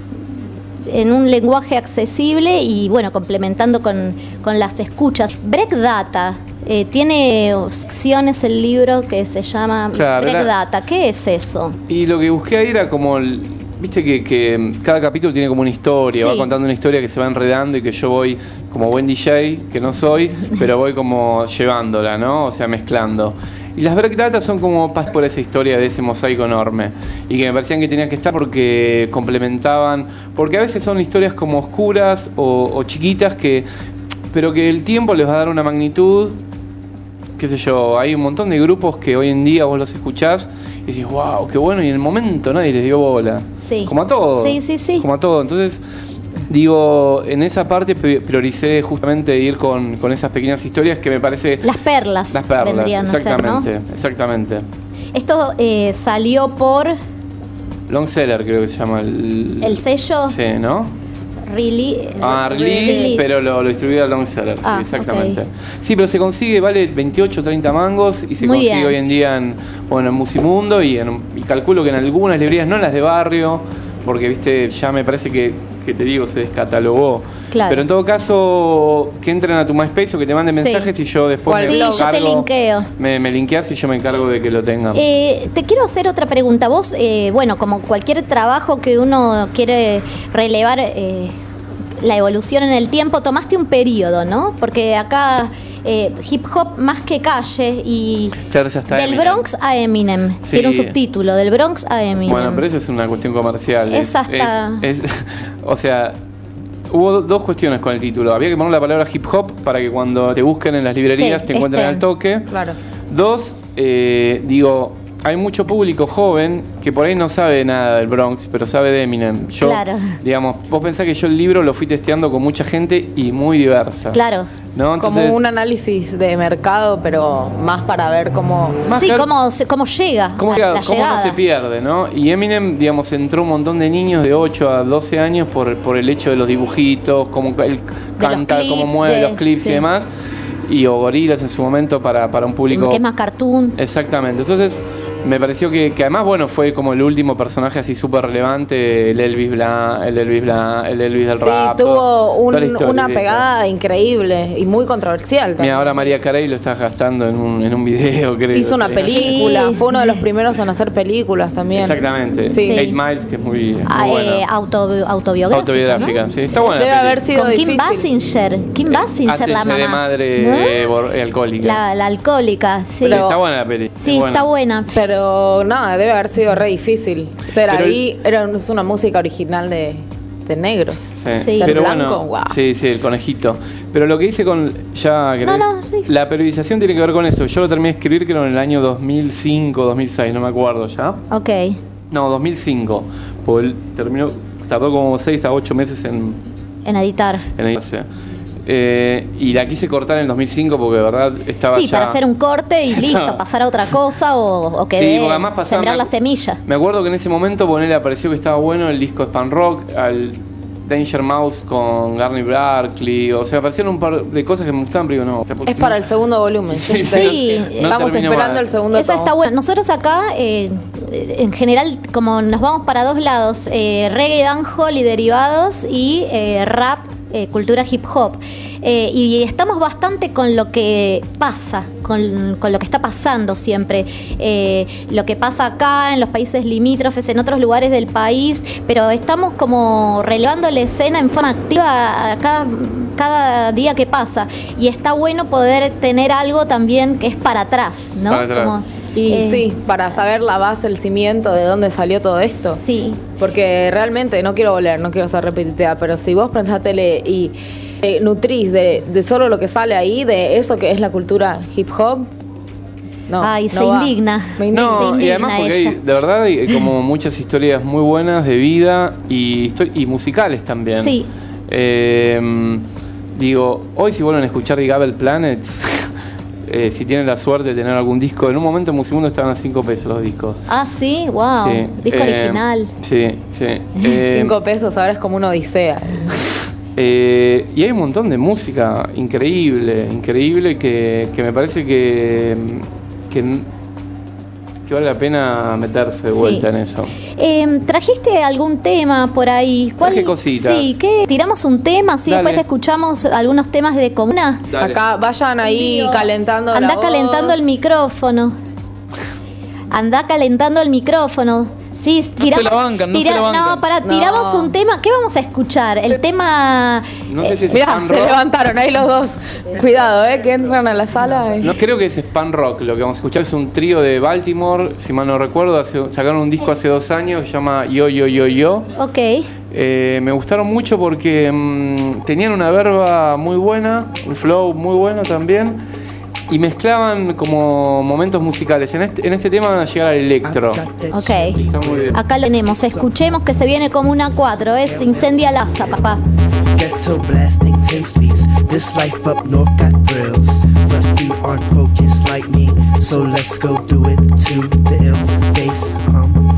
en un lenguaje accesible y bueno, complementando con, con las escuchas. Break Data, eh, tiene secciones el libro que se llama Claro, Break era- Data. ¿Qué es eso? Y lo que busqué ahí era como, el- viste que, que cada capítulo tiene como una historia, Sí. va contando una historia que se va enredando y que yo voy como buen D J, que no soy, pero voy como llevándola, ¿no? O sea, mezclando. Y las break data son como pas por esa historia de ese mosaico enorme y que me parecían que tenían que estar porque complementaban, porque a veces son historias como oscuras o, o chiquitas que, pero que el tiempo les va a dar una magnitud, qué sé yo. Hay un montón de grupos que hoy en día vos los escuchás y decís, wow, qué bueno, y en el momento nadie les dio bola. Sí. Como a todo. Sí, sí, sí. Como a todo. Entonces, digo, en esa parte pri- prioricé justamente ir con, con esas pequeñas historias que me parece... Las perlas. Las perlas, vendrían a ser, ¿no? exactamente, exactamente. Esto eh, salió por Long Seller creo que se llama el... el sello Sí, ¿no? Really, Ah, release, pero lo, lo distribuye a Long Seller, Ah, sí, exactamente. ok. Sí, pero se consigue, vale veintiocho, treinta mangos y se Muy consigue bien. hoy en día en, bueno, en Musimundo y, en, y calculo que en algunas librerías, no en las de barrio, porque viste, ya me parece que, que te digo, se descatalogó. Claro. Pero en todo caso, que entren a tu MySpace o que te manden Sí. mensajes y yo después Sí, me yo te encargo- linkeo. Me, me linkeás y yo me encargo de que lo tengan. Eh, te quiero hacer otra pregunta. Vos, eh, bueno, como cualquier trabajo que uno quiere relevar eh, la evolución en el tiempo, tomaste un periodo, ¿no? Porque acá eh, hip hop más que calle y Claro, ya está del Eminem. Bronx a Eminem. Sí. Tiene un subtítulo, del Bronx a Eminem. Bueno, pero eso es una cuestión comercial. Es hasta- es- es- o sea, hubo do- dos cuestiones con el título. Había que poner la palabra hip hop para que cuando te busquen en las librerías Sí, te encuentren estén. al toque. Claro. Dos, eh, digo, hay mucho público joven que por ahí no sabe nada del Bronx, pero sabe de Eminem. Yo, Claro. digamos, vos pensás que yo el libro lo fui testeando con mucha gente y muy diversa. Claro. ¿No? Entonces, Como un análisis de mercado, pero más para ver cómo... Sí, cómo, se- cómo llega ¿Cómo, la, llega- la cómo llegada. no se pierde, no? Y Eminem, digamos, entró un montón de niños de ocho a doce años por, por el hecho de los dibujitos, cómo él canta, clips, cómo mueve de- los clips sí. y demás. Y o Gorillaz en su momento para, para un público... Que es más cartoon. Exactamente. Entonces, me pareció que, que además, bueno, fue como el último personaje así súper relevante, el Elvis Blanc, el Elvis Blanc, el Elvis del Sí, rap. tuvo toda un- la historia, una ¿viste? pegada increíble y muy controversial también. Mira, ahora María Carey lo está gastando en un, en un video, creo. Hizo una Sí. película, Sí. fue uno de los primeros en hacer películas también. Exactamente. Sí. Eight Miles, que es muy, muy Ah, buena. eh, auto- autobiográfica. Autobiográfica, ¿no? sí. Está buena. Debe la peli. haber sido Con Kim difícil. Basinger. Kim Basinger, Hace la de mamá. madre ¿No? eh, bor- eh, alcohólica. La, la alcohólica, sí. Sí, está buena la peli. Sí, es buena. está buena. Pero nada, debe haber sido re difícil. Ser Pero ahí, era, es una música original de, de negros. Sí, Ser pero blanco, bueno, wow. sí, sí, el conejito. Pero lo que hice con ya ¿querés? No, no, sí. La periodización tiene que ver con eso. Yo lo terminé de escribir creo en el año dos mil cinco, dos mil seis, no me acuerdo ya. Ok. No, dos mil cinco. Porque él terminó, tardó como seis a ocho meses en En editar. en editarse. Eh, y la quise cortar en el dos mil cinco porque de verdad estaba Sí, ya... para hacer un corte y listo, pasar a otra cosa o, o que Sí, dé- porque además pasaba- sembrar la semilla. Me acuerdo que en ese momento Bonelli apareció que estaba bueno el disco de Pan Rock, al, Danger Mouse con Garny Barkley, o sea, aparecieron un par de cosas que me gustaban, pero digo, no. Es para el segundo volumen. Sí, sí. No estamos termino esperando mal. el segundo Eso tomo. está bueno. Nosotros acá, eh, en general, como nos vamos para dos lados, eh, reggae, dancehall y derivados, y eh, rap, eh, cultura hip hop. Eh, y estamos bastante con lo que pasa, con, con lo que está pasando siempre. Eh, lo que pasa acá, en los países limítrofes, en otros lugares del país, pero estamos como relevando la escena en forma activa a cada, cada día que pasa. Y está bueno poder tener algo también que es para atrás, ¿no? Para atrás. Como, Y eh, sí, para saber la base, el cimiento de dónde salió todo esto. Sí. Porque realmente, no quiero volver, no quiero ser repetitiva, pero si vos prendés la tele y eh, nutrís de, de solo lo que sale ahí, de eso que es la cultura hip hop, no. Ay, no se va. indigna. Me indigna. No, Se y indigna además porque ella. hay, de verdad hay como muchas historias muy buenas de vida y, histo- y musicales también. Sí. Eh, digo, hoy si vuelven a escuchar The Gabble Planets, eh, si tienen la suerte de tener algún disco, en un momento en Musimundo estaban a cinco pesos los discos. Ah, sí, wow. Sí, Disco eh, original. Sí, sí. Eh, Cinco pesos ahora es como una odisea. Eh, y hay un montón de música increíble, increíble que, que me parece que, que, que vale la pena meterse de Sí. vuelta en eso. Eh, ¿Trajiste algún tema por ahí? Traje cositas. Sí, ¿qué? ¿Tiramos un tema? Sí, Dale. después escuchamos algunos temas de Comuna. Dale. Acá vayan ahí Digo, calentando la Andá voz. calentando el micrófono. Andá calentando el micrófono. Sí, tiramos, se la bancan, no se la bancan. No, pará, No. tiramos un tema. ¿Qué vamos a escuchar? El tema... No sé si es Mirá, Span se Rock. levantaron ahí los dos. Cuidado, eh, que entran a la sala. eh. No creo que es Span Rock. Lo que vamos a escuchar es un trío de Baltimore, si mal no recuerdo. Hace- sacaron un disco hace dos años que se llama Yo Yo Yo Yo. Ok. Eh, me gustaron mucho porque mm, tenían una verba muy buena, un flow muy bueno también. Y mezclaban como momentos musicales. En este, en este tema van a llegar al electro. Ok. Está muy bien. Acá lo tenemos. Escuchemos que se viene como una cuatro. Es Incendia Laza, papá. Ghetto blasting ten speeds. This life up north got thrills, but you aren't focused like me. So let's go do it to the ill bass hum.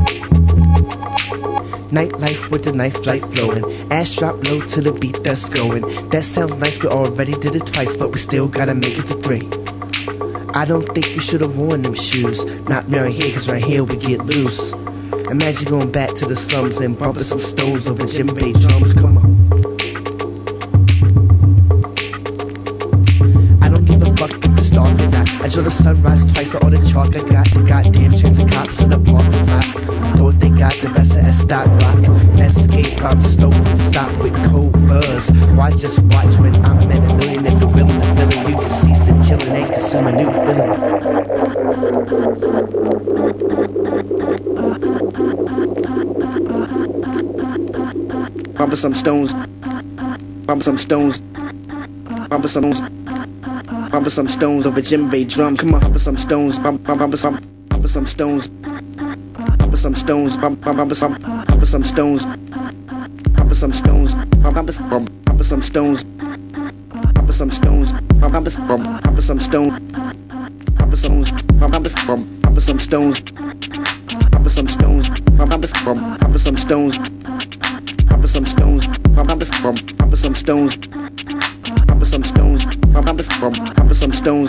Nightlife with the knife light flowing. Ass drop low to the beat that's going. That sounds nice, we already did it twice, but we still gotta make it to three. I don't think you should have worn them shoes. Not right here, cause right here we get loose. Imagine going back to the slums and bumping some stones over djembe drums. Come on. I don't give a fuck if it's dark or not. I draw the sunrise twice, all the chalk I got. The goddamn chance of cops in the parking lot. Thought they got the best of S-Dot Rock. Escape, I'm stoked and stop with cold buzz. Why just watch when I'm at a million? If you're willing to feel it, you can cease the chillin' and consume a new feeling. Bumping some stones. Bumping some stones. Bumping some stones. Bumping some stones over djembe drums. Come on, bumping some stones. Bump, bump, bumping some, bumping some stones. Bumping some stones. Bump, bump, bumping some, bumping some stones. Bumping some stones. Bump, bumping, bump, bumping some stones. Bumping some stones. Bump, bumping, bump, bumping some stones. Bumping stones. Bump, bumping, bump, bumping some stones. Bumping some stones. Bump, bumping, bump, bumping some stones. Bumping some stones. Bump, bumping, bump, bumping some stones. Bumping some stones. Bump, bumping, bump, bumping some stones.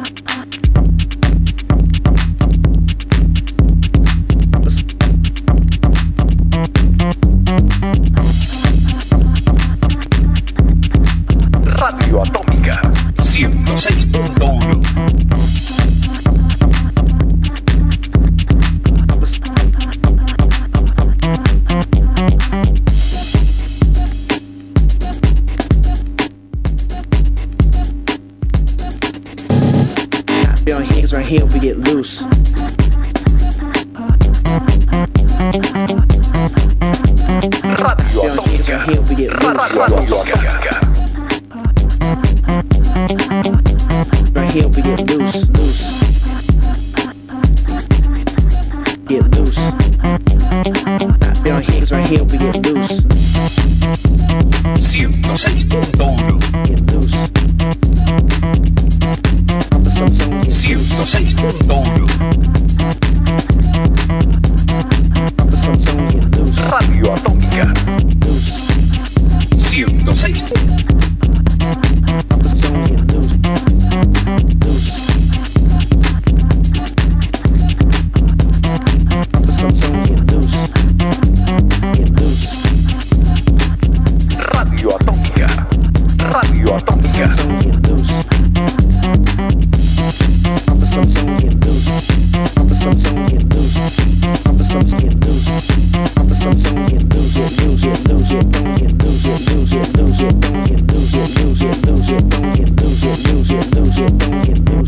Radio Atómica ciento seis punto uno. Down here, 'cause right here we get loose. Radio Atómica. Right here we get loose. Radio Atómica. Right here we get loose, loose. Get loose. Down here, 'cause right here we get loose. ciento seis punto uno. Get loose. ciento seis punto uno. Radio Atómica. loose. Up to some zones get loose. Up to some zones get loose. Up to some get loose. Up to some zones get loose. Get loose. Get loose. Get don't get loose. Get loose. Get loose. Get don't get loose. Get loose. Get loose. Get don't get loose. Get loose. Get loose. Get don't get loose.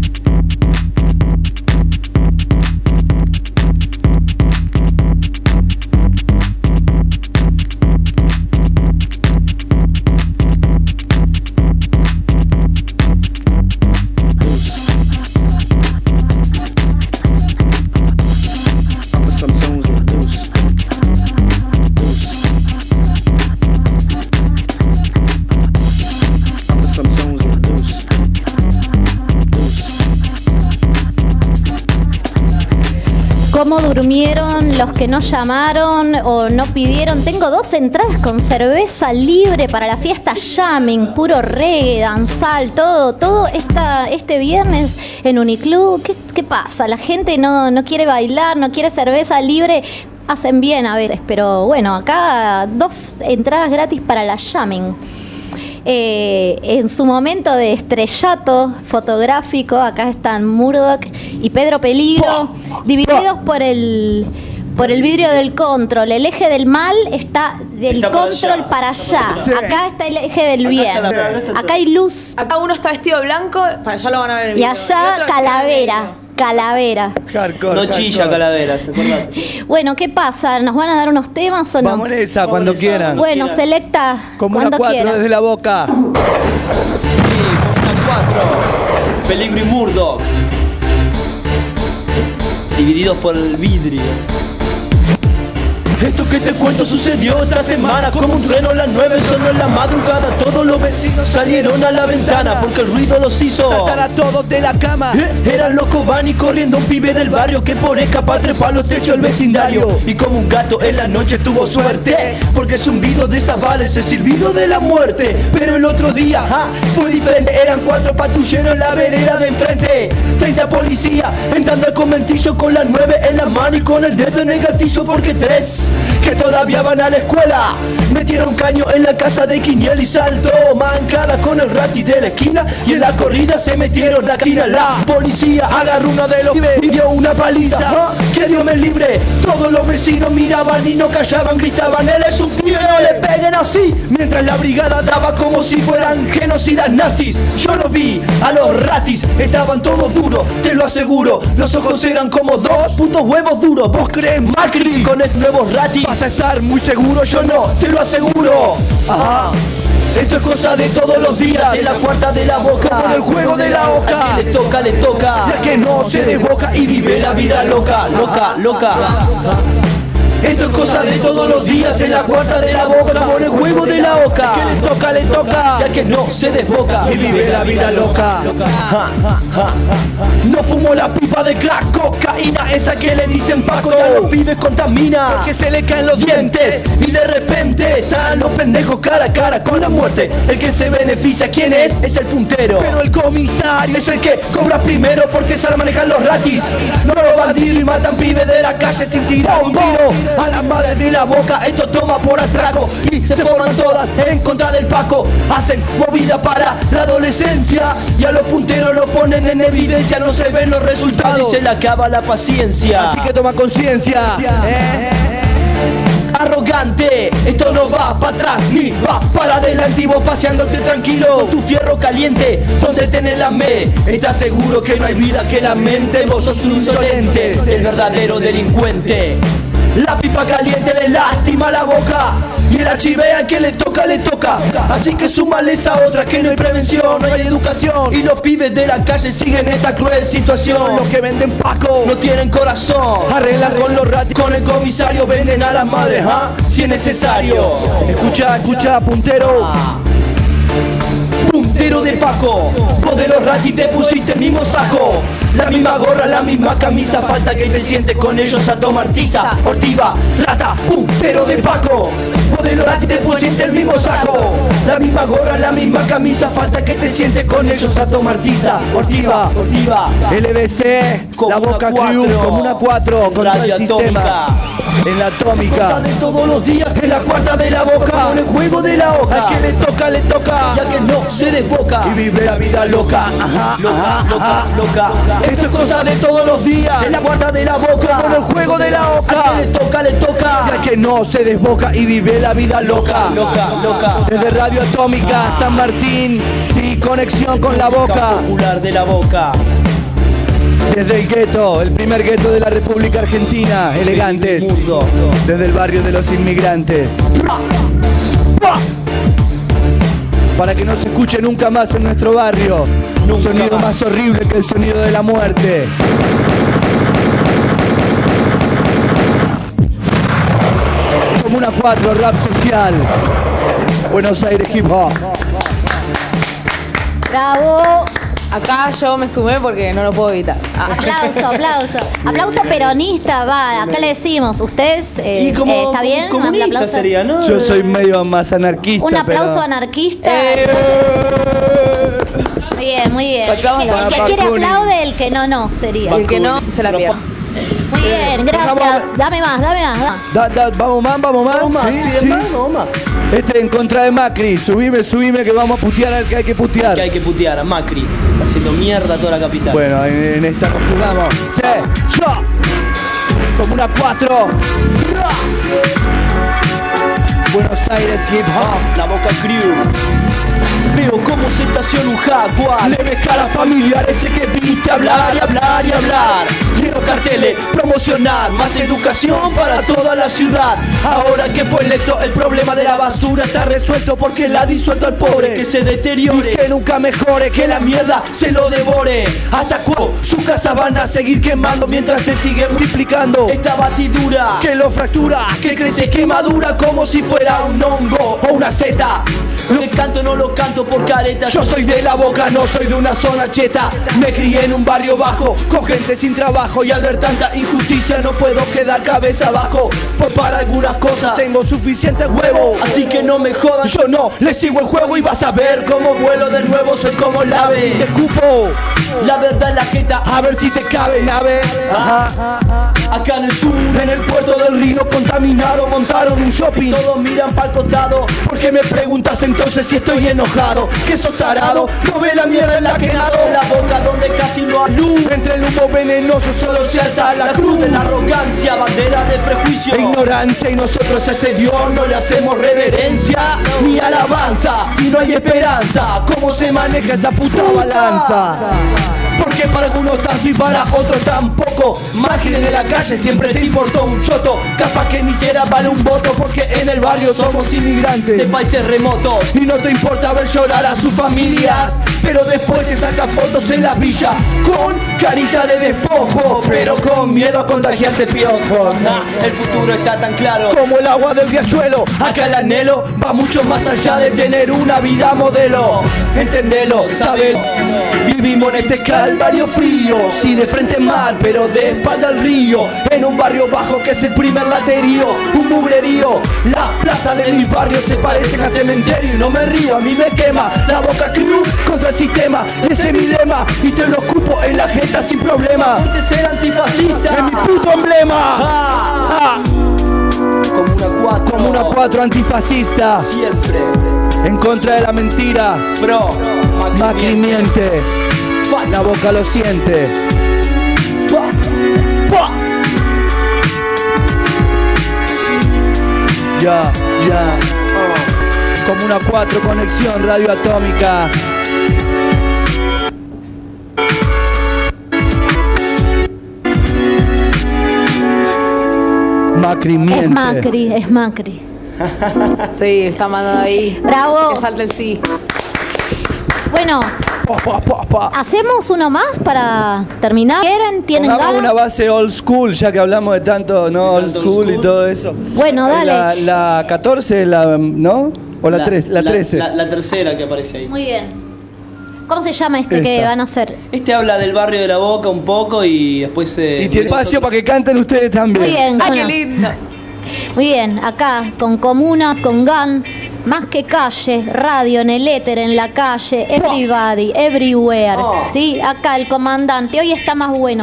¿Cómo durmieron los que no llamaron o no pidieron? Tengo dos entradas con cerveza libre para la fiesta Jamming, puro reggae, danzal, todo, todo esta, este viernes en Uniclub. ¿Qué, qué pasa? La gente no, no quiere bailar, no quiere cerveza libre. Hacen bien a veces, pero bueno, acá dos entradas gratis para la Jamming. Eh, en su momento de estrellato fotográfico, acá están Murdoch y Pedro Peligro, divididos por el por el vidrio del control. El eje del mal está del está control para allá. Para allá. Sí. Acá está el eje del acá bien. La, acá hay luz. Acá uno está vestido blanco, para allá lo van a ver en el video. Y allá calavera. Calavera. Hardcore, no chilla hardcore. Calavera, ¿se acuerdan? Bueno, ¿qué pasa? ¿Nos van a dar unos temas o no? Vamos en esa, Vamos cuando esa, quieran. Bueno, quieras. Selecta. Como una cuatro desde la boca. Sí, como una cuatro. Peligro y Murdoch. Divididos por el vidrio. Esto que te cuento sucedió esta semana. Como un trueno, las nueve sonó en la madrugada. Todos los vecinos salieron a la ventana porque el ruido los hizo saltar a todos de la cama. eh, Eran locos, van y corriendo un pibe del barrio que por escapar trepó los techos del vecindario. Y como un gato en la noche tuvo suerte, porque el zumbido de esas balas es el silbido de la muerte. Pero el otro día ja, fue diferente. Eran cuatro patrulleros en la vereda de enfrente, treinta policías entrando al conventillo con las nueve en la mano y con el dedo en el gatillo, porque tres que todavía van a la escuela metieron caño en la casa de Quiniel y saltó mancada con el rati de la esquina. Y en la corrida se metieron la cantina. La policía agarró uno de los y dio una paliza. Que Dios me libre. Todos los vecinos miraban y no callaban, gritaban: él es un pibe, no le peguen así. Mientras la brigada daba como si fueran genocidas nazis. Yo los vi a los ratis, estaban todos duros, te lo aseguro. Los ojos eran como dos putos huevos duros. ¿Vos crees, Macri, con el nuevo ratis vas a estar muy seguro? Yo no, te lo aseguro. Ajá. Esto es cosa de todos los días, en la cuarta de la boca, con el juego de la oca. Al que le toca, le toca, y al que no se desboca y vive la vida loca, loca, loca. Esto es cosa de todos los días, en la cuarta de la boca, con el juego de la oca. Al que le toca, le toca, y al que no se desboca y vive la vida loca. Ja, ja, ja. No fumo la pipa de crack, cocaína, esa que le dicen Paco, y a los pibes contamina, porque se le caen los dientes y de repente están los pendejos cara a cara con la muerte. El que se beneficia, ¿quién es? Es el puntero. Pero el comisario es el que cobra primero, porque se la manejan los ratis. No los bandidos y matan pibes de la calle sin tirar un tiro. A las madres de la boca esto toma por atraco y se forman todas en contra del Paco. Hacen movida para la adolescencia y a los punteros lo ponen en evidencia. No se ven los resultados y se le acaba la paciencia. Así que toma conciencia. Eh. Arrogante, esto no va para atrás ni va para adelante. Y vos paseándote tranquilo con tu fierro caliente, donde tenés la me. Estás seguro que no hay vida que la mente. Vos sos un insolente, el verdadero delincuente. La pipa caliente le lastima la boca y el archivea que le toca, le toca. Así que súmale esa otra, que no hay prevención, no hay educación. Y los pibes de la calle siguen esta cruel situación. Los que venden Paco no tienen corazón. Arreglan con los ratis, con el comisario venden a las madres, ¿ah? Si es necesario. Escucha, escucha, puntero. Puntero de Paco, vos de los ratis te pusiste el mismo saco, la misma gorra, la misma camisa. Falta que te sientes con ellos a tomar tiza. Ortiva, rata, puntero de Paco. Modelo la que te pusiste el mismo saco. La misma gorra, la misma camisa. Falta que te sientes con ellos a tomar tiza. Ortiva, Ortiva, L B C, La Boca Crew, Comuna cuatro, con todo el sistema. En la atómica. De todos los días en la cuarta de la boca. Con el juego de la hoja. Al que le toca, le toca. Ya que no se desboca. Y vive la vida loca. Ajá, loca, loca, loca. Esto es cosa de todos los días. En la cuarta de la boca. Con el juego de la hoja. Al que le toca, le toca. Ya que no se desboca. Y vive la vida loca. Loca, loca. Desde Radio Atómica, San Martín. Sí, conexión con la boca. Popular de la boca. Desde el gueto, el primer gueto de la República Argentina, elegantes, desde el barrio de los inmigrantes. Para que no se escuche nunca más en nuestro barrio, un sonido más horrible que el sonido de la muerte. Comuna cuatro, rap social. Buenos Aires hip hop. Bravo. Acá yo me sumé porque no lo puedo evitar. Ah. Aplauso, aplauso. Aplauso peronista, va. Acá le decimos, ¿ustedes eh, como, eh, está bien? Como comunista aplauso. Sería, ¿no? Yo soy medio más anarquista. Un aplauso pero... anarquista. Eh. Muy bien, muy bien. Pues El que, el que quiere aplaude, el que no, no sería. El que no, se la pierde. Muy bien, gracias. Dame más, dame más. Dame. Da, da, vamos más, vamos más. Vamos más, sí, sí. Más, vamos más. Este en contra de Macri. Subime, subime que vamos a putear al que hay que putear. Que hay que putear a Macri. Haciendo mierda a toda la capital. Bueno, en, en esta nos jugamos. Sí, yo. Comuna cuatro. Buenos Aires hip hop. La Boca Crew. Veo cómo se estaciona un jaguar. Le ves cara familiar ese que viniste a hablar y hablar y hablar. Quiero carteles, promocionar más educación para toda la ciudad. Ahora que fue electo, el problema de la basura está resuelto porque la ha disuelto al pobre. Que se deteriore, y que nunca mejore, que la mierda se lo devore. Hasta cuando sus casas van a seguir quemando mientras se sigue multiplicando esta batidura que lo fractura, que crece, que madura como si fuera un hongo o una seta. Lo que canto no lo canto por careta. Yo soy de la Boca, no soy de una zona cheta. Me crié en un barrio bajo, con gente sin trabajo. Y al ver tanta injusticia no puedo quedar cabeza abajo. Pues para algunas cosas tengo suficiente huevo. Así que no me jodan, yo no le sigo el juego. Y vas a ver cómo vuelo de nuevo, soy como el ave. Te escupo la verdad en la jeta, a ver si te cabe nave. Ajá. Acá en el sur, en el puerto del Río contaminado, montaron un shopping. Todos miran pa'l costado, porque me preguntas entonces si estoy enojado. Que sos tarado, no ve la mierda en la que nado. La boca donde casi no hay luz. Entre el humo venenoso solo se alza la cruz de la arrogancia, bandera de prejuicio e ignorancia. Y nosotros a ese Dios no le hacemos reverencia ni alabanza. Si no hay esperanza, ¿cómo se maneja esa puta balanza? Porque para algunos tanto y para otros tampoco. Macri de la calle siempre te importó un choto. Capaz que ni siquiera vale un voto, porque en el barrio somos inmigrantes de países remotos. Y no te importa ver llorar a sus familias, pero después te sacas fotos en la villa con carita de despojo, pero con miedo a contagiarte piojos. Nah, el futuro está tan claro como el agua del riachuelo. Acá el anhelo va mucho más allá de tener una vida modelo. Entendelo, sabelo. Vivimos en este calvario frío, sí, de frente mal, pero de espalda al río. En un barrio bajo que es el primer laterío, un mugrerío. Las plazas de mi barrio se parecen a cementerio. Y no me río, a mí me quema la Boca Crew contra el sistema. Ese es mi lema y te lo escupo en la jeta sin problema. Este ser antifascista es mi puto emblema. Ah, ah. Comuna cuatro, Comuna cuatro antifascista. Siempre en contra de la mentira. Bro, Macri miente. La Boca lo siente. Pa, pa. Ya, ya. Oh. Comuna cuatro, conexión, Radio Atómica. Macri miente. Es Macri, es Macri. Sí, está mandando ahí. Bravo. Que salte el sí. Bueno, pa, pa, pa. ¿hacemos uno más para terminar? ¿Quieren? ¿Tienen ganas? ganas? Una base old school, ya que hablamos de tanto, ¿no? Old school, old school y todo eso. Bueno, dale. La, la catorce, la, ¿no? O la, la, tres, la, la trece. La, la tercera que aparece ahí. Muy bien. ¿Cómo se llama este Esta. que van a hacer? Este habla del barrio de la Boca un poco y después... Eh, y tiene espacio para que canten ustedes también. Muy bien. ¡Ay, qué lindo! Muy bien, acá con Comuna, con Gun, más que calle, radio en el éter, en la calle, everybody, everywhere. Oh. Sí, acá el comandante, hoy está más bueno.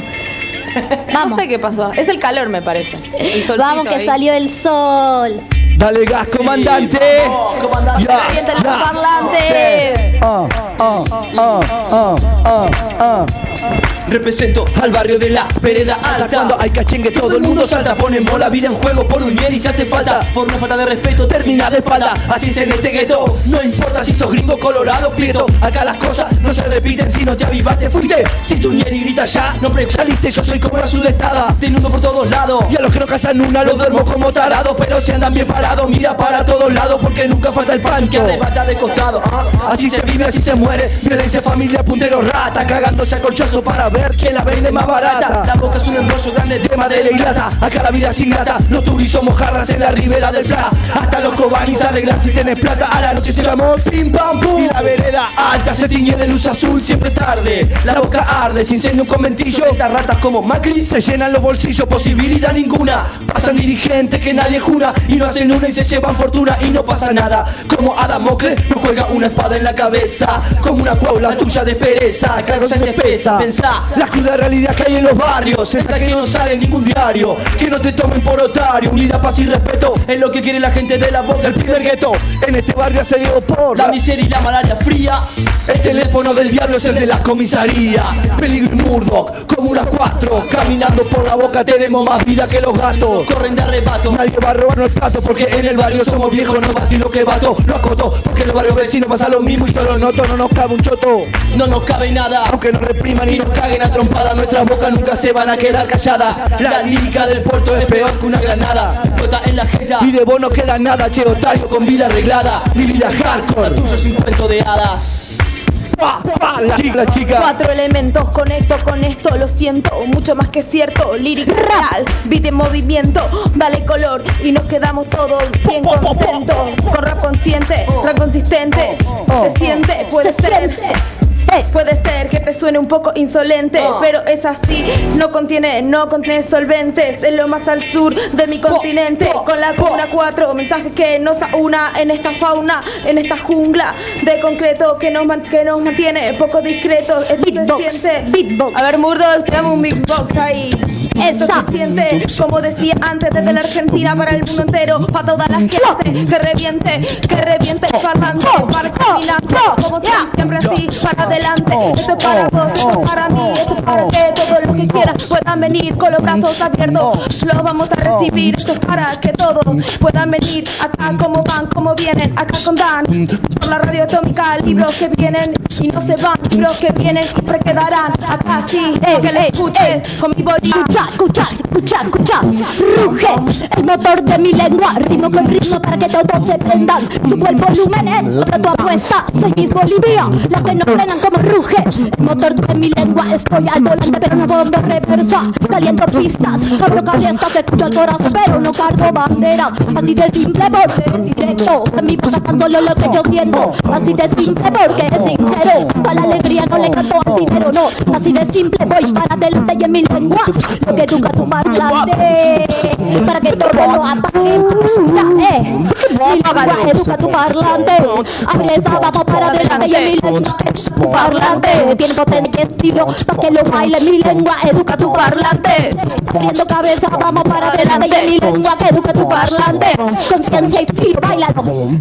Vamos. No sé qué pasó, es el calor me parece. El solcito Vamos que ahí. salió el sol. Dale gas, comandante. Comandante. Ya, Calienta los ya. parlantes. Ah, ah, ah, ah, ah, ah. Represento al barrio de la vereda alta. Cuando hay cachengue todo el mundo salta. Ponemos la vida en juego por un bien y si hace falta. Por una falta de respeto termina de espalda. Así es en este gueto. No importa si sos gringo, colorado, prieto. Acá las cosas no se repiten. Si no te avivaste, fuiste. Si tu ñeri grita ya, no pre saliste. Yo soy como la sudestada. Te inundo por todos lados. Y a los que no cazan una los duermo como tarados. Pero si andan bien parados, mira para todos lados. Porque nunca falta el pancho que arrebata de costado. Ah, así se vive, así se muere. Violencia, familia, puntero, rata. Cagándose a colchazo para ver quién la vende más barata. La boca es un embollo grande de madera y lata. Acá la vida es ingrata. Los turis somos jarras en la ribera del Plata. Hasta los cobanis arreglan si tenés plata. A la noche se llamó pim pam pum. Y la vereda alta se tiñe de luz azul siempre tarde. La boca arde, se incendia un conventillo. Estas ratas como Macri se llenan los bolsillos. Posibilidad ninguna. Pasan dirigentes que nadie jura. Y no hacen una y se llevan fortuna. Y no pasa nada. Como Adamocles nos juega una espada en la cabeza. Como una cuaula tuya de pereza. Cargos se espesa. Pensá la cruda realidad que hay en los barrios. Esa que no sale en ningún diario. Que no te tomen por otario. Unidad, paz y respeto es lo que quiere la gente de la boca. El primer gueto en este barrio se dio por la miseria y la malaria fría. El teléfono del diablo es el de la comisaría. Peligro y Murdoch, como una cuatro. Caminando por la boca tenemos más vida que los gatos. Corren de arrebato, nadie va a robarnos el plato. Porque en el barrio somos viejos, no bato y lo que bato lo acoto. Porque en el barrio vecino pasa lo mismo y yo lo noto. No nos cabe un choto, no nos cabe nada. Aunque nos repriman y nos caguen a trompada, nuestras bocas nunca se van a quedar calladas. La lírica del puerto es peor que una granada. Explota en la jeta y de vos no queda nada. Che, otario con vida arreglada. Mi vida hardcore, tuyo es un cuento de hadas. Pa, pa, la chica, la chica. Cuatro elementos, conecto con esto, lo siento, mucho más que cierto, lírica real, beat en movimiento, dale color y nos quedamos todos bien contentos. Con rap consciente, rap consistente, se siente, puede Se ser. siente. Puede ser que te suene un poco insolente, pero es así, no contiene, no contiene solventes. Es lo más al sur de mi continente. Con la Comuna cuatro, mensaje que nos aúna en esta fauna, en esta jungla de concreto que nos, man- que nos mantiene poco discretos. Esto Beatbox, se siente. beatbox. A ver, Murdoch, te damos un beatbox ahí. Esto se siente, como decía antes, desde la Argentina para el mundo entero, para toda la gente, que reviente, que reviente el parlante, para caminante, como siempre así, para adelante. Esto es para vos, esto es para mí, esto es para que todos los que quieran puedan venir con los brazos abiertos, los vamos a recibir. Esto es para que todos puedan venir acá como van, como vienen, acá con Dan, por la radio atómica, libros que vienen y no se van, libros que vienen y se quedarán acá, sí, eh, que le escuches con mi bolilla. Escucha, escucha, escucha, escucha. Ruge el motor de mi lengua. Ritmo con ritmo para que todos se prendan. Subo el volumen, eh, por tu apuesta. Soy Miss Bolivia, la que no frenan como ruge el motor de mi lengua. Estoy al volante pero no puedo reversa. Caliento pistas, abro cabezas, escucho el corazón pero no cargo bandera. Así de simple porque directo. En mi boca tan solo lo que yo siento. Así de simple porque es sincero. A la alegría no le canto al dinero, no. Así de simple voy para adelante y en mi lengua lo que educa tu parlante, para que todo lo apaguen. Ya, eh, mi lengua educa tu parlante. Abre esa, vamos para adelante y en mi lengua tu parlante. Tiene potencia y estilo, para que lo baile. Mi lengua educa tu parlante. Abriendo cabeza, vamos para adelante y en mi lengua que educa tu parlante. Conciencia y filo, bailalo.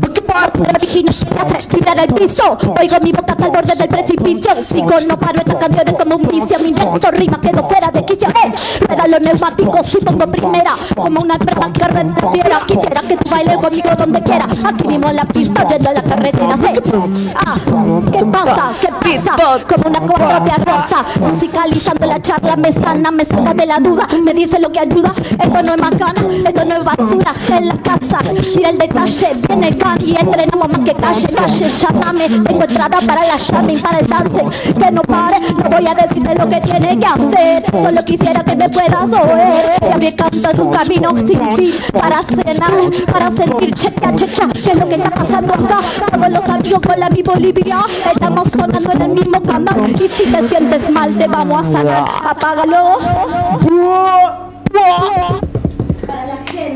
La vigina se hace vibrar el piso. Oigo mi boca hasta el borde del precipicio. Sigo, no paro estas canciones como un vicio. Mi lento rima quedó fuera de quicio. Eh, rueda los neumáticos y pongo primera. Como una perra que refiera. Quisiera que tú bailes conmigo donde quieras. Aquí mismo en la pista, yendo a la carretera. Sí. Ah, ¿qué pasa? ¿Qué pasa? Como una corona de rosa. Musicalizando la charla me sana, me saca de la duda. Me dice lo que ayuda. Esto no es macana, esto no es basura. En la casa, mira el detalle. Viene el can y entrenamos más que calle, calle. Llámame, tengo entrada para la jamming, para el dance. Que no pare, no voy a decirte lo que tiene que hacer. Solo quisiera que me puedas oír. Y a mí canta tu camino sin fin. Para cenar, para sentir checa, checa. ¿Qué es lo que está pasando acá? Todos los amigos con la mi Bolivia. Estamos sonando en el mismo canal. Y si te sientes mal, te vamos a sanar. Apágalo. Para la gente.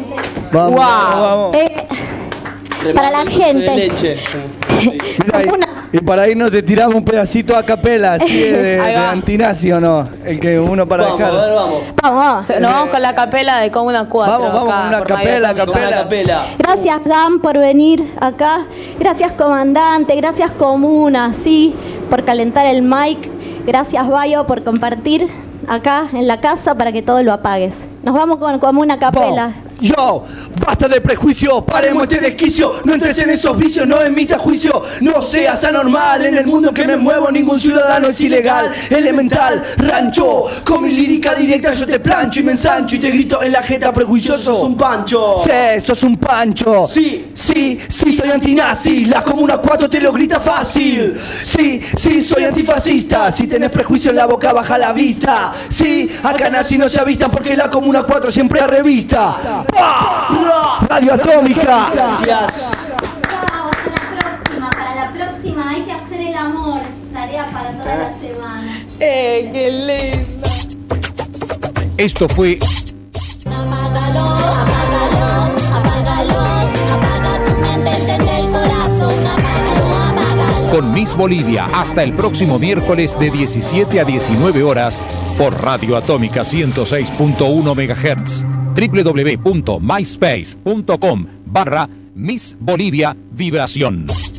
Vamos, Wow. vamos, vamos. Eh, para la gente. Leche. Mira, y, y para irnos te tiramos un pedacito a capela, así de, de, Ahí de va. Antinasio, ¿no? El que uno para Vamos, dejar. a ver, vamos. Vamos, vamos. Nos vamos con la capela de Comuna cuatro. Vamos, vamos, acá, una por capela, Radio Tómica. capela. Capela. Gracias, Gam, por venir acá. Gracias, comandante. Gracias, Comuna, sí, por calentar el mic. Gracias, Bayo, por compartir acá en la casa para que todo lo apagues. Nos vamos con Comuna Capela. Yo, basta de prejuicio, paremos este desquicio. No entres en esos vicios, no emitas juicio. No seas anormal, en el mundo que me muevo ningún ciudadano es ilegal. Elemental, rancho, con mi lírica directa yo te plancho y me ensancho y te grito en la jeta prejuicioso. Sos un pancho. Sí, sos un pancho. Sí. Sí, sí, soy antinazi. La Comuna cuatro te lo grita fácil. Sí, sí, soy antifascista. Si tenés prejuicio en la boca, baja la vista. Sí, acá nazi no se avistan porque la Comuna cuatro siempre a revista. ¡Pah! Radio Atómica. Gracias. Chao, hasta la próxima. Para la próxima hay que hacer el amor. Tarea para toda la semana. Eh, qué lindo. Esto fue Apágalo, apágalo, apágalo. Apaga tu mente, enciende el corazón. Apágalo, apágalo. con Miss Bolivia hasta el próximo miércoles de diecisiete a diecinueve horas por Radio Atómica ciento seis punto uno megahertz. w w w punto myspace punto com barra Miss Bolivia Vibración.